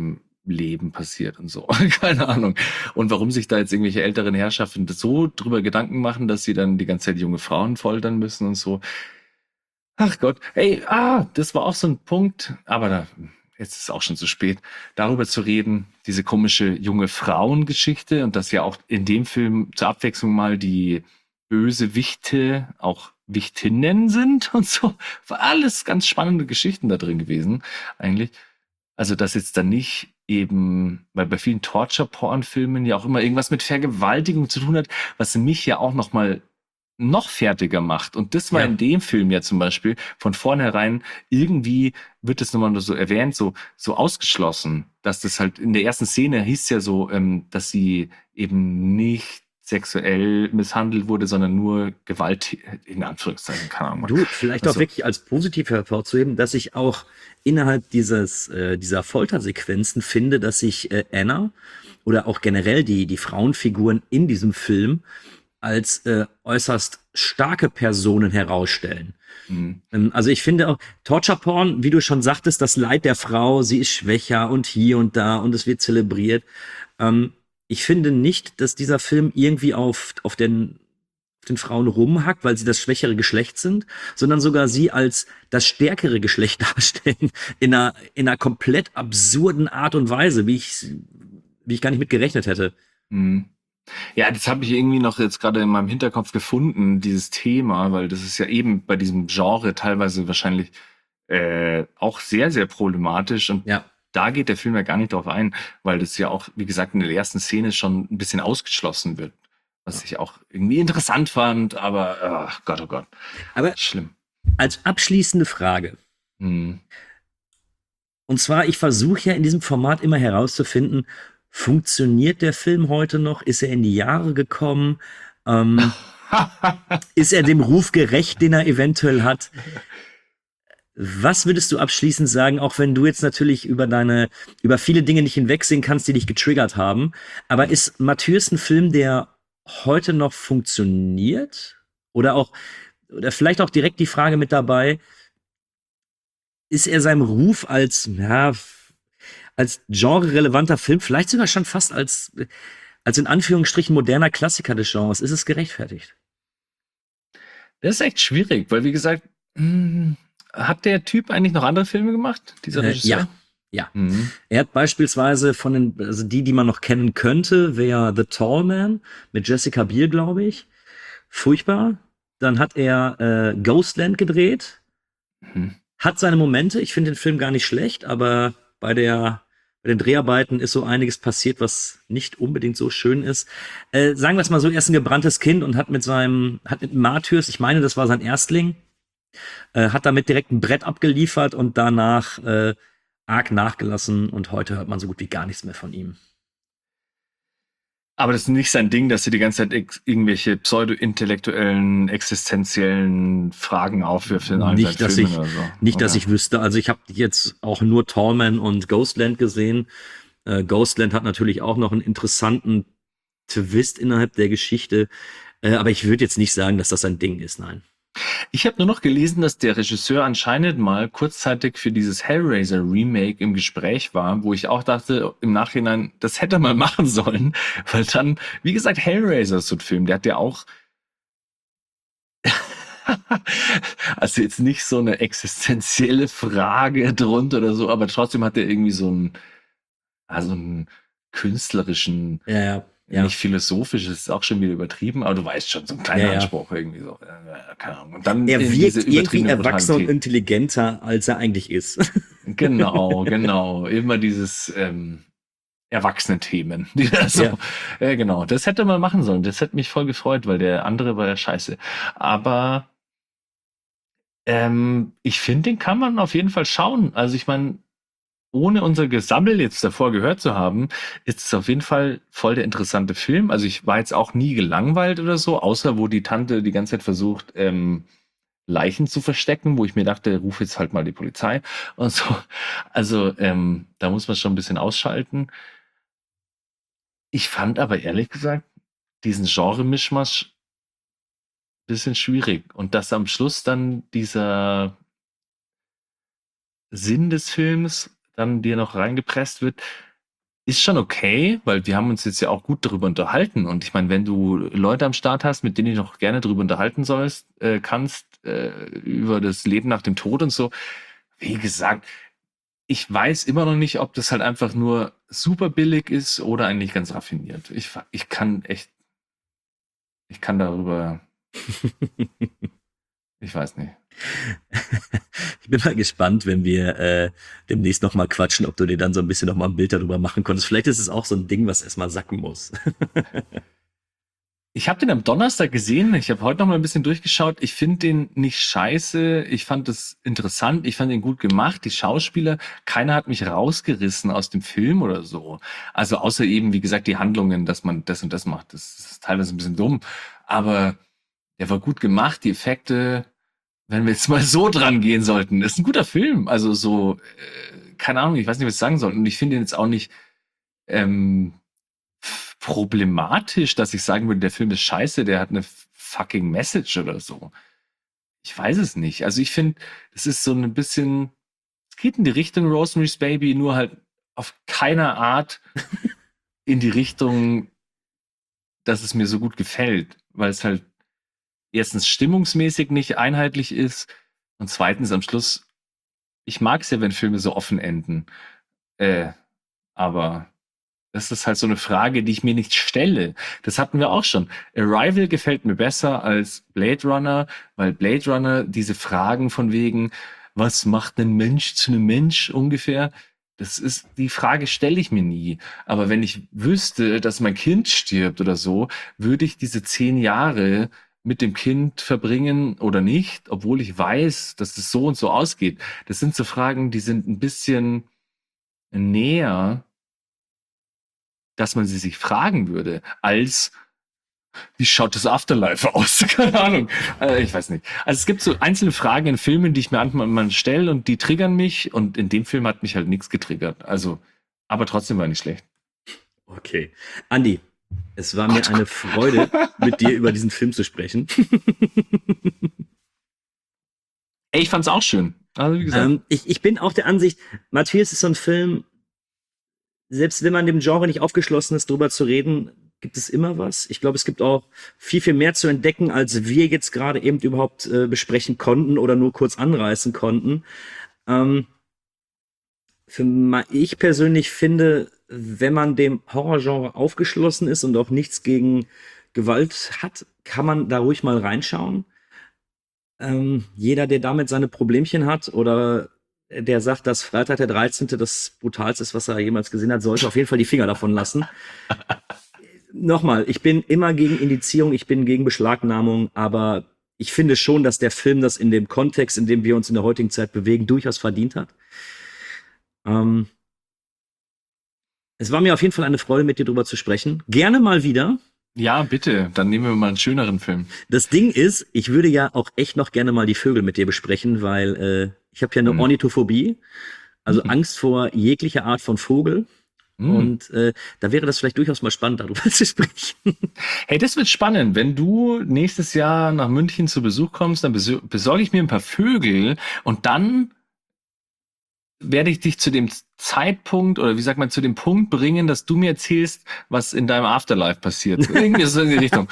Leben passiert und so. Keine Ahnung. Und warum sich da jetzt irgendwelche älteren Herrschaften so drüber Gedanken machen, dass sie dann die ganze Zeit junge Frauen foltern müssen und so. Ach Gott. Ey, das war auch so ein Punkt. Aber jetzt ist es auch schon zu spät, darüber zu reden. Diese komische junge Frauengeschichte und dass ja auch in dem Film zur Abwechslung mal die Bösewichte auch Wichtinnen sind und so. War alles ganz spannende Geschichten da drin gewesen, eigentlich. Also, dass jetzt dann nicht eben, weil bei vielen Torture-Porn-Filmen ja auch immer irgendwas mit Vergewaltigung zu tun hat, was mich ja auch noch fertiger macht. Und das war Ja. in dem Film ja zum Beispiel von vornherein irgendwie wird es nochmal so erwähnt, so ausgeschlossen, dass das halt in der ersten Szene hieß ja so, dass sie eben nicht sexuell misshandelt wurde, sondern nur Gewalt, in Anführungszeichen, keine Ahnung. Du, vielleicht Also- auch wirklich als positiv hervorzuheben, dass ich auch innerhalb dieser Foltersequenzen finde, dass sich Anna oder auch generell die Frauenfiguren in diesem Film als äußerst starke Personen herausstellen. Mhm. Also ich finde auch, Torture Porn, wie du schon sagtest, das Leid der Frau, sie ist schwächer und hier und da und es wird zelebriert. Ich finde nicht, dass dieser Film irgendwie auf den Frauen rumhackt, weil sie das schwächere Geschlecht sind, sondern sogar sie als das stärkere Geschlecht darstellen in einer komplett absurden Art und Weise, wie ich gar nicht mit gerechnet hätte. Mhm. Ja, das habe ich irgendwie noch jetzt gerade in meinem Hinterkopf gefunden, dieses Thema, weil das ist ja eben bei diesem Genre teilweise wahrscheinlich auch sehr, sehr problematisch und Ja. da geht der Film ja gar nicht drauf ein, weil das ja auch, wie gesagt, in der ersten Szene schon ein bisschen ausgeschlossen wird, was ich auch irgendwie interessant fand, aber oh Gott, Aber schlimm. als abschließende Frage, Mhm. und zwar, ich versuche ja in diesem Format immer herauszufinden, funktioniert der Film heute noch? Ist er in die Jahre gekommen? Ist er dem Ruf gerecht, den er eventuell hat? Was würdest du abschließend sagen, auch wenn du jetzt natürlich über viele Dinge nicht hinwegsehen kannst, die dich getriggert haben, aber ist Matthäus ein Film, der heute noch funktioniert? Oder vielleicht auch direkt die Frage mit dabei, ist er seinem Ruf als genre-relevanter Film, vielleicht sogar schon fast als in Anführungsstrichen moderner Klassiker des Genres, ist es gerechtfertigt? Das ist echt schwierig, weil wie gesagt, hat der Typ eigentlich noch andere Filme gemacht, dieser Regisseur? Ja. Mhm. Er hat beispielsweise also die man noch kennen könnte, wäre The Tall Man mit Jessica Biel, glaube ich. Furchtbar. Dann hat er Ghostland gedreht. Mhm. Hat seine Momente. Ich finde den Film gar nicht schlecht, aber bei den Dreharbeiten ist so einiges passiert, was nicht unbedingt so schön ist. Sagen wir es mal so, er ist ein gebranntes Kind und hat mit Martyrs, ich meine, das war sein Erstling, hat damit direkt ein Brett abgeliefert und danach arg nachgelassen und heute hört man so gut wie gar nichts mehr von ihm. Aber das ist nicht sein Ding, dass sie die ganze Zeit irgendwelche pseudo-intellektuellen, existenziellen Fragen aufwirft in allen Nicht, seinen dass Filmen oder so. Nicht, dass Okay. ich wüsste. Also ich habe jetzt auch nur Tallman und Ghostland gesehen. Ghostland hat natürlich auch noch einen interessanten Twist innerhalb der Geschichte. Aber ich würde jetzt nicht sagen, dass das ein Ding ist, nein. Ich habe nur noch gelesen, dass der Regisseur anscheinend mal kurzzeitig für dieses Hellraiser Remake im Gespräch war, wo ich auch dachte im Nachhinein, das hätte er mal machen sollen, weil dann, wie gesagt, Hellraiser ist so ein Film, der hat ja auch also jetzt nicht so eine existenzielle Frage drunter oder so, aber trotzdem hat er irgendwie so einen künstlerischen, Ja. nicht philosophisch, das ist auch schon wieder übertrieben, aber du weißt schon, so ein kleiner Ja. Anspruch irgendwie so. Keine Ahnung. Und dann Er in wirkt diese irgendwie übertriebene erwachsener und Brutalität. intelligenter, als er eigentlich ist. Genau. Immer dieses Erwachsene-Themen. Die da so, Ja. genau. Das hätte man machen sollen. Das hätte mich voll gefreut, weil der andere war ja scheiße. Aber ich finde, den kann man auf jeden Fall schauen. Also ich meine, ohne unser Gesammel jetzt davor gehört zu haben, ist es auf jeden Fall voll der interessante Film. Also ich war jetzt auch nie gelangweilt oder so, außer wo die Tante die ganze Zeit versucht, Leichen zu verstecken, wo ich mir dachte, ruf jetzt halt mal die Polizei und so. Also da muss man schon ein bisschen ausschalten. Ich fand aber ehrlich gesagt diesen Genre-Mischmasch ein bisschen schwierig. Und dass am Schluss dann dieser Sinn des Films dann dir noch reingepresst wird, ist schon okay, weil wir haben uns jetzt ja auch gut darüber unterhalten. Und ich meine, wenn du Leute am Start hast, mit denen du noch gerne darüber unterhalten kannst, über das Leben nach dem Tod und so, wie gesagt, ich weiß immer noch nicht, ob das halt einfach nur super billig ist oder eigentlich ganz raffiniert. Ich kann darüber, ich weiß nicht. Ich bin mal gespannt, wenn wir demnächst noch mal quatschen, ob du dir dann so ein bisschen noch mal ein Bild darüber machen konntest. Vielleicht ist es auch so ein Ding, was erstmal sacken muss. Ich habe den am Donnerstag gesehen. Ich habe heute noch mal ein bisschen durchgeschaut. Ich finde den nicht scheiße. Ich fand es interessant. Ich fand ihn gut gemacht. Die Schauspieler, keiner hat mich rausgerissen aus dem Film oder so. Also außer eben, wie gesagt, die Handlungen, dass man das und das macht. Das ist teilweise ein bisschen dumm. Aber der war gut gemacht. Die Effekte, wenn wir jetzt mal so dran gehen sollten, ist ein guter Film. Also so, keine Ahnung, ich weiß nicht, was ich sagen soll. Und ich finde ihn jetzt auch nicht problematisch, dass ich sagen würde, der Film ist scheiße, der hat eine fucking Message oder so. Ich weiß es nicht. Also ich finde, es ist so ein bisschen, es geht in die Richtung Rosemary's Baby, nur halt auf keiner Art in die Richtung, dass es mir so gut gefällt, weil es halt erstens stimmungsmäßig nicht einheitlich ist und zweitens am Schluss, ich mag es ja, wenn Filme so offen enden. Aber das ist halt so eine Frage, die ich mir nicht stelle. Das hatten wir auch schon. Arrival gefällt mir besser als Blade Runner, weil Blade Runner diese Fragen von wegen, was macht ein Mensch zu einem Mensch ungefähr? Die Frage stelle ich mir nie. Aber wenn ich wüsste, dass mein Kind stirbt oder so, würde ich diese 10 Jahre mit dem Kind verbringen oder nicht, obwohl ich weiß, dass es so und so ausgeht. Das sind so Fragen, die sind ein bisschen näher, dass man sie sich fragen würde, als wie schaut das Afterlife aus? Keine Ahnung. Ich weiß nicht. Also es gibt so einzelne Fragen in Filmen, die ich mir manchmal stelle und die triggern mich und in dem Film hat mich halt nichts getriggert. Also, aber trotzdem war nicht schlecht. Okay. Andi, es war mir eine Freude, mit dir über diesen Film zu sprechen. Ey, ich fand's auch schön. Also wie gesagt. Ich bin auch der Ansicht, Matthias ist so ein Film, selbst wenn man dem Genre nicht aufgeschlossen ist, drüber zu reden, gibt es immer was. Ich glaube, es gibt auch viel, viel mehr zu entdecken, als wir jetzt gerade eben überhaupt besprechen konnten oder nur kurz anreißen konnten. Ich persönlich finde, wenn man dem Horrorgenre aufgeschlossen ist und auch nichts gegen Gewalt hat, kann man da ruhig mal reinschauen. Jeder, der damit seine Problemchen hat oder der sagt, dass Freitag der 13. das Brutalste ist, was er jemals gesehen hat, sollte auf jeden Fall die Finger davon lassen. Nochmal, ich bin immer gegen Indizierung, ich bin gegen Beschlagnahmung, aber ich finde schon, dass der Film das in dem Kontext, in dem wir uns in der heutigen Zeit bewegen, durchaus verdient hat. Es war mir auf jeden Fall eine Freude, mit dir drüber zu sprechen. Gerne mal wieder. Ja, bitte. Dann nehmen wir mal einen schöneren Film. Das Ding ist, ich würde ja auch echt noch gerne mal die Vögel mit dir besprechen, weil ich habe ja eine Ornithophobie, also Angst vor jeglicher Art von Vogel. Und da wäre das vielleicht durchaus mal spannend, darüber zu sprechen. Hey, das wird spannend. Wenn du nächstes Jahr nach München zu Besuch kommst, dann besorge ich mir ein paar Vögel und dann werde ich dich zu dem Zeitpunkt oder wie sagt man, zu dem Punkt bringen, dass du mir erzählst, was in deinem Afterlife passiert. Irgendwie so in die Richtung.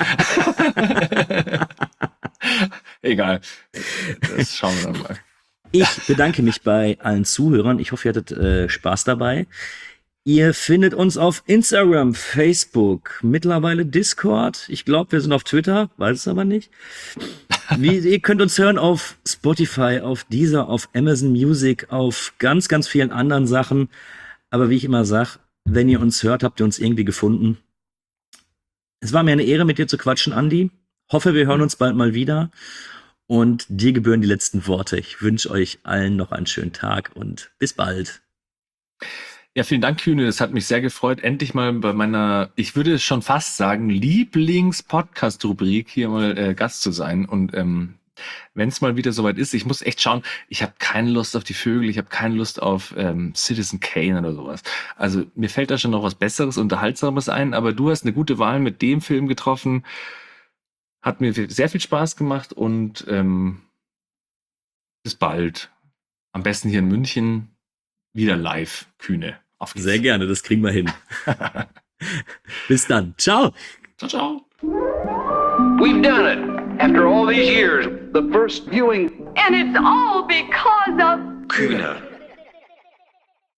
Egal. Das schauen wir dann mal. Ich bedanke mich bei allen Zuhörern. Ich hoffe, ihr hattet Spaß dabei. Ihr findet uns auf Instagram, Facebook, mittlerweile Discord. Ich glaube, wir sind auf Twitter, weiß es aber nicht. Ihr könnt uns hören auf Spotify, auf Deezer, auf Amazon Music, auf ganz, ganz vielen anderen Sachen. Aber wie ich immer sage, wenn ihr uns hört, habt ihr uns irgendwie gefunden. Es war mir eine Ehre, mit dir zu quatschen, Andi. Hoffe, wir hören uns bald mal wieder. Und dir gebühren die letzten Worte. Ich wünsche euch allen noch einen schönen Tag und bis bald. Ja, vielen Dank, Kühne. Das hat mich sehr gefreut, endlich mal bei meiner, ich würde schon fast sagen, Lieblings-Podcast-Rubrik hier mal Gast zu sein. Und wenn es mal wieder soweit ist, ich muss echt schauen, ich habe keine Lust auf die Vögel, ich habe keine Lust auf Citizen Kane oder sowas. Also mir fällt da schon noch was Besseres, Unterhaltsames ein, aber du hast eine gute Wahl mit dem Film getroffen. Hat mir sehr viel Spaß gemacht und bis bald. Am besten hier in München. Wieder live, Kühne. Auf geht's. Sehr gerne, das kriegen wir hin. Bis dann. Ciao. Ciao, ciao. We've done it. After all these years, the first viewing. And it's all because of... Kühne.